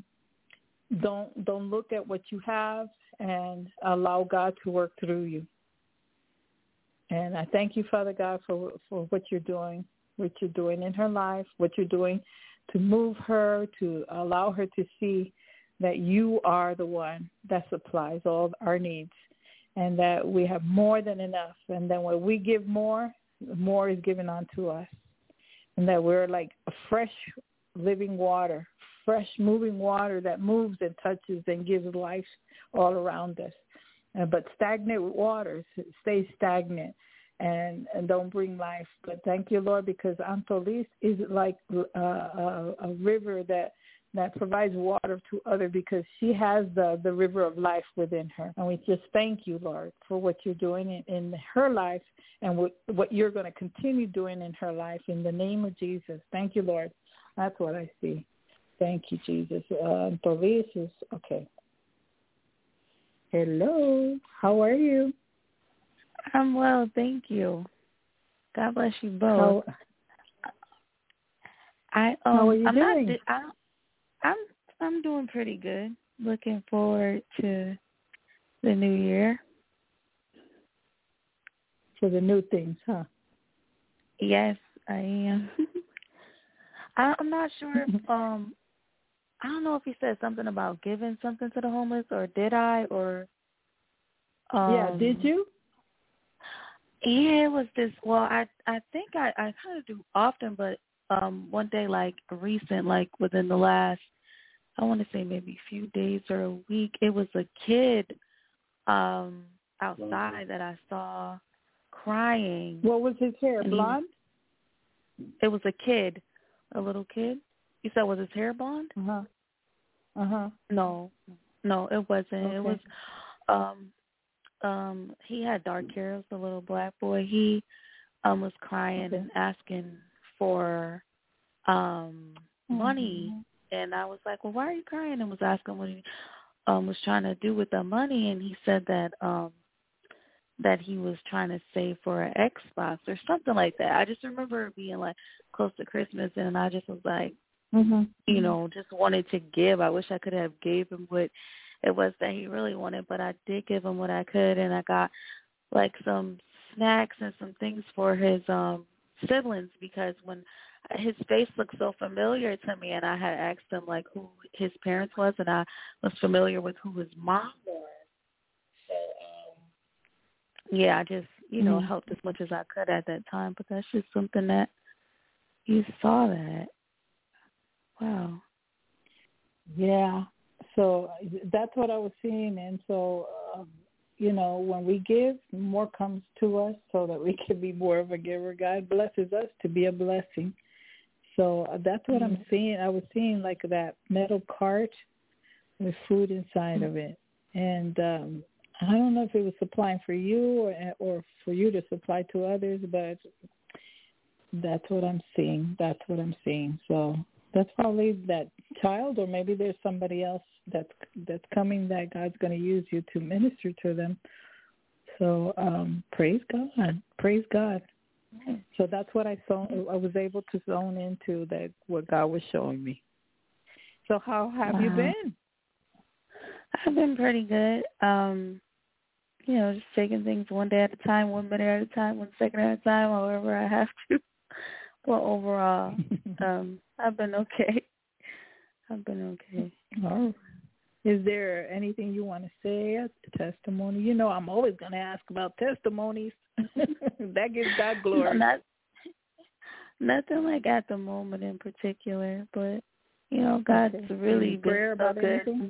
don't look at what you have, and allow God to work through you. And I thank you, Father God, for what you're doing in her life, what you're doing to move her, to allow her to see that you are the one that supplies all our needs, and that we have more than enough. And then when we give more is given unto us. And that we're like a fresh living water, fresh moving water that moves and touches and gives life all around us. But stagnant waters stay stagnant and don't bring life. But thank you, Lord, because Antolis is like a river that provides water to others, because she has the river of life within her. And we just thank you, Lord, for what you're doing in her life and what you're going to continue doing in her life in the name of Jesus. Thank you, Lord. That's what I see. Thank you, Jesus. Antolis is okay. Hello. How are you? I'm well, thank you. God bless you both. How are you doing? I'm doing pretty good. Looking forward to the new year. For the new things, huh? Yes, I am. I'm not sure if I don't know if he said something about giving something to the homeless, or did I? Or did you? Yeah, it was this. Well, I think I kind of do often, but one day, like recent, like within the last, I want to say maybe a few days or a week, it was a kid outside that I saw crying. What was his hair? Blonde? It was a kid, a little kid. You said, was his hair blonde? No, it wasn't. Okay. It was he had dark hair. It was a little black boy. He was crying and asking for money, and I was like, well, why are you crying? And was asking what he was trying to do with the money, and he said that that he was trying to save for an Xbox or something like that. I just remember it being like close to Christmas, and I just was like, you know, just wanted to give. I wish I could have gave him what it was that he really wanted, but I did give him what I could, and I got like some snacks and some things for his siblings, because when his face looked so familiar to me, and I had asked him like who his parents was, and I was familiar with who his mom was. So yeah, I just, you know, helped as much as I could at that time, but that's just something that you saw that. Wow. Yeah. So that's what I was seeing. And so, you know, when we give, more comes to us so that we can be more of a giver. God blesses us to be a blessing. So that's what I'm seeing. I was seeing like that metal cart with food inside of it. And I don't know if it was supplying for you or for you to supply to others, but that's what I'm seeing. That's what I'm seeing. So that's probably that child, or maybe there's somebody else that's coming that God's going to use you to minister to them. So praise God. Praise God. So that's what I was able to zone into, that what God was showing me. So how have you been? I've been pretty good. You know, just taking things one day at a time, 1 minute at a time, 1 second at a time, however I have to. Well, overall, I've been okay. I've been okay. Oh. Is there anything you want to say as a testimony? You know, I'm always going to ask about testimonies. That gives God glory. No, nothing like at the moment in particular, but, you know, God's really been so good. Anything?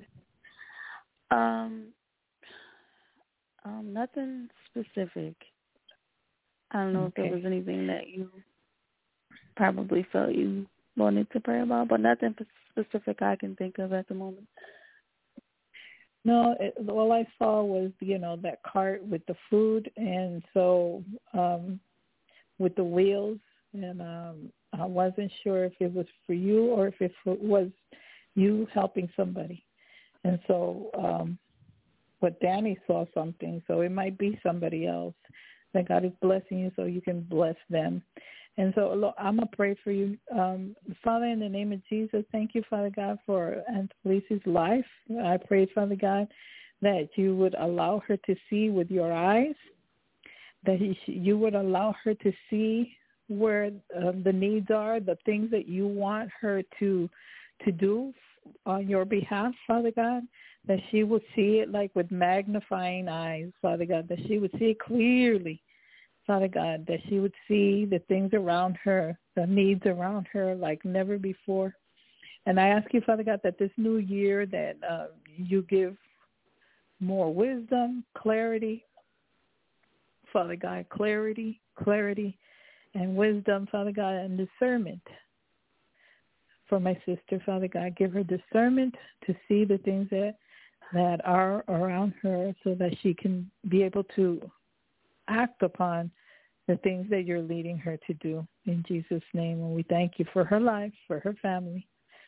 Nothing specific. I don't know if there was anything that you probably felt you wanted to pray about, but nothing specific I can think of at the moment. No, all I saw was, you know, that cart with the food, and so with the wheels, and I wasn't sure if it was for you or if it was you helping somebody. And so but Danny saw something, so it might be somebody else that God is blessing you so you can bless them. And so look, I'm going to pray for you. Father, in the name of Jesus, thank you, Father God, for Aunt Felicia's life. I pray, Father God, that you would allow her to see with your eyes, that you would allow her to see where the needs are, the things that you want her to do on your behalf, Father God, that she would see it like with magnifying eyes, Father God, that she would see it clearly, Father God, that she would see the things around her, the needs around her like never before. And I ask you, Father God, that this new year that you give more wisdom, clarity, Father God, clarity, and wisdom, Father God, and discernment for my sister, Father God. Give her discernment to see the things that are around her so that she can be able to act upon the things that you're leading her to do, in Jesus' name. And we thank you for her life, for her family.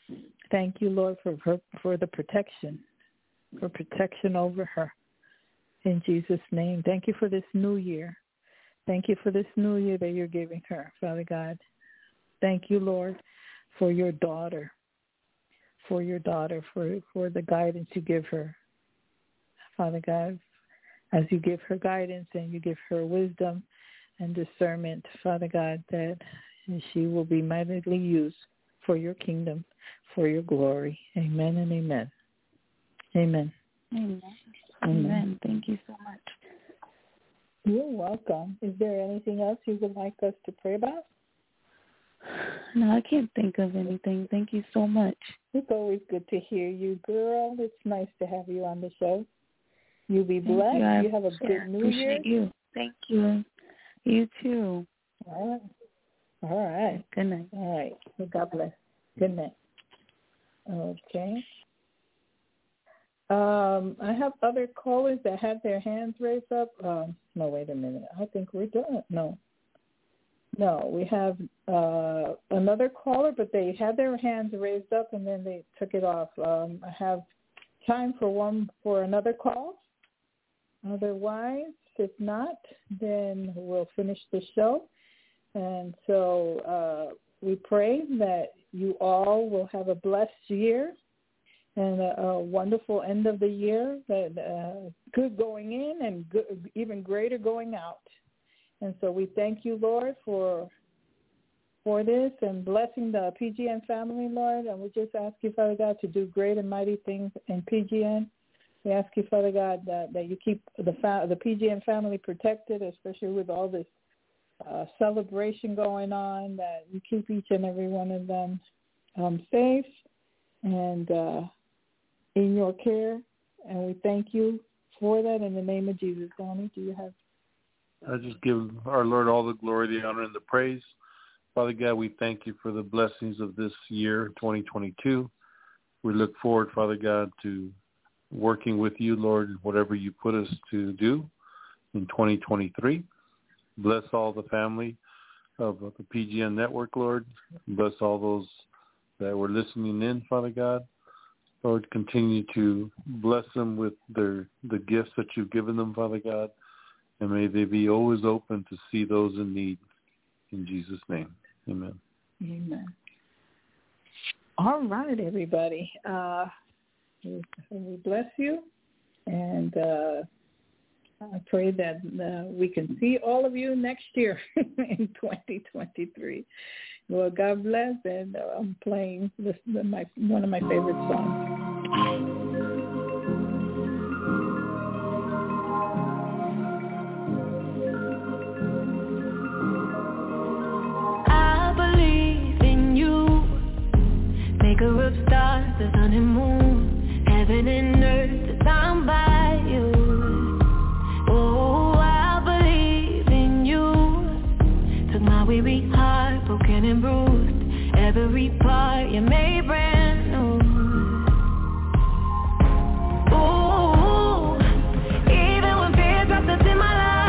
Thank you, Lord, for the protection over her. In Jesus' name. Thank you for this new year. Thank you for this new year that you're giving her, Father God. Thank you, Lord, for your daughter, for the guidance you give her. Father God, as you give her guidance and you give her wisdom and discernment, Father God, that she will be mightily used for your kingdom, for your glory. Amen and amen. Amen. Amen. Amen. Thank you so much. You're welcome. Is there anything else you would like us to pray about? No, I can't think of anything. Thank you so much. It's always good to hear you, girl. It's nice to have you on the show. You be blessed. You have a good New Year. Appreciate you. Thank you. You too. All right. Good night. All right. God bless. Good night. Okay. I have other callers that have their hands raised up. No, wait a minute. I think we're done. No, we have another caller, but they had their hands raised up and then they took it off. I have time for another call. Otherwise, if not, then we'll finish the show. And so we pray that you all will have a blessed year and a wonderful end of the year, that good going in and good, even greater going out. And so we thank you, Lord, for this and blessing the PGN family, Lord. And we just ask you, Father God, to do great and mighty things in PGN. We ask you, Father God, that you keep the PGN family protected, especially with all this celebration going on, that you keep each and every one of them safe and in your care. And we thank you for that in the name of Jesus. Donnie, do you have? I just give our Lord all the glory, the honor, and the praise. Father God, we thank you for the blessings of this year, 2022. We look forward, Father God, to working with you, Lord, whatever you put us to do in 2023. Bless all the family of the PGN network, Lord. Bless all those that were listening in, Father God. Lord, continue to bless them with the gifts that you've given them, Father God. And may they be always open to see those in need. In Jesus' name, amen. Amen. All right, everybody. We bless you, and I pray that we can see all of you next year in 2023. Well, God bless, and I'm playing one of my favorite songs. Maker of stars, the sun and moon, heaven and earth designed by you. Oh, I believe in you. Took my weary heart, broken and bruised. Every part you made brand new. Oh, even when fear dropped us in my life.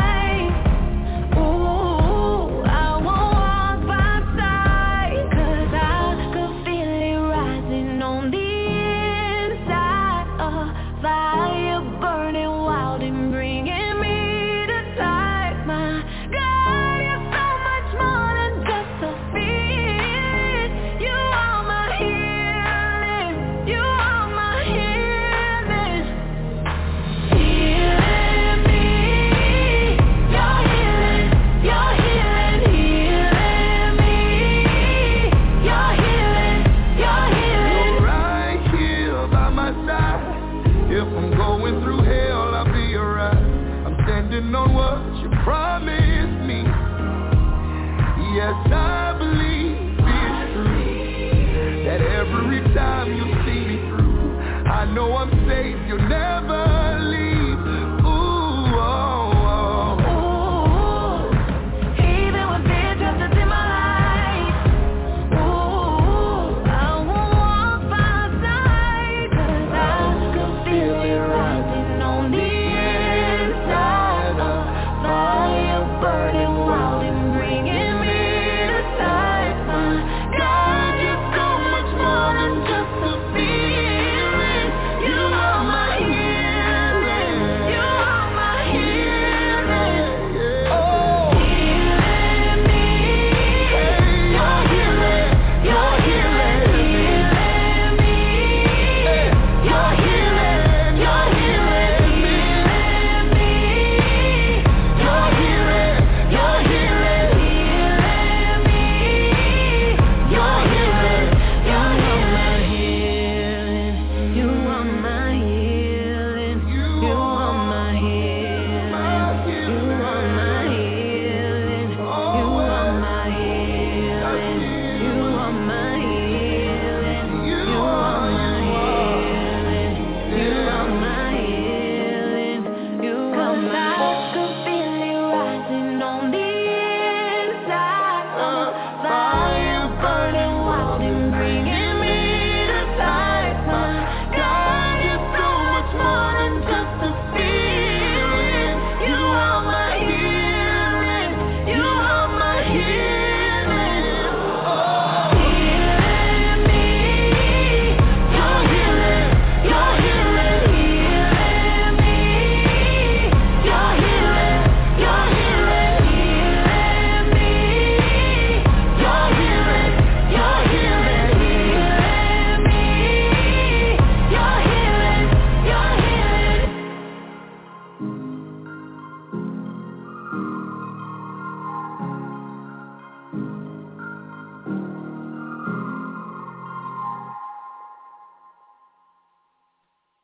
On what you promised me. Yes, I believe it's true that every time you see me through, I know I'm safe, you'll never leave. Ooh, oh, oh, oh. Even when fear drops us in my life, ooh, I won't walk by side, 'cause I can feel it rising on the burning wild and bringing me to sight. My God, you're so much more than just a feeling. You are my healing.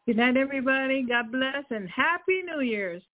Good night, everybody. God bless and Happy New Year's.